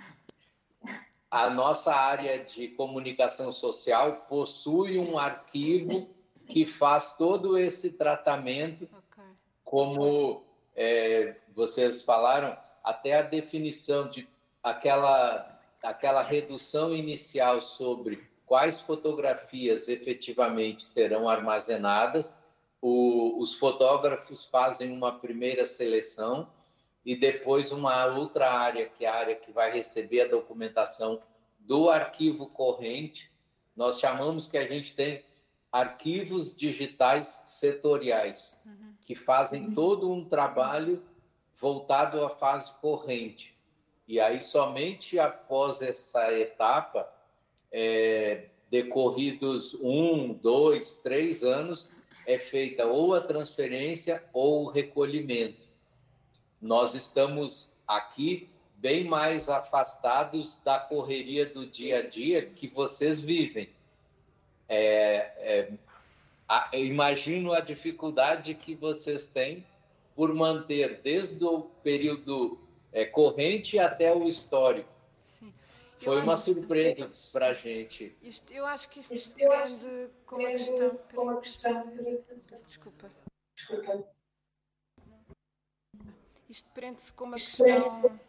S6: A nossa área de comunicação social possui um arquivo que faz todo esse tratamento, como vocês falaram, até a definição de aquela redução inicial sobre quais fotografias efetivamente serão armazenadas. Os fotógrafos fazem uma primeira seleção e depois uma outra área, que é a área que vai receber a documentação do arquivo corrente. Nós chamamos que a gente tem arquivos digitais setoriais, que fazem todo um trabalho voltado à fase corrente. E aí, somente após essa etapa, decorridos 1, 2, 3 anos, é feita ou a transferência ou o recolhimento. Nós estamos aqui bem mais afastados da correria do dia a dia que vocês vivem. Eu imagino a dificuldade que vocês têm por manter desde o período corrente até o histórico.
S2: Sim.
S6: Foi uma surpresa para a gente.
S2: Eu acho que isto se prende com uma questão... Desculpa. Isto prende-se com uma questão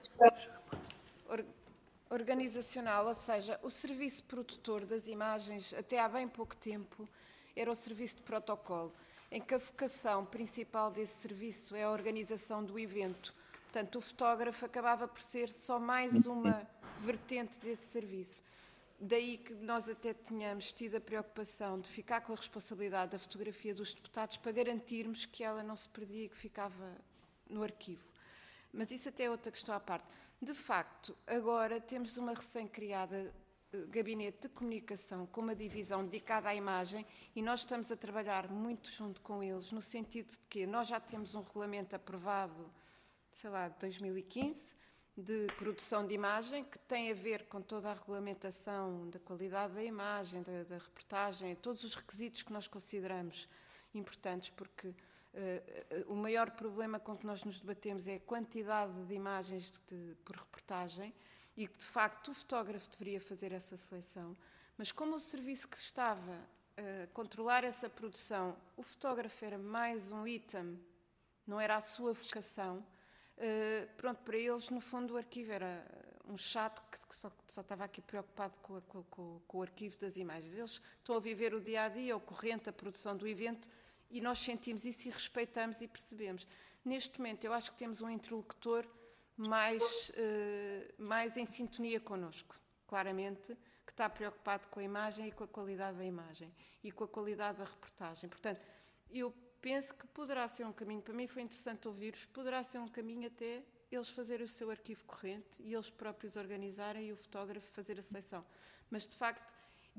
S2: organizacional, ou seja, o serviço produtor das imagens, até há bem pouco tempo, era o serviço de protocolo, em que a vocação principal desse serviço é a organização do evento. Portanto, o fotógrafo acabava por ser só mais uma vertente desse serviço. Daí que nós até tínhamos tido a preocupação de ficar com a responsabilidade da fotografia dos deputados para garantirmos que ela não se perdia e que ficava no arquivo. Mas isso até é outra questão à parte. De facto, agora temos uma recém-criada gabinete de comunicação com uma divisão dedicada à imagem e nós estamos a trabalhar muito junto com eles, no sentido de que nós já temos um regulamento aprovado, sei lá, de 2015, de produção de imagem, que tem a ver com toda a regulamentação da qualidade da imagem, da reportagem, todos os requisitos que nós consideramos importantes, porque o maior problema com que nós nos debatemos é a quantidade de imagens por reportagem e que, de facto, o fotógrafo deveria fazer essa seleção. Mas como o serviço que estava a controlar essa produção, o fotógrafo era mais um item, não era a sua vocação, pronto, para eles, no fundo, o arquivo era um chato que só estava aqui preocupado com o arquivo das imagens. Eles estão a viver o dia-a-dia, o corrente, a produção do evento, e nós sentimos isso e respeitamos e percebemos. Neste momento, eu acho que temos um interlocutor mais em sintonia connosco, claramente, que está preocupado com a imagem e com a qualidade da imagem e com a qualidade da reportagem. Portanto, eu penso que poderá ser um caminho, para mim foi interessante ouvir-vos, poderá ser um caminho até eles fazerem o seu arquivo corrente e eles próprios organizarem e o fotógrafo fazer a seleção. Mas, de facto,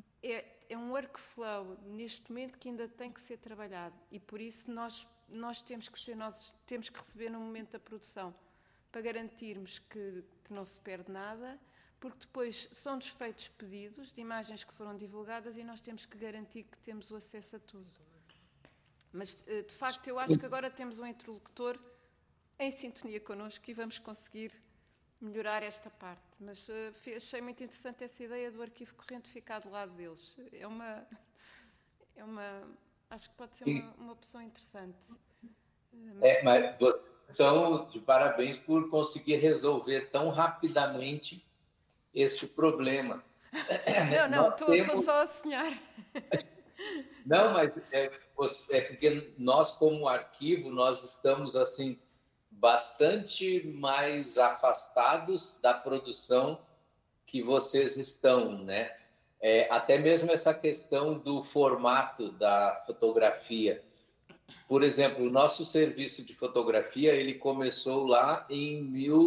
S2: é um workflow neste momento que ainda tem que ser trabalhado e por isso nós temos que receber no momento da produção para garantirmos que não se perde nada, porque depois são-nos feitos pedidos de imagens que foram divulgadas e nós temos que garantir que temos o acesso a tudo. Mas, de facto, eu acho que agora temos um interlocutor em sintonia connosco e vamos conseguir melhorar esta parte. Mas achei muito interessante essa ideia do arquivo corrente ficar do lado deles. Acho que pode ser uma opção interessante.
S6: Mas são de parabéns por conseguir resolver tão rapidamente este problema.
S2: Não, estou só a sonhar.
S6: Não, mas é porque nós, como arquivo, nós estamos assim bastante mais afastados da produção que vocês estão, né? Até mesmo essa questão do formato da fotografia. Por exemplo, o nosso serviço de fotografia, ele começou lá em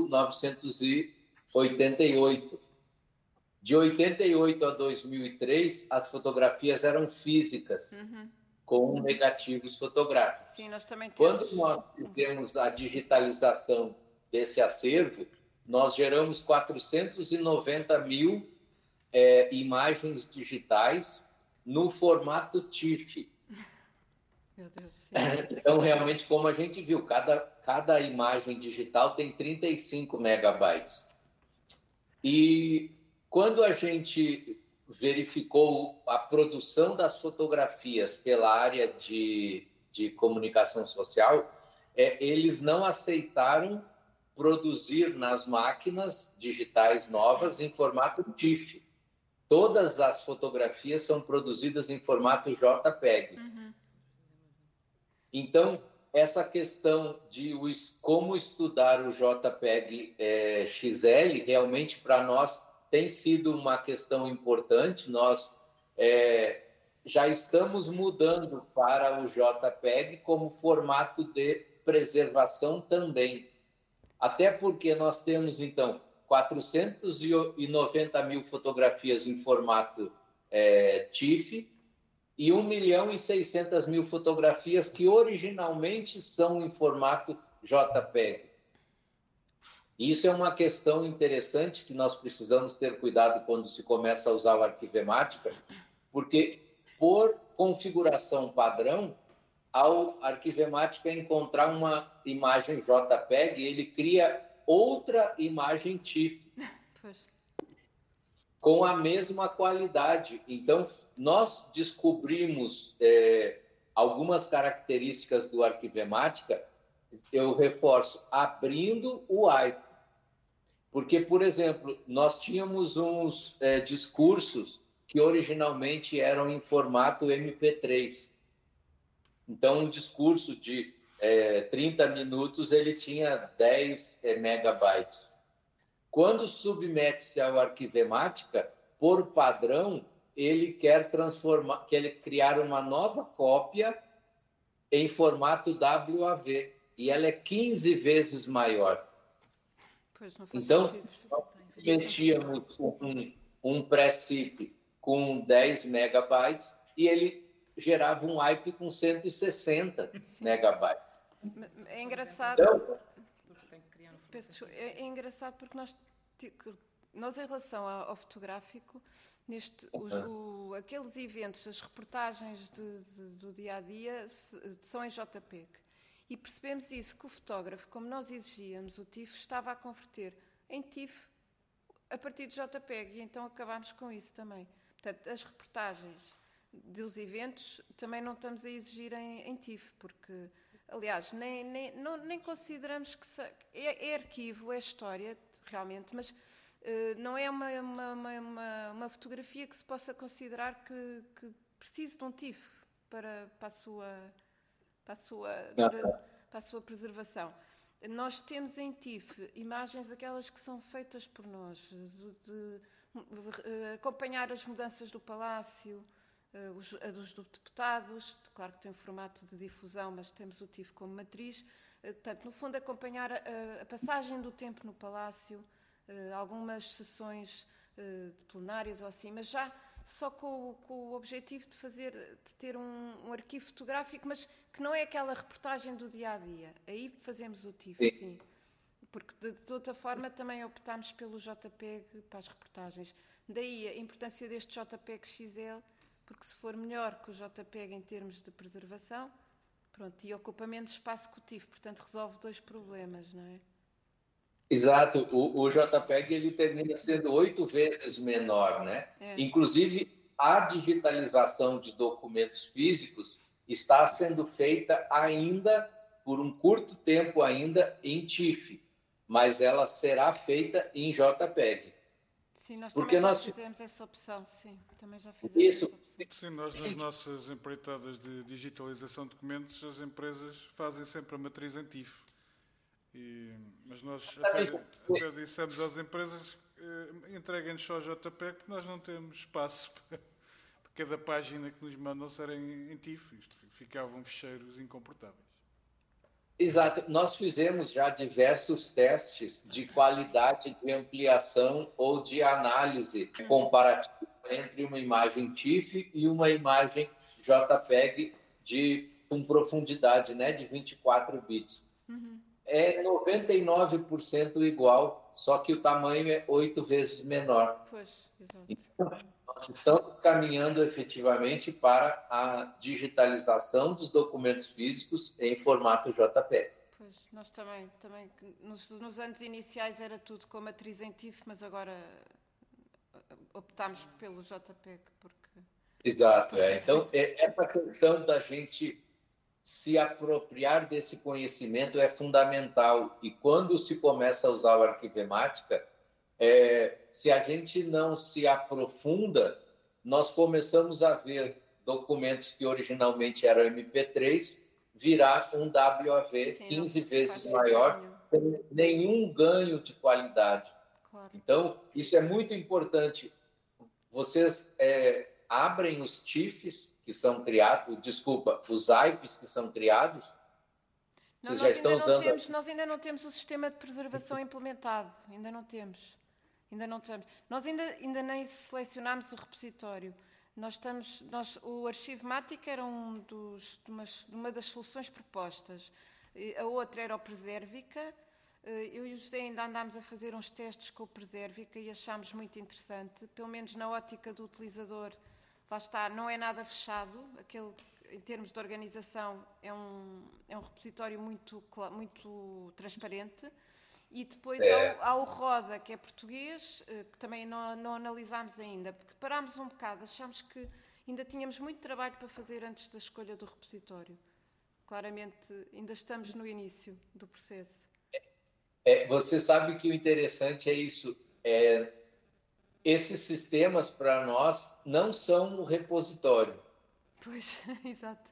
S6: 1988. De 88 a 2003, as fotografias eram físicas, com negativos fotográficos.
S2: Sim, nós também temos...
S6: Quando nós fizemos a digitalização desse acervo, nós geramos 490 mil imagens digitais no formato TIFF.
S2: Meu Deus, sim.
S6: Então, realmente, como a gente viu, cada imagem digital tem 35 megabytes. E quando a gente verificou a produção das fotografias pela área de comunicação social, eles não aceitaram produzir nas máquinas digitais novas em formato TIFF. Todas as fotografias são produzidas em formato JPEG. Então, essa questão de como estudar o JPEG XL, realmente para nós tem sido uma questão importante. Nós já estamos mudando para o JPEG como formato de preservação também. Até porque nós temos, então, 490 mil fotografias em formato TIFF e 1.600.000 fotografias que originalmente são em formato JPEG. Isso é uma questão interessante que nós precisamos ter cuidado quando se começa a usar o arquivemática, porque por configuração padrão, ao Arquivemática encontrar uma imagem JPEG, ele cria outra imagem TIFF com a mesma qualidade. Então, nós descobrimos algumas características do Arquivemática, eu reforço, abrindo o IP. Porque, por exemplo, nós tínhamos uns discursos que originalmente eram em formato MP3. Então, um discurso de 30 minutos, ele tinha 10 megabytes. Quando submete-se ao Arquivemática, por padrão, ele quer criar uma nova cópia em formato WAV, e ela é 15 vezes maior.
S2: Pois não faz
S6: Então,
S2: sentido.
S6: nós metíamos um pré-SIP com 10 megabytes e ele gerava um IP com 160 megabytes.
S2: É engraçado.
S6: Então,
S2: É engraçado porque nós em relação ao fotográfico, aqueles eventos, as reportagens do dia a dia são em JPEG. E percebemos isso, que o fotógrafo, como nós exigíamos, o TIFF estava a converter em TIFF a partir de JPEG, e então acabámos com isso também. Portanto, as reportagens dos eventos também não estamos a exigir em TIFF, porque, aliás, nem consideramos que é arquivo, é história, realmente, mas não é uma fotografia que se possa considerar que precise de um TIFF para a sua preservação. Nós temos em TIFF imagens aquelas que são feitas por nós, de acompanhar as mudanças do Palácio, a dos deputados, claro que tem um formato de difusão, mas temos o TIFF como matriz. Portanto, no fundo, acompanhar a passagem do tempo no Palácio, algumas sessões plenárias ou assim, mas já só com o objetivo de ter um arquivo fotográfico, mas que não é aquela reportagem do dia-a-dia. Aí fazemos o TIFF, sim. Porque, de outra forma, também optámos pelo JPEG para as reportagens. Daí a importância deste JPEG XL, porque se for melhor que o JPEG em termos de preservação, pronto, e ocupa menos espaço que o TIFF, portanto resolve dois problemas, não é?
S6: Exato, o JPEG ele termina sendo 8 vezes menor, né? Inclusive, a digitalização de documentos físicos está sendo feita ainda, por um curto tempo ainda, em TIFF, mas ela será feita em JPEG.
S2: Sim, nós também já fizemos essa opção, sim. Também já fizemos essa opção.
S5: Sim, nós nas nossas empreitadas de digitalização de documentos, as empresas fazem sempre a matriz em TIFF. Mas nós até dissemos às empresas entreguem-nos só JPEG, porque nós não temos espaço para cada página que nos mandam serem em TIFF. Ficavam ficheiros incomportáveis.
S6: Exato. Nós fizemos já diversos testes de qualidade de ampliação ou de análise comparativa entre uma imagem TIFF e uma imagem JPEG com profundidade, né, de 24 bits. É 99% igual, só que o tamanho é 8 vezes menor.
S2: Pois, exato.
S6: Então, nós estamos caminhando efetivamente para a digitalização dos documentos físicos em formato JPEG.
S2: Pois, nós também nos anos iniciais era tudo com matriz em TIFF, mas agora optámos pelo JPEG.
S6: Exato, então essa questão da gente se apropriar desse conhecimento é fundamental. E quando se começa a usar o Arquivemática, se a gente não se aprofunda, nós começamos a ver documentos que originalmente eram MP3 virar um WAV 15 vezes maior, sem nenhum ganho de qualidade. Claro. Então, isso é muito importante. Vocês abrem os TIFFs que são criados, os IPs que são criados.
S2: Vocês já estão usando? Nós ainda não temos o sistema de preservação implementado. Ainda não temos. Nós ainda nem selecionámos o repositório. O Arquivemática era uma das soluções propostas. A outra era o Preservica. Eu e o José ainda andámos a fazer uns testes com o Preservica e achámos muito interessante, pelo menos na ótica do utilizador, lá está, não é nada fechado, em termos de organização é um repositório muito transparente. E depois há o Roda, que é português, que também não analisámos ainda, porque parámos um bocado, achámos que ainda tínhamos muito trabalho para fazer antes da escolha do repositório. Claramente, ainda estamos no início do processo.
S6: Você sabe que o interessante é isso. Esses sistemas, para nós, não são o repositório.
S2: Pois, exato.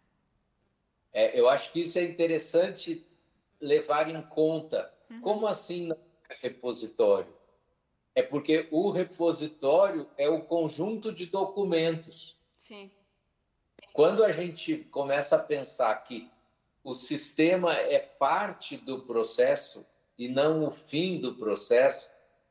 S6: Eu acho que isso é interessante levar em conta. Como assim não é repositório? É porque o repositório é o conjunto de documentos.
S2: Sim.
S6: Quando a gente começa a pensar que o sistema é parte do processo e não o fim do processo,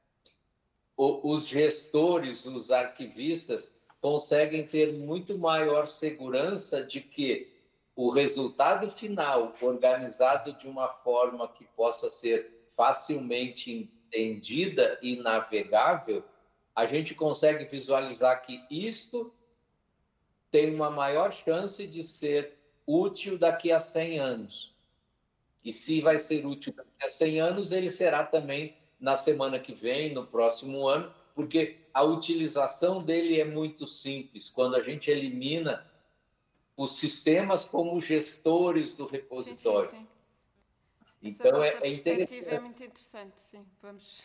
S6: os gestores, os arquivistas, conseguem ter muito maior segurança de que o resultado final, organizado de uma forma que possa ser facilmente entendida e navegável, a gente consegue visualizar que isto tem uma maior chance de ser útil daqui a 100 anos. E se vai ser útil daqui a 100 anos, ele será também na semana que vem, no próximo ano, porque a utilização dele é muito simples. Quando a gente elimina os sistemas como gestores do repositório.
S2: Sim.
S6: Então,
S2: essa perspectiva
S6: interessante.
S2: é muito interessante, sim. Vamos...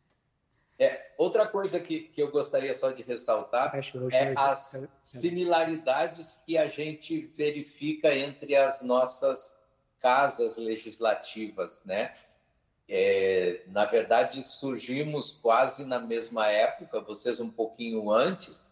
S6: Outra coisa que eu gostaria só de ressaltar é as similaridades que a gente verifica entre as nossas casas legislativas, né? Na verdade, surgimos quase na mesma época, vocês um pouquinho antes,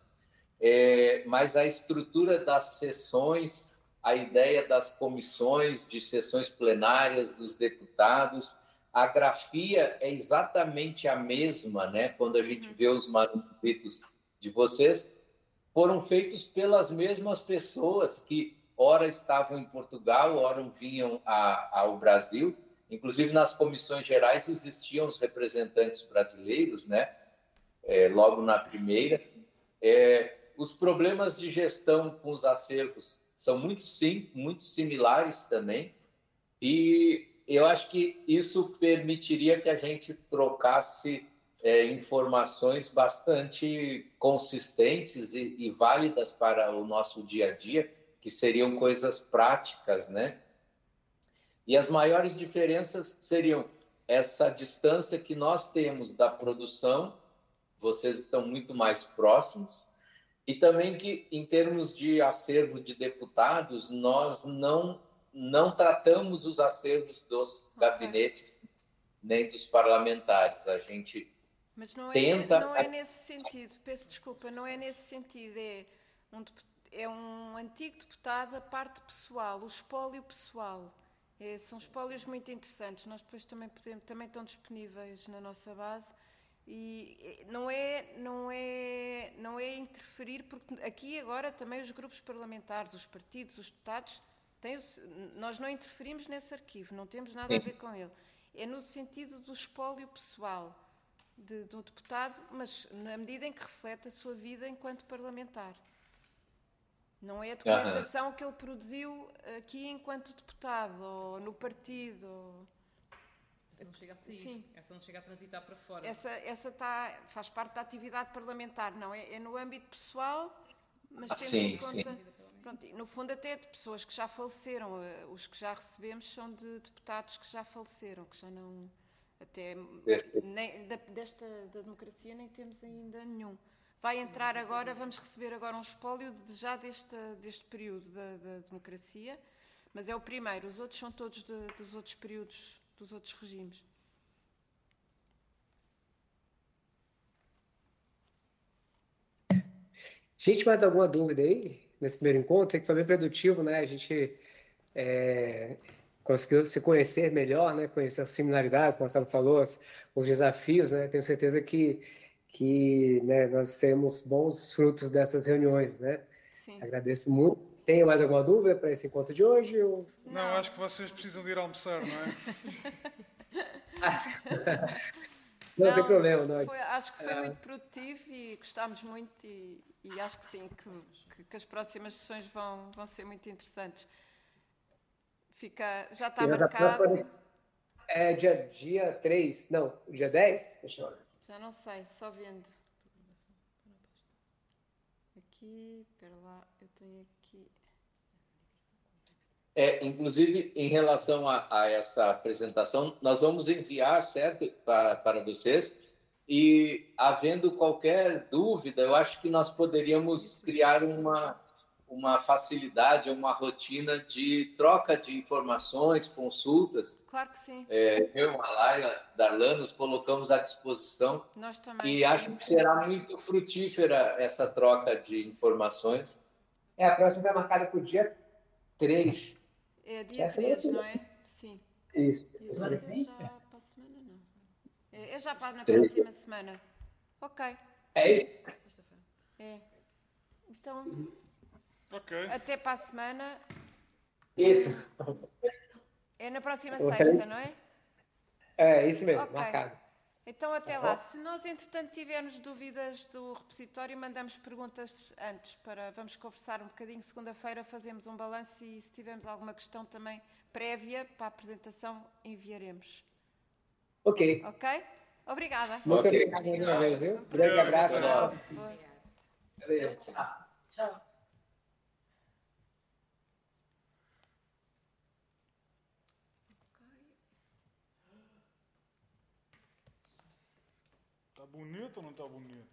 S6: mas a estrutura das sessões, a ideia das comissões, de sessões plenárias dos deputados, a grafia é exatamente a mesma, né? Quando a gente vê os manuscritos de vocês, foram feitos pelas mesmas pessoas que ora estavam em Portugal, ora vinham ao Brasil. Inclusive, nas comissões gerais existiam os representantes brasileiros, né? Logo na primeira. Os problemas de gestão com os acervos são muito similares também, e eu acho que isso permitiria que a gente trocasse informações bastante consistentes e válidas para o nosso dia a dia, que seriam coisas práticas, né? E as maiores diferenças seriam essa distância que nós temos da produção, vocês estão muito mais próximos, e também que, em termos de acervo de deputados, nós não tratamos os acervos dos gabinetes nem dos parlamentares. A gente tenta...
S2: Não é nesse sentido, peço desculpa, não é nesse sentido. É um antigo deputado, a parte pessoal, o espólio pessoal. São espólios muito interessantes. Nós depois também estão disponíveis na nossa base. E não é interferir, porque aqui agora também os grupos parlamentares, os partidos, os deputados, nós não interferimos nesse arquivo, não temos nada a ver com ele. É no sentido do espólio pessoal do deputado, mas na medida em que reflete a sua vida enquanto parlamentar. Não é a documentação que ele produziu aqui enquanto deputado, ou no partido.
S7: Essa não chega a sair,
S2: sim.
S7: Essa não chega a transitar para fora.
S2: Essa faz parte da atividade parlamentar, não é? É no âmbito pessoal, mas tendo em conta... Pronto, no fundo, até de pessoas que já faleceram. Os que já recebemos são de deputados que já faleceram, que já não... Até nem, da democracia nem temos ainda nenhum. Vai entrar agora, vamos receber agora um espólio já deste período da democracia, mas é o primeiro. Os outros são todos dos outros períodos, dos outros regimes.
S1: Gente, mais alguma dúvida aí nesse primeiro encontro? Sei que foi bem produtivo, né? A gente conseguiu se conhecer melhor, né? Conhecer as similaridades, como a Marcelo falou, os desafios, né? Tenho certeza que né, nós temos bons frutos dessas reuniões, né? Sim. Agradeço muito. Tem mais alguma dúvida para esse encontro de hoje?
S5: Não, acho que vocês precisam de ir almoçar, não é?
S1: Não, sem problema. Não.
S2: Acho que foi muito produtivo e gostámos muito e acho que sim, que as próximas sessões vão ser muito interessantes. Já está marcado.
S1: É dia 3, não, dia 10? Deixa eu olhar.
S2: Já não sei, só vendo. Aqui, espera lá, eu tenho aqui...
S6: Inclusive, em relação a essa apresentação, nós vamos enviar, certo, para vocês, e havendo qualquer dúvida, eu acho que nós poderíamos criar uma facilidade, uma rotina de troca de informações, consultas.
S2: Claro que sim.
S6: Eu, a Laila, Darlan, nos colocamos à disposição.
S2: Nós também.
S6: E acho que será muito frutífera essa troca de informações.
S1: A próxima está marcada para o dia 3.
S2: É dia 3, não é? Sim.
S1: Isso.
S2: Isso é já para a semana, não. É já na próxima semana. Ok.
S1: É isso?
S2: É. Então,
S5: Ok.
S2: até para a semana.
S1: Isso.
S2: É na próxima sexta, não é?
S1: É, isso mesmo,
S2: Ok.
S1: marcado.
S2: Então, até lá. Se nós, entretanto, tivermos dúvidas do repositório, mandamos perguntas antes. Vamos conversar um bocadinho. Segunda-feira fazemos um balanço e, se tivermos alguma questão também prévia para a apresentação, enviaremos.
S1: Ok.
S2: Ok? Obrigada.
S1: Muito obrigado mais uma vez, viu? Grande abraço.
S8: Tchau.
S5: Está bonito ou não está bonito?